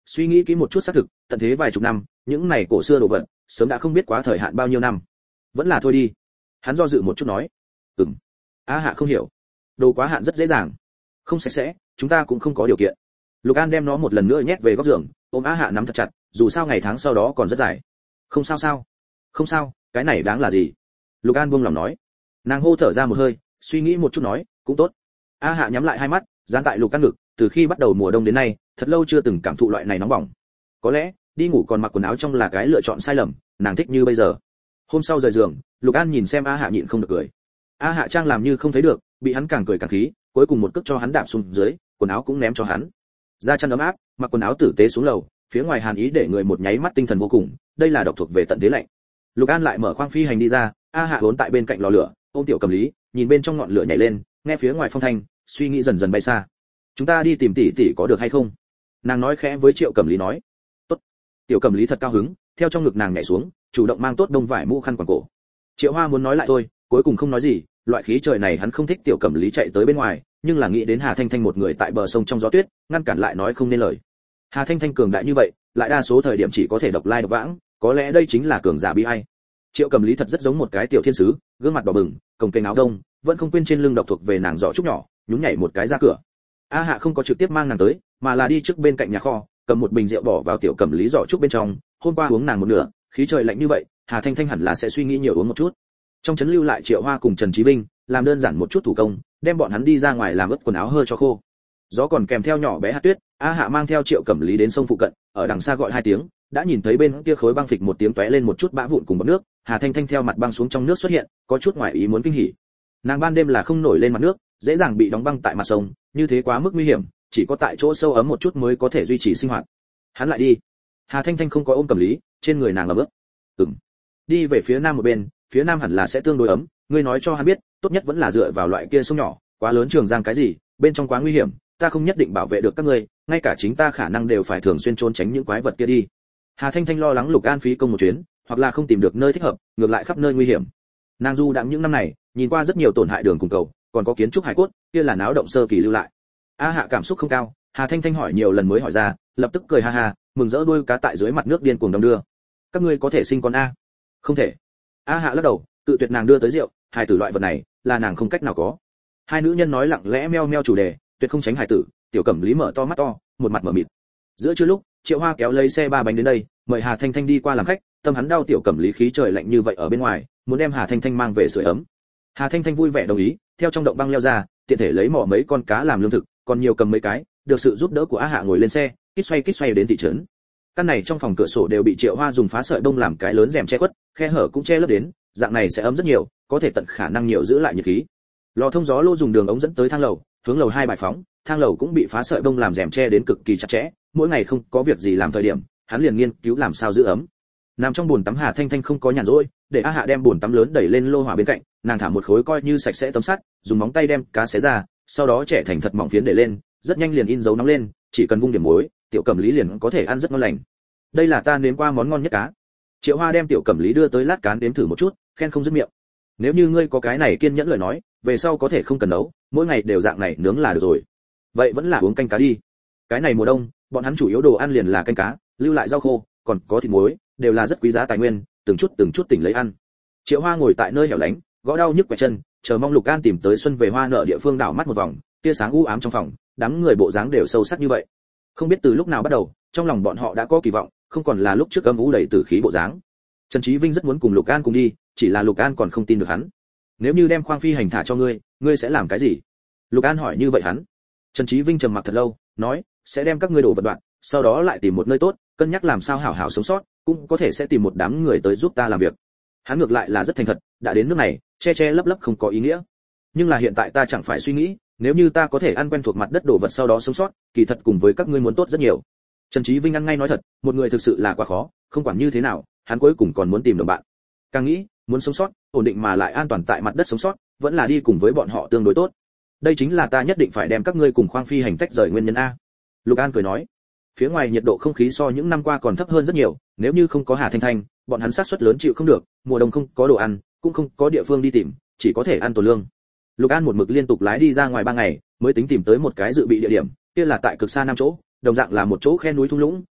suy nghĩ kỹ một chút xác thực, tận thế vài chục năm, những này cổ xưa đồ vật, sớm đã không biết quá thời hạn bao nhiêu năm. Vẫn là thôi đi. Hắn do dự một chút nói. Ừm. A Hạ không hiểu. Đồ quá hạn rất dễ dàng. Không sạch sẽ, chúng ta cũng không có điều kiện. Lục An đem nó một lần nữa nhét về góc giường, ôm A Hạ nắm thật chặt, dù sao ngày tháng sau đó còn rất dài. Không sao sao? Không sao, cái này đáng là gì? Lục An buông lòng nói. Nàng hô thở ra một hơi, suy nghĩ một chút nói, cũng tốt. A Hạ nhắm lại hai mắt, dán tại Lục An ngực, từ khi bắt đầu mùa đông đến nay, thật lâu chưa từng cảm thụ loại này nóng bỏng. Có lẽ, đi ngủ còn mặc quần áo trong là cái lựa chọn sai lầm, nàng thích như bây giờ. Hôm sau rời giường, Lục An nhìn xem A Hạ nhịn không được cười. A Hạ trang làm như không thấy được, bị hắn càng cười càng khí, cuối cùng một cước cho hắn đạp xuống dưới, quần áo cũng ném cho hắn. Ra chăn ấm áp, mặc quần áo tử tế xuống lầu, phía ngoài hàn ý để người một nháy mắt tinh thần vô cùng, đây là độc thuộc về tận thế lạnh. Lục An lại mở khoang phi hành đi ra, A Hạ vốn tại bên cạnh lò lửa, ôm Tiểu Cẩm Lý, nhìn bên trong ngọn lửa nhảy lên, nghe phía ngoài phong thanh, suy nghĩ dần dần bay xa. Chúng ta đi tìm tỷ tỷ có được hay không? Nàng nói khẽ với Triệu Cẩm Lý nói. Tốt. Tiểu Cẩm Lý thật cao hứng, theo trong ngực nàng nhảy xuống, chủ động mang tốt đông vải mũ khăn quàng cổ. Triệu Hoa muốn nói lại thôi, cuối cùng không nói gì, loại khí trời này hắn không thích Tiểu Cẩm Lý chạy tới bên ngoài, nhưng là nghĩ đến Hà Thanh Thanh một người tại bờ sông trong gió tuyết, ngăn cản lại nói không nên lời. Hà Thanh Thanh cường đại như vậy, lại đa số thời điểm chỉ có thể độc lai độc vãng, có lẽ đây chính là cường giả bi ai. Triệu Cẩm Lý thật rất giống một cái tiểu thiên sứ, gương mặt đỏ bừng, cồng kềnh áo đông, vẫn không quên trên lưng độc thuộc về nàng giỏ trúc nhỏ, nhún nhảy một cái ra cửa. A Hạ không có trực tiếp mang nàng tới, mà là đi trước bên cạnh nhà kho, cầm một bình rượu bỏ vào Tiểu Cẩm Lý giỏ trúc bên trong, hôm qua uống nàng một nửa, khí trời lạnh như vậy, Hà Thanh Thanh hẳn là sẽ suy nghĩ nhiều uống một chút. Trong trấn lưu lại Triệu Hoa cùng Trần Chí Vinh, làm đơn giản một chút thủ công, đem bọn hắn đi ra ngoài làm ướt quần áo hơi cho khô. Gió còn kèm theo nhỏ bé hạt tuyết, A Hạ mang theo Triệu Cẩm Lý đến sông phụ cận, ở đằng xa gọi hai tiếng, đã nhìn thấy bên kia khối băng phịch một tiếng tóe lên một chút bã vụn cùng bọt nước, Hà Thanh Thanh theo mặt băng xuống trong nước xuất hiện, có chút ngoài ý muốn kinh hỉ. Nàng ban đêm là không nổi lên mặt nước, dễ dàng bị đóng băng tại mặt sông, như thế quá mức nguy hiểm, chỉ có tại chỗ sâu ấm một chút mới có thể duy trì sinh hoạt. Hắn lại đi. Hà Thanh Thanh không có ôm Cẩm Lý, trên người nàng là bước. Ừm. Đi về phía nam một bên, phía nam hẳn là sẽ tương đối ấm, ngươi nói cho hắn biết, tốt nhất vẫn là dựa vào loại kia sông nhỏ, quá lớn Trường Giang cái gì, bên trong quá nguy hiểm, ta không nhất định bảo vệ được các ngươi, ngay cả chính ta khả năng đều phải thường xuyên trốn tránh những quái vật kia đi. Hà Thanh Thanh lo lắng Lục An phí công một chuyến, hoặc là không tìm được nơi thích hợp, ngược lại khắp nơi nguy hiểm. Nàng du đãng những năm này, nhìn qua rất nhiều tổn hại đường cùng cầu, còn có kiến trúc hải cốt, kia là náo động sơ kỳ lưu lại. A Hạ cảm xúc không cao, Hà Thanh Thanh hỏi nhiều lần mới hỏi ra, lập tức cười ha ha, mừng rỡ đuôi cá tại dưới mặt nước điên cuồng đong đưa. Các ngươi có thể sinh con a? Không thể. A Hạ lắc đầu, tự tuyệt nàng đưa tới rượu, hài tử loại vật này, là nàng không cách nào có. Hai nữ nhân nói lặng lẽ meo meo chủ đề, tuyệt không tránh hài tử. Tiểu Cẩm Lý mở to mắt to, một mặt mở mịt. Giữa trưa lúc, Triệu Hoa kéo lấy xe ba bánh đến đây, mời Hà Thanh Thanh đi qua làm khách, tâm hắn đau. Tiểu Cẩm Lý khí trời lạnh như vậy ở bên ngoài, muốn đem Hà Thanh Thanh mang về sưởi ấm. Hà Thanh Thanh vui vẻ đồng ý, theo trong động băng leo ra, tiện thể lấy mỏ mấy con cá làm lương thực, còn nhiều cầm mấy cái, được sự giúp đỡ của A Hạ ngồi lên xe, kít xoay kít xoay đến thị trấn. Căn này trong phòng cửa sổ đều bị Triệu Hoa dùng phá sợi bông làm cái lớn rèm che khuất, khe hở cũng che lấp đến, dạng này sẽ ấm rất nhiều, có thể tận khả năng nhiều giữ lại nhiệt khí. Lò thông gió lô dùng đường ống dẫn tới thang lầu, hướng lầu hai bài phóng, thang lầu cũng bị phá sợi bông làm rèm che đến cực kỳ chặt chẽ, mỗi ngày không có việc gì làm thời điểm, hắn liền nghiên cứu làm sao giữ ấm. Nằm trong bồn tắm Hà Thanh Thanh không có nhàn rỗi, để A Hạ đem bồn tắm lớn đẩy lên lô hỏa bên cạnh, nàng thả một khối coi như sạch sẽ tấm sắt, dùng móng tay đem cá xé ra, sau đó trẻ thành thật mỏng phiến để lên, rất nhanh liền in dấu nóng lên, chỉ cần vung điểm muối, Tiểu Cẩm Lý liền có thể ăn rất ngon lành. Đây là ta nếm qua món ngon nhất cá. Triệu Hoa đem Tiểu Cẩm Lý đưa tới lát cá nếm thử một chút, khen không dứt miệng. Nếu như ngươi có cái này kiên nhẫn lời nói, về sau có thể không cần nấu, mỗi ngày đều dạng này nướng là được rồi. Vậy vẫn là uống canh cá đi. Cái này mùa đông, bọn hắn chủ yếu đồ ăn liền là canh cá, lưu lại rau khô, còn có thịt muối, đều là rất quý giá tài nguyên, từng chút từng chút tỉnh lấy ăn. Triệu Hoa ngồi tại nơi hẻo lánh, gõ đau nhức quẹt chân, chờ mong Lục An tìm tới xuân về hoa nở địa phương đảo mắt một vòng, tia sáng u ám trong phòng, đám người bộ dáng đều sâu sắc như vậy. Không biết từ lúc nào bắt đầu, trong lòng bọn họ đã có kỳ vọng, không còn là lúc trước âm u đầy tử khí bộ dáng. Trần Chí Vinh rất muốn cùng Lục An cùng đi, chỉ là Lục An còn không tin được hắn. Nếu như đem khoang phi hành thả cho ngươi, ngươi sẽ làm cái gì? Lục An hỏi như vậy hắn. Trần Chí Vinh trầm mặc thật lâu, nói, sẽ đem các ngươi đổ vật đoạn, sau đó lại tìm một nơi tốt, cân nhắc làm sao hảo hảo sống sót, cũng có thể sẽ tìm một đám người tới giúp ta làm việc. Hắn ngược lại là rất thành thật, đã đến nước này, che che lấp lấp không có ý nghĩa. Nhưng là hiện tại ta chẳng phải suy nghĩ, nếu như ta có thể ăn quen thuộc mặt đất đổ vật sau đó sống sót, kỳ thật cùng với các ngươi muốn tốt rất nhiều. Trần Chí Vinh ăn ngay nói thật, một người thực sự là quá khó, không quản như thế nào, hắn cuối cùng còn muốn tìm đồng bạn. Càng nghĩ, muốn sống sót, ổn định mà lại an toàn tại mặt đất sống sót, vẫn là đi cùng với bọn họ tương đối tốt. Đây chính là ta nhất định phải đem các ngươi cùng khoang phi hành tách rời nguyên nhân a. Lục An cười nói. Phía ngoài nhiệt độ không khí so những năm qua còn thấp hơn rất nhiều, nếu như không có Hà Thanh Thanh, bọn hắn xác suất lớn chịu không được, mùa đông không có đồ ăn, cũng không có địa phương đi tìm, chỉ có thể ăn tổ lương. Lục An một mực liên tục lái đi ra ngoài ba ngày, mới tính tìm tới một cái dự bị địa điểm, kia là tại cực xa nam chỗ, đồng dạng là một chỗ khe núi thung lũng,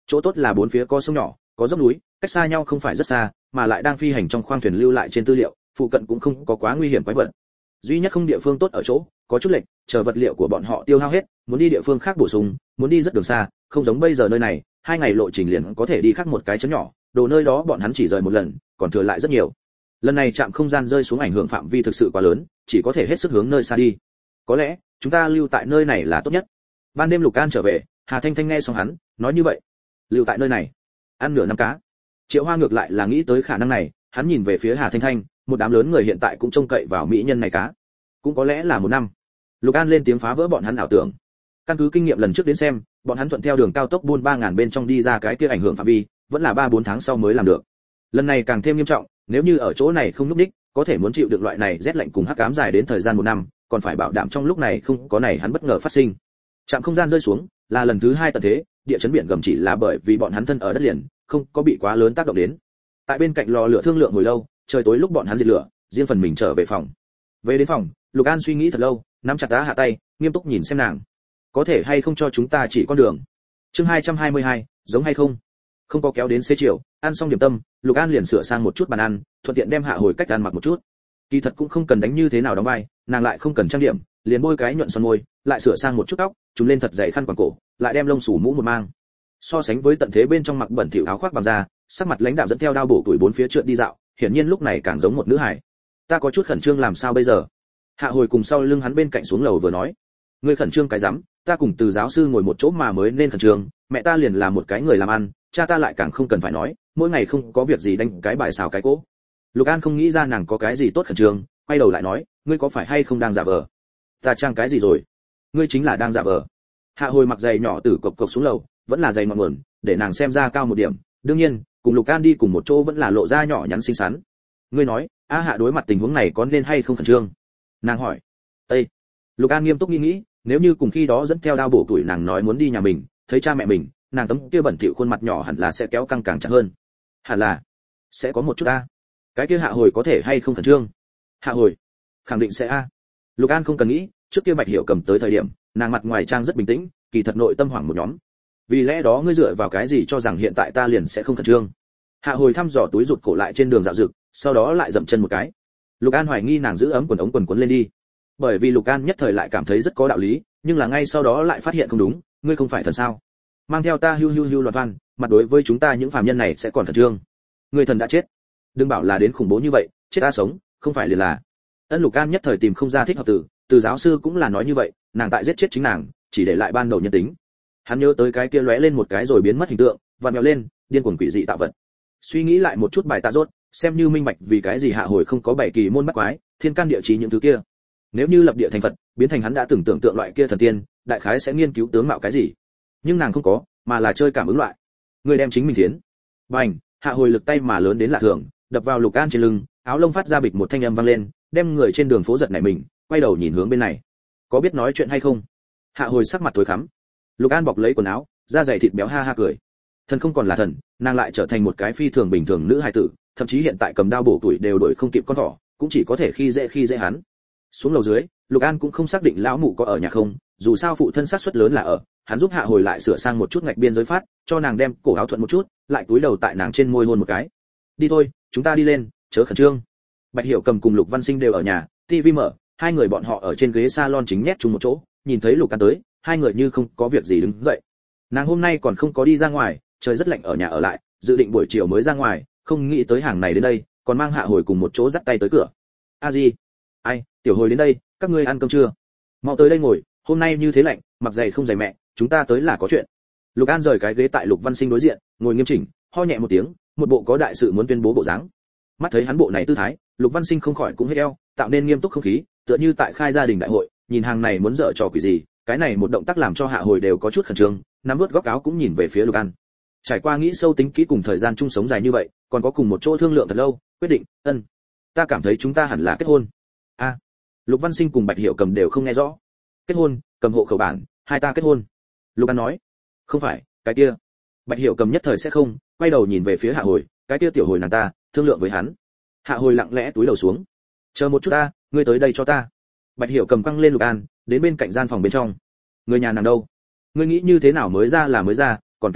chỗ tốt là bốn phía có sông nhỏ, có dốc núi, cách xa nhau không phải rất xa, mà lại đang phi hành trong khoang thuyền lưu lại trên tư liệu, phụ cận cũng không có quá nguy hiểm quái vật. Duy nhất không địa phương tốt ở chỗ, có chút lệch, chờ vật liệu của bọn họ tiêu hao hết, muốn đi địa phương khác bổ sung, muốn đi rất đường xa, không giống bây giờ nơi này, hai ngày lộ trình liền có thể đi khác một cái chấn nhỏ, đồ nơi đó bọn hắn chỉ rời một lần, còn thừa lại rất nhiều. Lần này trạm không gian rơi xuống ảnh hưởng phạm vi thực sự quá lớn, chỉ có thể hết sức hướng nơi xa đi. Có lẽ chúng ta lưu tại nơi này là tốt nhất. Ban đêm Lục An trở về, Hà Thanh Thanh nghe xong hắn nói như vậy, lưu tại nơi này, ăn nửa năm cá. Triệu Hoa ngược lại là nghĩ tới khả năng này, hắn nhìn về phía Hà Thanh Thanh, một đám lớn người hiện tại cũng trông cậy vào mỹ nhân này cá, cũng có lẽ là một năm. Lục An lên tiếng phá vỡ bọn hắn ảo tưởng. Căn cứ kinh nghiệm lần trước đến xem, bọn hắn thuận theo đường cao tốc buôn ba ngàn bên trong đi ra cái kia ảnh hưởng phạm vi, vẫn là ba bốn tháng sau mới làm được. Lần này càng thêm nghiêm trọng, nếu như ở chỗ này không núp đích, có thể muốn chịu được loại này rét lạnh cùng hắc ám dài đến thời gian một năm, còn phải bảo đảm trong lúc này không có này hắn bất ngờ phát sinh. Trạm không gian rơi xuống, là lần thứ hai tận thế, địa chấn biển gầm chỉ là bởi vì bọn hắn thân ở đất liền, không có bị quá lớn tác động đến. Tại bên cạnh lò lửa thương lượng hồi lâu, trời tối lúc bọn hắn diệt lửa, riêng phần mình trở về phòng. Về đến phòng, Lục An suy nghĩ thật lâu, nắm chặt Á Hạ tay, nghiêm túc nhìn xem nàng. Có thể hay không cho chúng ta chỉ con đường? Chương hai trăm hai mươi hai, giống hay không? Không có kéo đến xế chiều, ăn xong điểm tâm, Lục An liền sửa sang một chút bàn ăn, thuận tiện đem Hạ Hồi cách ăn mặc một chút. Kỳ thật cũng không cần đánh như thế nào đóng vai, nàng lại không cần trang điểm, liền bôi cái nhuận son môi, lại sửa sang một chút tóc, trùm lên thật dày khăn quàng cổ, lại đem lông xù mũ một mang. So sánh với tận thế bên trong mặc bẩn thỉu áo khoác bằng da, sắc mặt lãnh đạm dẫn theo đao bổ tuổi bốn phía trượt đi dạo, hiển nhiên lúc này càng giống một nữ hài. Ta có chút khẩn trương làm sao bây giờ? Hạ Hồi cùng sau lưng hắn bên cạnh xuống lầu vừa nói. Ngươi khẩn trương cái rắm, ta cùng Từ giáo sư ngồi một chỗ mà mới nên khẩn trương, mẹ ta liền là một cái người làm ăn, cha ta lại càng không cần phải nói, mỗi ngày không có việc gì đánh cái bài xào cái cỗ. Lục An không nghĩ ra nàng có cái gì tốt khẩn trương, quay đầu lại nói, ngươi có phải hay không đang giả vờ? Ta trang cái gì rồi? Ngươi chính là đang giả vờ. Hạ Hồi mặc giày nhỏ từ cộc cộc xuống lầu, vẫn là giày mọn mượn, để nàng xem ra cao một điểm, đương nhiên, cùng Lục An đi cùng một chỗ vẫn là lộ ra nhỏ nhắn xinh xắn. Ngươi nói, A Hạ đối mặt tình huống này có nên hay không khẩn trương? Nàng hỏi. Ê! Lục An nghiêm túc nghĩ nghĩ, nếu như cùng khi đó dẫn theo đao bổ tuổi nàng nói muốn đi nhà mình, thấy cha mẹ mình, nàng tấm kia bẩn thỉu khuôn mặt nhỏ hẳn là sẽ kéo căng càng chặt hơn. Hẳn là sẽ có một chút a. Cái kia Hạ Hồi có thể hay không khẩn trương? Hạ Hồi, khẳng định sẽ a. Lục An không cần nghĩ, trước kia Bạch Hiểu cầm tới thời điểm, nàng mặt ngoài trang rất bình tĩnh, kỳ thật nội tâm hoảng một nhóm. Vì lẽ đó ngươi dựa vào cái gì cho rằng hiện tại ta liền sẽ không khẩn trương? Hạ Hồi thăm dò túi rụt cổ lại trên đường dạo dực, sau đó lại dậm chân một cái. Lục An hoài nghi nàng giữ ấm quần ống quần quấn lên đi. Bởi vì Lục An nhất thời lại cảm thấy rất có đạo lý, nhưng là ngay sau đó lại phát hiện không đúng, ngươi không phải thần sao? Mang theo ta hưu hưu hưu loạn văn, mặt đối với chúng ta những phàm nhân này sẽ còn khẩn trương. Ngươi thần đã chết. Đừng bảo là đến khủng bố như vậy, chết ta sống, không phải liền là. Ân Lục An nhất thời tìm không ra thích hợp từ, từ giáo sư cũng là nói như vậy, nàng tại giết chết chính nàng, chỉ để lại ban đầu nhân tính. Hắn nhớ tới cái kia lóe lên một cái rồi biến mất hình tượng, vặn vẹo lên, điên cuồng quỷ dị tạo vật. Suy nghĩ lại một chút bài tạ rốt, xem như minh bạch vì cái gì Hạ Hồi không có bảy kỳ môn bắt quái, thiên can địa chí những thứ kia. Nếu như lập địa thành Phật, biến thành hắn đã từng tưởng tượng loại kia thần tiên, đại khái sẽ nghiên cứu tướng mạo cái gì. Nhưng nàng không có, mà là chơi cảm ứng loại. Người đem chính mình thiến. Bành, Hạ Hồi lực tay mà lớn đến lạ thường, đập vào Lục An trên lưng, áo lông phát ra bịch một thanh âm vang lên, đem người trên đường phố giật nảy mình, quay đầu nhìn hướng bên này. Có biết nói chuyện hay không? Hạ Hồi sắc mặt tối khắm. Lục An bọc lấy quần áo, da dày thịt béo ha ha cười. Thần không còn là thần, nàng lại trở thành một cái phi thường bình thường nữ hài tử, thậm chí hiện tại cầm đao bổ tuổi đều đổi không kịp con thỏ, cũng chỉ có thể khi dễ khi dễ hắn. Xuống lầu dưới, Lục An cũng không xác định lão mụ có ở nhà không, dù sao phụ thân xác suất lớn là ở, hắn giúp Hạ Hồi lại sửa sang một chút ngạch biên giới phát, cho nàng đem cổ áo thuận một chút, lại cúi đầu tại nàng trên môi hôn một cái. Đi thôi, chúng ta đi lên, chớ khẩn trương. Bạch Hiểu cầm cùng Lục Văn Sinh đều ở nhà, tivi mở, hai người bọn họ ở trên ghế salon chính nhét chung một chỗ, nhìn thấy Lục An tới, hai người như không có việc gì đứng dậy. Nàng hôm nay còn không có đi ra ngoài, trời rất lạnh ở nhà ở lại, dự định buổi chiều mới ra ngoài, không nghĩ tới hàng này đến đây, còn mang Hạ Hồi cùng một chỗ dắt tay tới cửa. A Di, ai, tiểu Hồi đến đây, các ngươi ăn cơm chưa? Mau tới đây ngồi, hôm nay như thế lạnh, mặc giày không giày mẹ, chúng ta tới là có chuyện. Lục An rời cái ghế tại Lục Văn Sinh đối diện, ngồi nghiêm chỉnh, ho nhẹ một tiếng, một bộ có đại sự muốn tuyên bố bộ dáng. Mắt thấy hắn bộ này tư thái, Lục Văn Sinh không khỏi cũng hết eo, tạo nên nghiêm túc không khí, tựa như tại khai gia đình đại hội, nhìn hàng này muốn dở trò quỷ gì, cái này một động tác làm cho Hạ Hồi đều có chút khẩn trương, nắm vút góc áo cũng nhìn về phía Lục An. Trải qua nghĩ sâu tính kỹ cùng thời gian chung sống dài như vậy, còn có cùng một chỗ thương lượng thật lâu, quyết định, ân, ta cảm thấy chúng ta hẳn là kết hôn. A, à, Lục Văn Sinh cùng Bạch Hiểu cầm đều không nghe rõ. Kết hôn, cầm hộ khẩu bản, hai ta kết hôn. Lục An nói, không phải, cái kia. Bạch Hiểu cầm nhất thời sẽ không, quay đầu nhìn về phía Hạ Hồi, cái kia tiểu Hồi nàng ta, thương lượng với hắn. Hạ Hồi lặng lẽ túi đầu xuống. Chờ một chút ta, ngươi tới đây cho ta. Bạch Hiểu cầm căng lên Lục An, đến bên cạnh gian phòng bên trong. Người nhà nàng đâu? Ngươi nghĩ như thế nào mới ra là mới ra, còn kết hôn,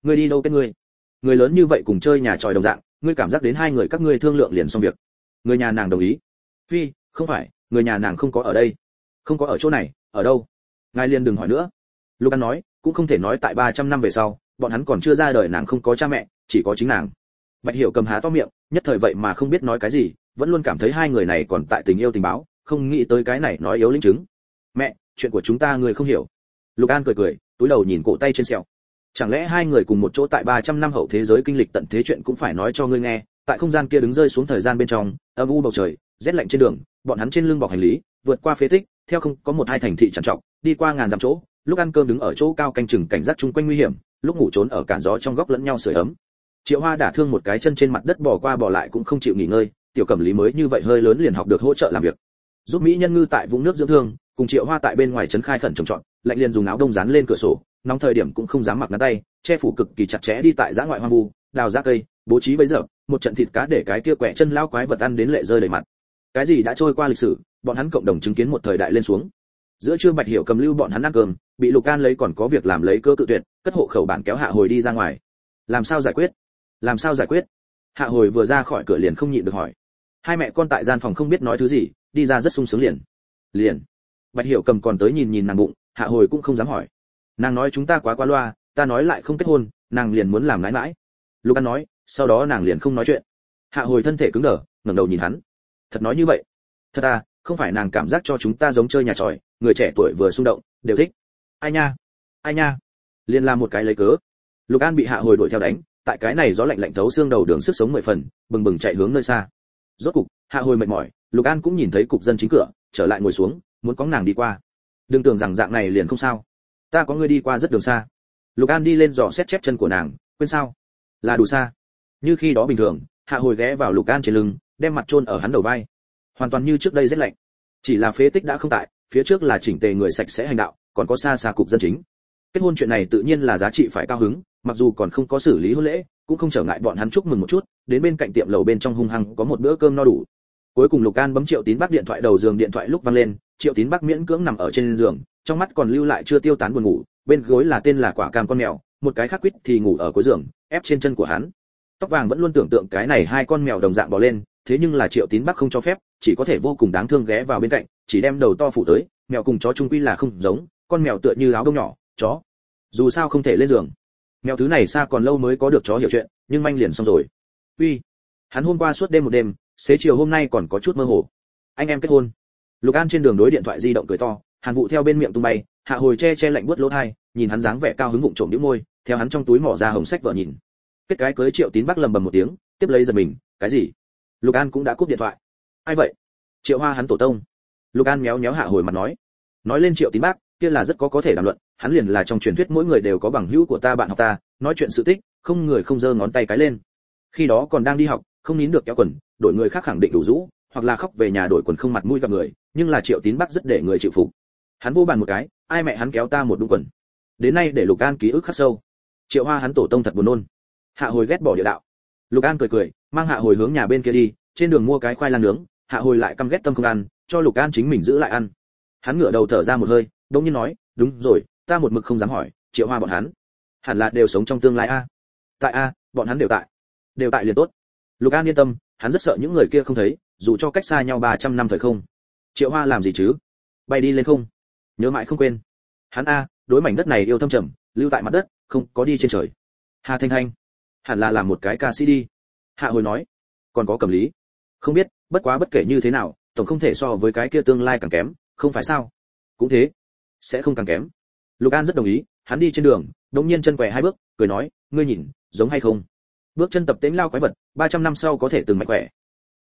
ngươi đi đâu kết ngươi? Người lớn như vậy cùng chơi nhà tròi đồng dạng, ngươi cảm giác đến hai người các ngươi thương lượng liền xong việc. Người nhà nàng đồng ý. Phi, không phải, người nhà nàng không có ở đây. Không có ở chỗ này, ở đâu? Ngài liền đừng hỏi nữa. Lucan nói, cũng không thể nói tại ba trăm năm về sau, bọn hắn còn chưa ra đời nàng không có cha mẹ, chỉ có chính nàng. Bạch Hiểu Cầm há to miệng, nhất thời vậy mà không biết nói cái gì, vẫn luôn cảm thấy hai người này còn tại tình yêu tình báo, không nghĩ tới cái này nói yếu lĩnh chứng. Mẹ, chuyện của chúng ta người không hiểu. Lucan cười cười, túi đầu nhìn cổ tay trên sẹo. Chẳng lẽ hai người cùng một chỗ tại ba trăm năm hậu thế giới kinh lịch tận thế chuyện cũng phải nói cho ngươi nghe, tại không gian kia đứng rơi xuống thời gian bên trong, âm u bầu trời, rét lạnh trên đường, bọn hắn trên lưng bọc hành lý, vượt qua phế tích, theo không có một hai thành thị trằn trọc, đi qua ngàn dặm chỗ, lúc ăn cơm đứng ở chỗ cao canh chừng cảnh giác chung quanh nguy hiểm, lúc ngủ trốn ở cản gió trong góc lẫn nhau sưởi ấm. Triệu Hoa đả thương một cái chân trên mặt đất bò qua bò lại cũng không chịu nghỉ ngơi, tiểu Cẩm Lý mới như vậy hơi lớn liền học được hỗ trợ làm việc. Giúp mỹ nhân ngư tại vũng nước dưỡng thương, cùng Triệu Hoa tại bên ngoài trấn khai khẩn trồng trọt, lạnh liền dùng áo đông dán lên cửa sổ, nóng thời điểm cũng không dám mặc ngắn tay, che phủ cực kỳ chặt chẽ đi tại giã ngoại hoang vu, đào ra cây, bố trí bấy giờ, một trận thịt cá để cái kia quẹ chân lao quái vật ăn đến lệ rơi đầy mặt. Cái gì đã trôi qua lịch sử, bọn hắn cộng đồng chứng kiến một thời đại lên xuống. Giữa trưa Bạch Hiểu Cầm lưu bọn hắn ăn cơm, bị Lục An lấy còn có việc làm lấy cơ cự tuyệt, cất hộ khẩu bản kéo Hạ Hồi đi ra ngoài. Làm sao giải quyết? Làm sao giải quyết? Hạ Hồi vừa ra khỏi cửa liền không nhịn được hỏi. Hai mẹ con tại gian phòng không biết nói thứ gì, đi ra rất sung sướng liền. Liền. Bạch Hiểu Cầm còn tới nhìn nhìn nàng bụng, Hạ Hồi cũng không dám hỏi. Nàng nói chúng ta quá quá loa, ta nói lại không kết hôn, nàng liền muốn làm nãi nãi. Lục An nói, sau đó nàng liền không nói chuyện. Hạ Hồi thân thể cứng đờ, ngẩng đầu nhìn hắn. Thật nói như vậy? Thật à, không phải nàng cảm giác cho chúng ta giống chơi nhà tròi, người trẻ tuổi vừa xung động, đều thích. Ai nha, ai nha, liền làm một cái lấy cớ. Lục An bị Hạ Hồi đuổi theo đánh, tại cái này gió lạnh lạnh thấu xương đầu đường sức sống mười phần, bừng bừng chạy hướng nơi xa. Rốt cục, Hạ Hồi mệt mỏi, Lục An cũng nhìn thấy cục dân chính cửa, trở lại ngồi xuống, muốn có nàng đi qua. Đừng tưởng rằng dạng này liền không sao. Ta có người đi qua rất đường xa. Lục An đi lên dò xét chép chân của nàng, quên sao? Là đủ xa. Như khi đó bình thường, Hạ Hồi ghé vào Lục An trên lưng, đem mặt chôn ở hắn đầu vai. Hoàn toàn như trước đây rất lạnh. Chỉ là phế tích đã không tại, phía trước là chỉnh tề người sạch sẽ hành đạo, còn có xa xa cục dân chính. Kết hôn chuyện này tự nhiên là giá trị phải cao hứng, mặc dù còn không có xử lý hôn lễ, cũng không trở ngại bọn hắn chúc mừng một chút, đến bên cạnh tiệm lầu bên trong hung hăng có một bữa cơm no đủ. Cuối cùng Lục An bấm Triệu Tín Bắc điện thoại đầu giường điện thoại lúc vang lên, Triệu Tín Bắc miễn cưỡng nằm ở trên giường, trong mắt còn lưu lại chưa tiêu tán buồn ngủ, bên gối là tên là quả cam con mèo, một cái khác quýt thì ngủ ở cuối giường, ép trên chân của hắn. Tóc vàng vẫn luôn tưởng tượng cái này hai con mèo đồng dạng bò lên, thế nhưng là Triệu Tín Bắc không cho phép, chỉ có thể vô cùng đáng thương ghé vào bên cạnh, chỉ đem đầu to phủ tới, mèo cùng chó chung quy là không giống, con mèo tựa như áo đông nhỏ, chó dù sao không thể lên giường. Mèo thứ này xa còn lâu mới có được chó hiểu chuyện, nhưng manh liền xong rồi. Uy, hắn hôm qua suốt đêm một đêm, xế chiều hôm nay còn có chút mơ hồ. Anh em kết hôn. Lục An trên đường đối điện thoại di động cười to, Hàn Vũ theo bên miệng tung bay, Hạ Hồi che che lạnh buốt lỗ tai, nhìn hắn dáng vẻ cao hứng vụng trộm nhếch môi, theo hắn trong túi mỏ ra hồng sách vợ nhìn. Kết cái cưới Triệu Tín Bắc lầm bầm một tiếng, tiếp lấy giật mình, cái gì? Lục An cũng đã cúp điện thoại. Ai vậy? Triệu Hoa hắn tổ tông. Lục An méo méo Hạ Hồi mặt nói. Nói lên Triệu Tín Bắc, kia là rất có có thể đàm luận, hắn liền là trong truyền thuyết mỗi người đều có bằng hữu của ta bạn học ta, nói chuyện sự tích, không người không giơ ngón tay cái lên. Khi đó còn đang đi học, không nín được kéo quần, đổi người khác khẳng định đủ rũ, hoặc là khóc về nhà đổi quần không mặt mũi gặp người, nhưng là Triệu Tín Bắc rất để người chịu phục. Hắn vô bàn một cái, ai mẹ hắn kéo ta một đung quần. Đến nay để Lục An ký ức khắc sâu. Triệu Hoa hắn tổ tông thật buồn nôn. Hạ Hồi ghét bỏ địa đạo. Lục An cười cười, mang Hạ Hồi hướng nhà bên kia đi, trên đường mua cái khoai lang nướng, Hạ Hồi lại căm ghét tâm không ăn, cho Lục An chính mình giữ lại ăn. Hắn ngửa đầu thở ra một hơi, đống nhiên nói, đúng rồi, ta một mực không dám hỏi, Triệu Hoa bọn hắn hẳn là đều sống trong tương lai a. Tại a, bọn hắn đều tại. Đều tại liền tốt. Lục An yên tâm, hắn rất sợ những người kia không thấy, dù cho cách xa nhau ba trăm năm thời không. Triệu Hoa làm gì chứ? Bay đi lên không? Nhớ mãi không quên. Hắn a, đối mảnh đất này yêu thâm trầm, lưu tại mặt đất, không có đi trên trời. Hà Thanh Thanh, hẳn là làm một cái ca sĩ đi. Hạ Hồi nói, còn có Cẩm Lý. Không biết, bất quá bất kể như thế nào, tổng không thể so với cái kia tương lai càng kém, không phải sao? Cũng thế, sẽ không càng kém. Lục An rất đồng ý, hắn đi trên đường, đống nhiên chân quẹ hai bước, cười nói, ngươi nhìn, giống hay không? Bước chân tập tễnh lao quái vật, ba trăm năm sau có thể từng mạnh khỏe,